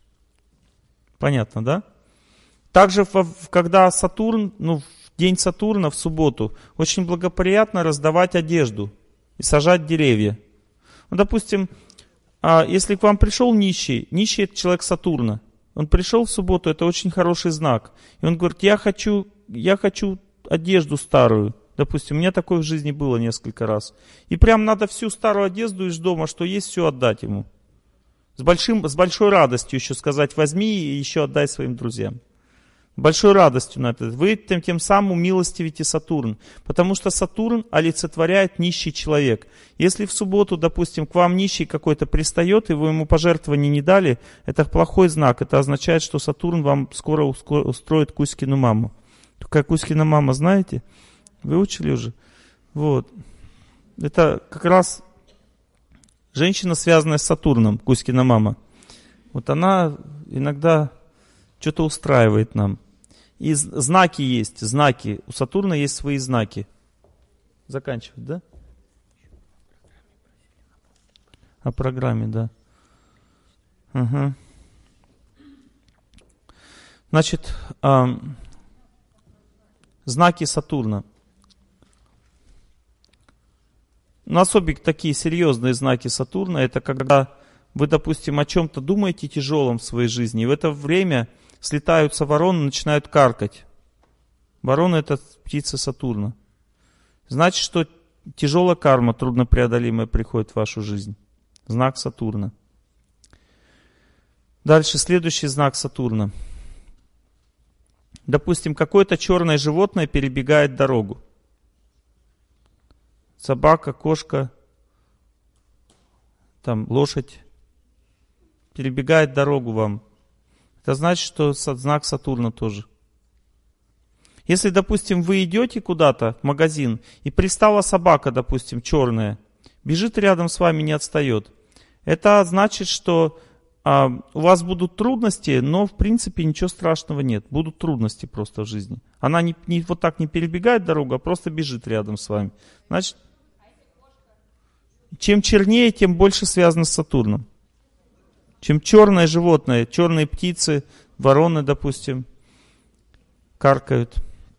Понятно, да? Также, когда Сатурн, ну, в день Сатурна, в субботу, очень благоприятно раздавать одежду и сажать деревья. Ну, допустим, если к вам пришел нищий, нищий это человек Сатурна, он пришел в субботу, это очень хороший знак. И он говорит, я хочу, я хочу одежду старую. Допустим, у меня такое в жизни было несколько раз. И прям надо всю старую одежду из дома, что есть, все отдать ему. С, большим, с большой радостью еще сказать, возьми и еще отдай своим друзьям. Большой радостью на это. Вы тем, тем самым умилостивите Сатурн. Потому что Сатурн олицетворяет нищий человек. Если в субботу, допустим, к вам нищий какой-то пристает, и вы ему пожертвования не дали, это плохой знак. Это означает, что Сатурн вам скоро устроит Кузькину маму. Какая Кузькина мама, знаете? Выучили уже? Вот. Это как раз женщина, связанная с Сатурном, Кузькина мама. Вот она иногда что-то устраивает нам. И знаки есть, знаки. У Сатурна есть свои знаки. Заканчивать, да? О программе, да. Угу. Значит, э, знаки Сатурна. Ну, особенно такие серьезные знаки Сатурна, это когда вы, допустим, о чем-то думаете тяжелом в своей жизни, и в это время слетаются вороны, начинают каркать. Вороны — это птица Сатурна. Значит, что тяжелая карма, труднопреодолимая, приходит в вашу жизнь. Знак Сатурна. Дальше, следующий знак Сатурна. Допустим, какое-то черное животное перебегает дорогу. Собака, кошка, там, лошадь перебегает дорогу вам. Это значит, что знак Сатурна тоже. Если, допустим, вы идете куда-то в магазин, и пристала собака, допустим, черная, бежит рядом с вами, не отстает. Это значит, что а, у вас будут трудности, но в принципе ничего страшного нет. Будут трудности просто в жизни. Она не, не, вот так не перебегает дорогу, а просто бежит рядом с вами. Значит, чем чернее, тем больше связано с Сатурном. Чем черное животное, черные птицы, вороны, допустим, каркают.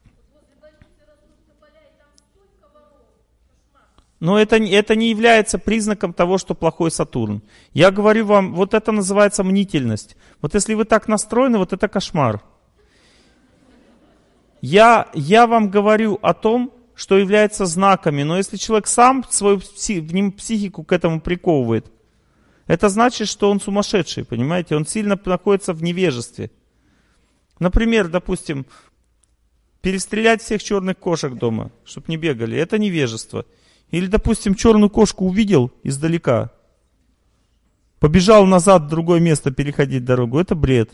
Но это, это не является признаком того, что плохой Сатурн. Я говорю вам, вот это называется мнительность. Вот если вы так настроены, вот это кошмар. Я, я вам говорю о том, что является знаками, но если человек сам свою психику к этому приковывает, это значит, что он сумасшедший, понимаете? Он сильно находится в невежестве. Например, допустим, перестрелять всех черных кошек дома, чтобы не бегали. Это невежество. Или, допустим, черную кошку увидел издалека, побежал назад в другое место переходить дорогу. Это бред.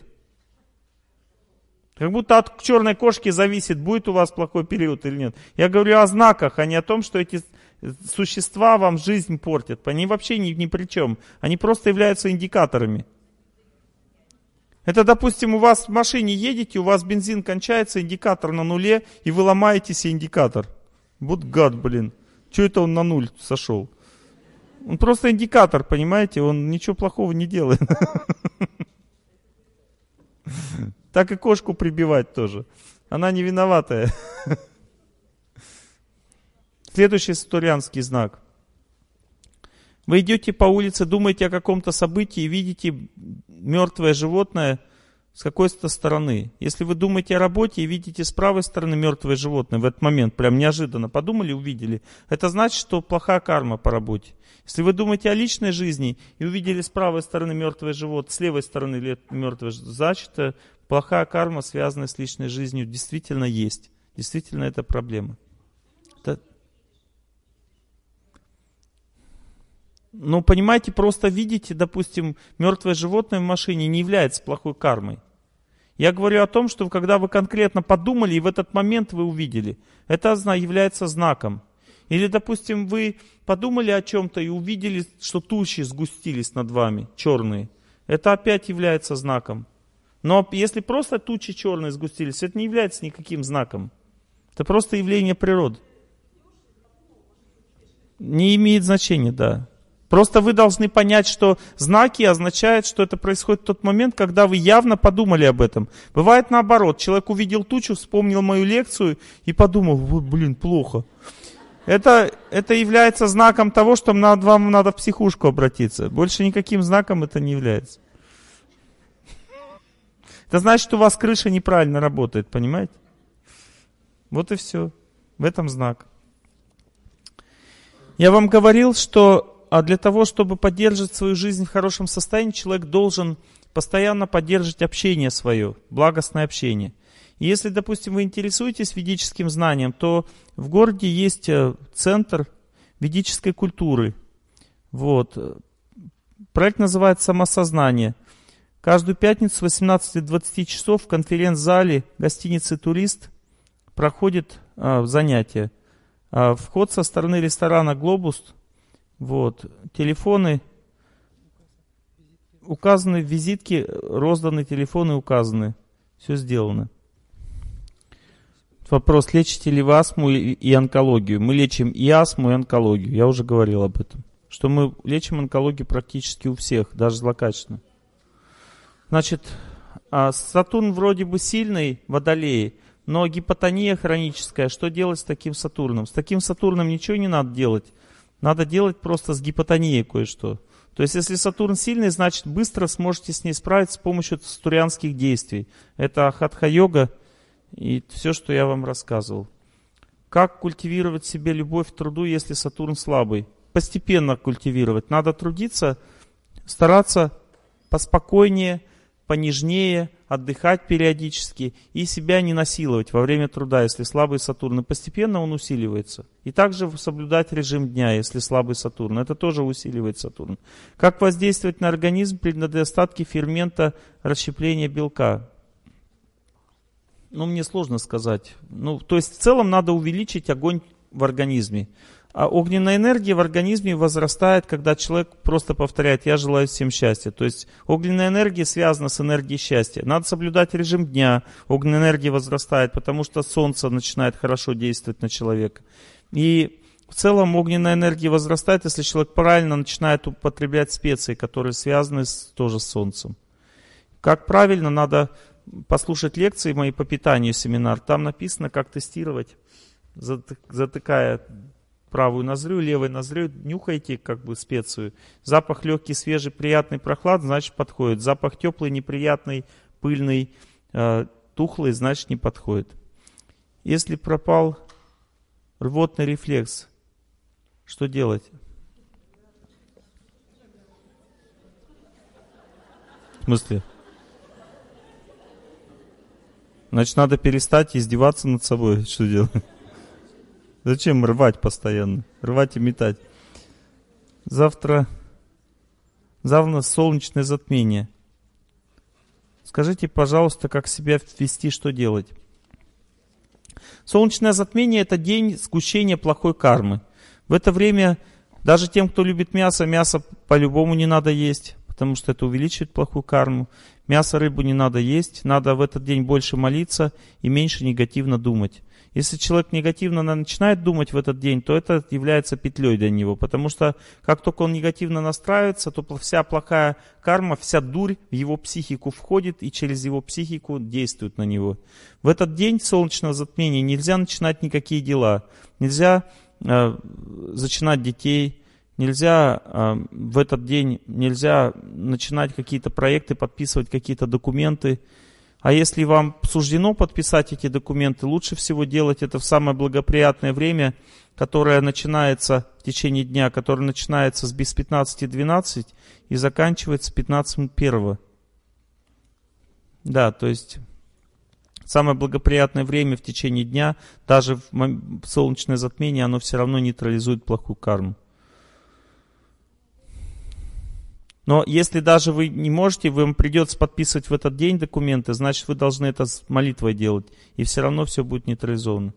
Как будто от черной кошки зависит, будет у вас плохой период или нет. Я говорю о знаках, а не о том, что эти существа вам жизнь портят. Они вообще ни, ни при чем. Они просто являются индикаторами. Это, допустим, у вас в машине едете, у вас бензин кончается, индикатор на нуле, и вы ломаете себе индикатор. Вот гад, блин. Че это он на нуль сошел? Он просто индикатор, понимаете? Он ничего плохого не делает. Так и кошку прибивать тоже. Она не виноватая. Следующий сатурнский знак. Вы идете по улице, думаете о каком-то событии, видите мертвое животное с какой-то стороны. Если вы думаете о работе и видите с правой стороны мертвое животное в этот момент, прям неожиданно подумали, увидели, это значит, что плохая карма по работе. Если вы думаете о личной жизни и увидели с правой стороны мертвое животное, с левой стороны мертвое животное, значит, плохая карма, связанная с личной жизнью, действительно есть. Действительно, это проблема. Это... Ну, понимаете, просто видите, допустим, мертвое животное в машине не является плохой кармой. Я говорю о том, что когда вы конкретно подумали, и в этот момент вы увидели, это является знаком. Или, допустим, вы подумали о чем-то и увидели, что тучи сгустились над вами, черные. Это опять является знаком. Но если просто тучи черные сгустились, это не является никаким знаком. Это просто явление природы. Не имеет значения, да. Просто вы должны понять, что знаки означают, что это происходит в тот момент, когда вы явно подумали об этом. Бывает наоборот. Человек увидел тучу, вспомнил мою лекцию и подумал, вот, блин, плохо. Это, это является знаком того, что вам надо в психушку обратиться. Больше никаким знаком это не является. Это значит, что у вас крыша неправильно работает, понимаете? Вот и все. В этом знак. Я вам говорил, что а для того, чтобы поддерживать свою жизнь в хорошем состоянии, человек должен постоянно поддерживать общение свое, благостное общение. И если, допустим, вы интересуетесь ведическим знанием, то в городе есть центр ведической культуры. Вот. Проект называется «Самосознание». Каждую пятницу с восемнадцати до двадцати часов в конференц-зале гостиницы «Турист» проходит а, занятие. А, вход со стороны ресторана «Глобус». Вот. Телефоны указаны, визитки розданы, телефоны указаны. Все сделано. Вопрос, лечите ли вы астму и онкологию? Мы лечим и астму, и онкологию. Я уже говорил об этом. Что мы лечим онкологию практически у всех, даже злокачественно. Значит, Сатурн вроде бы сильный, водолей, но гипотония хроническая. Что делать с таким Сатурном? С таким Сатурном ничего не надо делать. Надо делать просто с гипотонией кое-что. То есть, если Сатурн сильный, значит, быстро сможете с ней справиться с помощью сатурнских действий. Это хатха-йога и все, что я вам рассказывал. Как культивировать в себе любовь к труду, если Сатурн слабый? Постепенно культивировать. Надо трудиться, стараться поспокойнее, понежнее, отдыхать периодически и себя не насиловать во время труда, если слабый Сатурн. И постепенно он усиливается. И также соблюдать режим дня, если слабый Сатурн. Это тоже усиливает Сатурн. Как воздействовать на организм при недостатке фермента расщепления белка? Ну, мне сложно сказать. Ну, то есть, в целом надо увеличить огонь в организме. А огненная энергия в организме возрастает, когда человек просто повторяет «я желаю всем счастья». То есть огненная энергия связана с энергией счастья. Надо соблюдать режим дня, огненная энергия возрастает, потому что солнце начинает хорошо действовать на человека. И в целом огненная энергия возрастает, если человек правильно начинает употреблять специи, которые связаны с, тоже с солнцем. Как правильно, надо послушать лекции мои по питанию, семинар. Там написано, как тестировать, затыкая правую ноздрю, левой ноздрю, нюхайте как бы специю. Запах легкий, свежий, приятный, прохладный, значит подходит. Запах теплый, неприятный, пыльный, э, тухлый, значит не подходит. Если пропал рвотный рефлекс, что делать? В смысле? Значит, надо перестать издеваться над собой. Что делать? Зачем рвать постоянно? Рвать и метать. Завтра, завтра солнечное затмение. Скажите, пожалуйста, как себя вести, что делать? Солнечное затмение — это день сгущения плохой кармы. В это время даже тем, кто любит мясо, мясо по-любому не надо есть, потому что это увеличивает плохую карму. Мясо, рыбу не надо есть, надо в этот день больше молиться и меньше негативно думать. Если человек негативно начинает думать в этот день, то это является петлей для него, потому что как только он негативно настраивается, то вся плохая карма, вся дурь в его психику входит и через его психику действует на него. В этот день солнечного затмения нельзя начинать никакие дела, нельзя э, зачинать детей, нельзя э, в этот день нельзя начинать какие-то проекты, подписывать какие-то документы. А если вам суждено подписать эти документы, лучше всего делать это в самое благоприятное время, которое начинается в течение дня, которое начинается с без пятнадцати двенадцати и заканчивается пятнадцать минут первого. Да, то есть самое благоприятное время в течение дня, даже в солнечное затмение, оно все равно нейтрализует плохую карму. Но если даже вы не можете, вам придется подписывать в этот день документы, значит, вы должны это с молитвой делать. И все равно все будет нейтрализовано.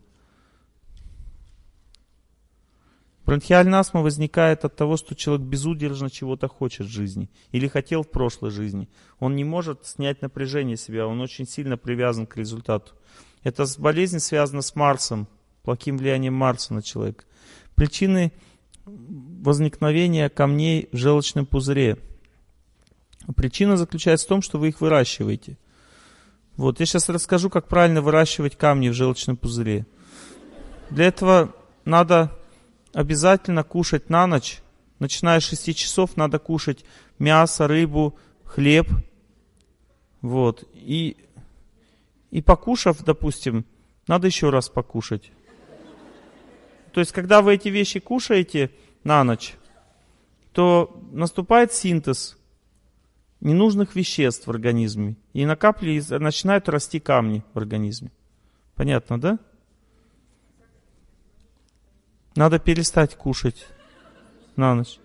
Бронхиальная астма возникает от того, что человек безудержно чего-то хочет в жизни. Или хотел в прошлой жизни. Он не может снять напряжение себя, он очень сильно привязан к результату. Эта болезнь связана с Марсом, плохим влиянием Марса на человека. Причины возникновения камней в желчном пузыре. Причина заключается в том, что вы их выращиваете. Вот, я сейчас расскажу, как правильно выращивать камни в желчном пузыре. Для этого надо обязательно кушать на ночь. Начиная с шести часов надо кушать мясо, рыбу, хлеб. Вот. И, и покушав, допустим, надо еще раз покушать. То есть, когда вы эти вещи кушаете на ночь, то наступает синтез ненужных веществ в организме. И накапливаются, начинают расти камни в организме. Понятно, да? Надо перестать кушать на ночь.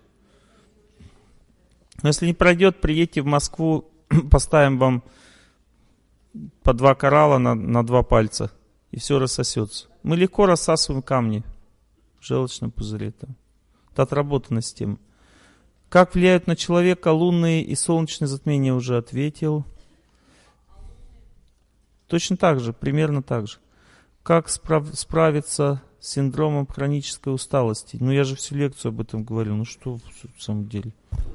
Но если не пройдет, приедьте в Москву, поставим вам по два коралла на, на два пальца, и все рассосется. Мы легко рассасываем камни в желчном пузыре. Там. Это отработанная система. Как влияют на человека лунные и солнечные затмения, уже ответил. Точно так же, примерно так же. Как справ- справиться с синдромом хронической усталости? Ну, я же всю лекцию об этом говорил. Ну, что в самом деле?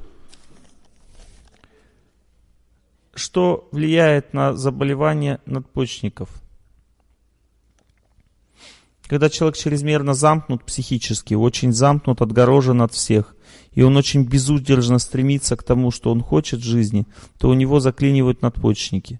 Что влияет на заболевания надпочечников? Когда человек чрезмерно замкнут психически, очень замкнут, отгорожен от всех, и он очень безудержно стремится к тому, что он хочет в жизни, то у него заклинивают надпочечники.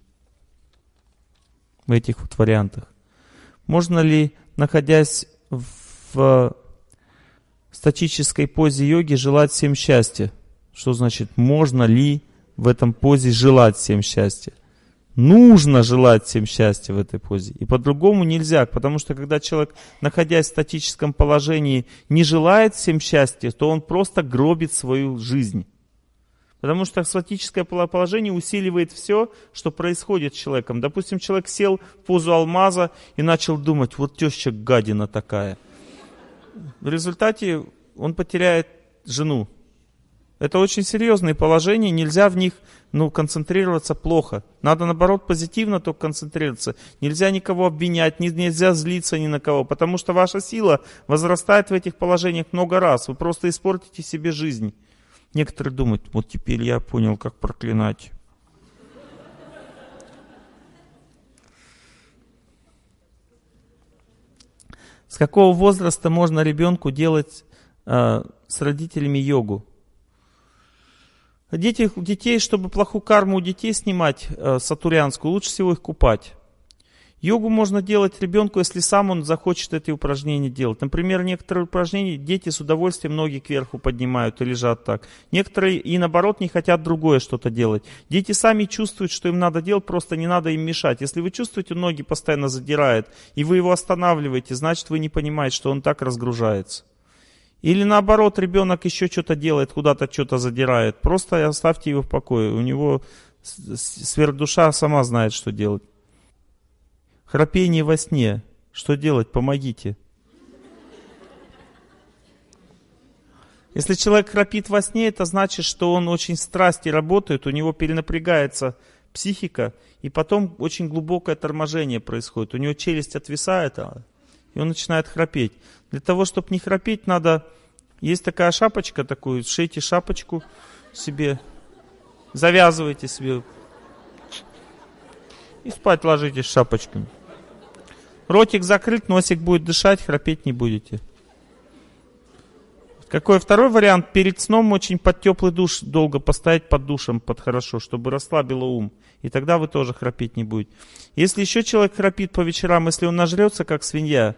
В этих вот вариантах. Можно ли, находясь в статической позе йоги, желать всем счастья? Что значит, можно ли в этом позе желать всем счастья? Нужно желать всем счастья в этой позе. И по-другому нельзя, потому что когда человек, находясь в статическом положении, не желает всем счастья, то он просто гробит свою жизнь. Потому что статическое положение усиливает все, что происходит с человеком. Допустим, человек сел в позу алмаза и начал думать, вот теща гадина такая. В результате он потеряет жену. Это очень серьезные положения, нельзя в них ну, концентрироваться плохо. Надо, наоборот, позитивно только концентрироваться. Нельзя никого обвинять, нельзя злиться ни на кого, потому что ваша сила возрастает в этих положениях много раз. Вы просто испортите себе жизнь. Некоторые думают, вот теперь я понял, как проклинать. С какого возраста можно ребенку делать э, с родителями йогу? Дети, детей, чтобы плохую карму у детей снимать, э, сатурянскую, лучше всего их купать. Йогу можно делать ребенку, если сам он захочет эти упражнения делать. Например, некоторые упражнения дети с удовольствием ноги кверху поднимают и лежат так. Некоторые и наоборот не хотят другое что-то делать. Дети сами чувствуют, что им надо делать, просто не надо им мешать. Если вы чувствуете, ноги постоянно задирает, и вы его останавливаете, значит вы не понимаете, что он так разгружается. Или наоборот, ребенок еще что-то делает, куда-то что-то задирает. Просто оставьте его в покое. У него сверхдуша сама знает, что делать. Храпение во сне. Что делать? Помогите. Если человек храпит во сне, это значит, что он очень страсти работает, у него перенапрягается психика, и потом очень глубокое торможение происходит. У него челюсть отвисает, и он начинает храпеть. Для того, чтобы не храпеть, надо... Есть такая шапочка, такую, шейте шапочку себе, завязывайте себе и спать ложитесь с шапочками. Ротик закрыт, носик будет дышать, храпеть не будете. Какой второй вариант? Перед сном очень под теплый душ долго постоять под душем, под хорошо, чтобы расслабило ум. И тогда вы тоже храпеть не будете. Если еще человек храпит по вечерам, если он нажрется, как свинья,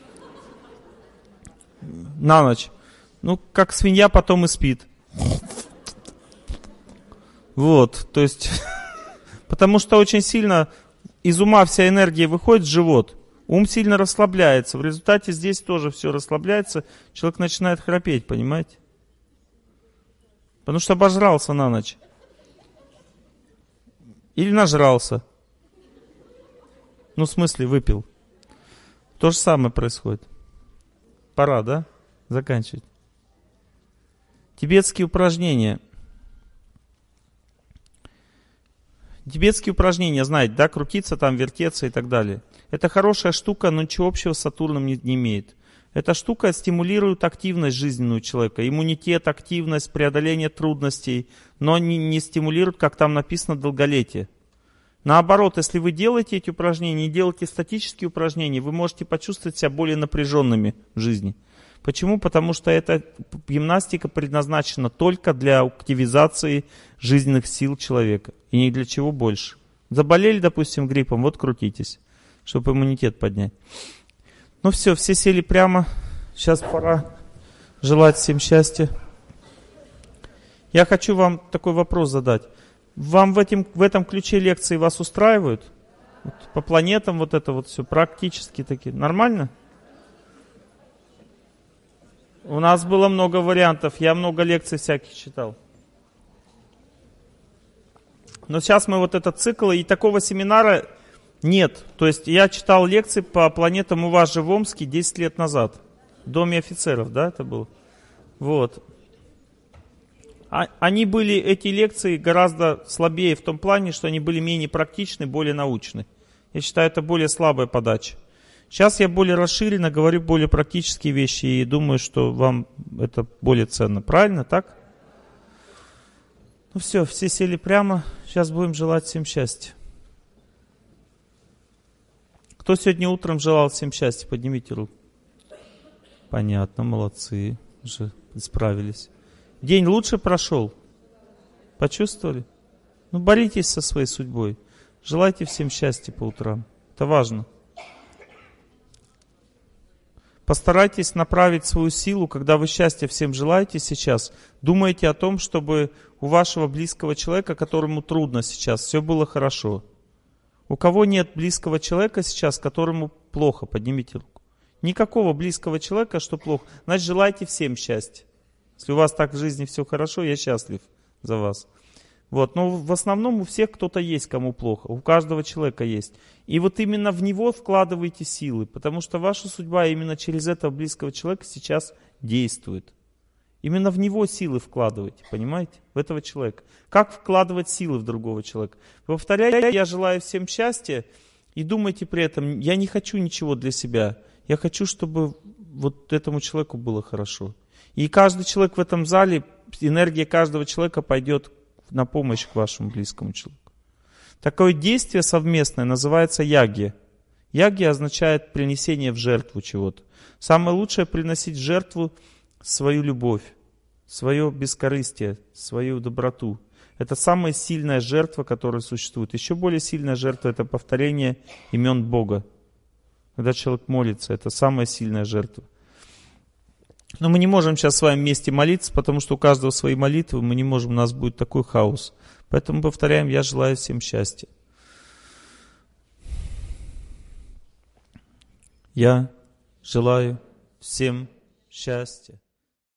на ночь, ну, как свинья потом и спит. Вот, то есть, потому что очень сильно из ума вся энергия выходит в живот. Ум сильно расслабляется. В результате здесь тоже все расслабляется. Человек начинает храпеть, понимаете? Потому что обожрался на ночь. Или нажрался. Ну, в смысле, выпил. То же самое происходит. Пора, да? Заканчивать. Тибетские упражнения. Тибетские упражнения, знаете, да, крутиться там, вертеться и так далее. Это хорошая штука, но ничего общего с Сатурном не, не имеет. Эта штука стимулирует активность жизненную человека, иммунитет, активность, преодоление трудностей, но не, не стимулирует, как там написано, долголетие. Наоборот, если вы делаете эти упражнения, не делаете статические упражнения, вы можете почувствовать себя более напряженными в жизни. Почему? Потому что эта гимнастика предназначена только для активизации жизненных сил человека. И ни для чего больше. Заболели, допустим, гриппом, вот крутитесь, чтобы иммунитет поднять. Ну все, все сели прямо. Сейчас пора желать всем счастья. Я хочу вам такой вопрос задать. Вам в, этим, в этом ключе лекции вас устраивают? Вот по планетам вот это вот все практически такие. Нормально? У нас было много вариантов, я много лекций всяких читал. Но сейчас мы вот этот цикл, и такого семинара нет. То есть я читал лекции по планетам у вас же в Омске десять лет назад. В Доме офицеров, да, это было? Вот. А, они были, эти лекции, гораздо слабее в том плане, что они были менее практичны, более научны. Я считаю, это более слабая подача. Сейчас я более расширенно говорю более практические вещи и думаю, что вам это более ценно. Правильно, так? Ну все, все сели прямо. Сейчас будем желать всем счастья. Кто сегодня утром желал всем счастья? Поднимите руку. Понятно, молодцы. Уже справились. День лучше прошел? Почувствовали? Ну, боритесь со своей судьбой. Желайте всем счастья по утрам. Это важно. Постарайтесь направить свою силу, когда вы счастья всем желаете сейчас. Думайте о том, чтобы у вашего близкого человека, которому трудно сейчас, все было хорошо. У кого нет близкого человека сейчас, которому плохо, поднимите руку. Никакого близкого человека, что плохо. Значит, желайте всем счастья. Если у вас так в жизни все хорошо, я счастлив за вас. Вот. Но в основном у всех кто-то есть, кому плохо. У каждого человека есть. И вот именно в него вкладывайте силы, потому что ваша судьба именно через этого близкого человека сейчас действует. Именно в него силы вкладывайте, понимаете? В этого человека. Как вкладывать силы в другого человека? Повторяйте, я желаю всем счастья, и думайте при этом, я не хочу ничего для себя. Я хочу, чтобы вот этому человеку было хорошо. И каждый человек в этом зале, энергия каждого человека пойдет на помощь к вашему близкому человеку. Такое действие совместное называется яги. Яги означает принесение в жертву чего-то. Самое лучшее приносить в жертву свою любовь, свое бескорыстие, свою доброту. Это самая сильная жертва, которая существует. Еще более сильная жертва — это повторение имен Бога. Когда человек молится, это самая сильная жертва. Но мы не можем сейчас с вами вместе молиться, потому что у каждого свои молитвы, мы не можем, у нас будет такой хаос. Поэтому повторяем: я желаю всем счастья. Я желаю всем счастья.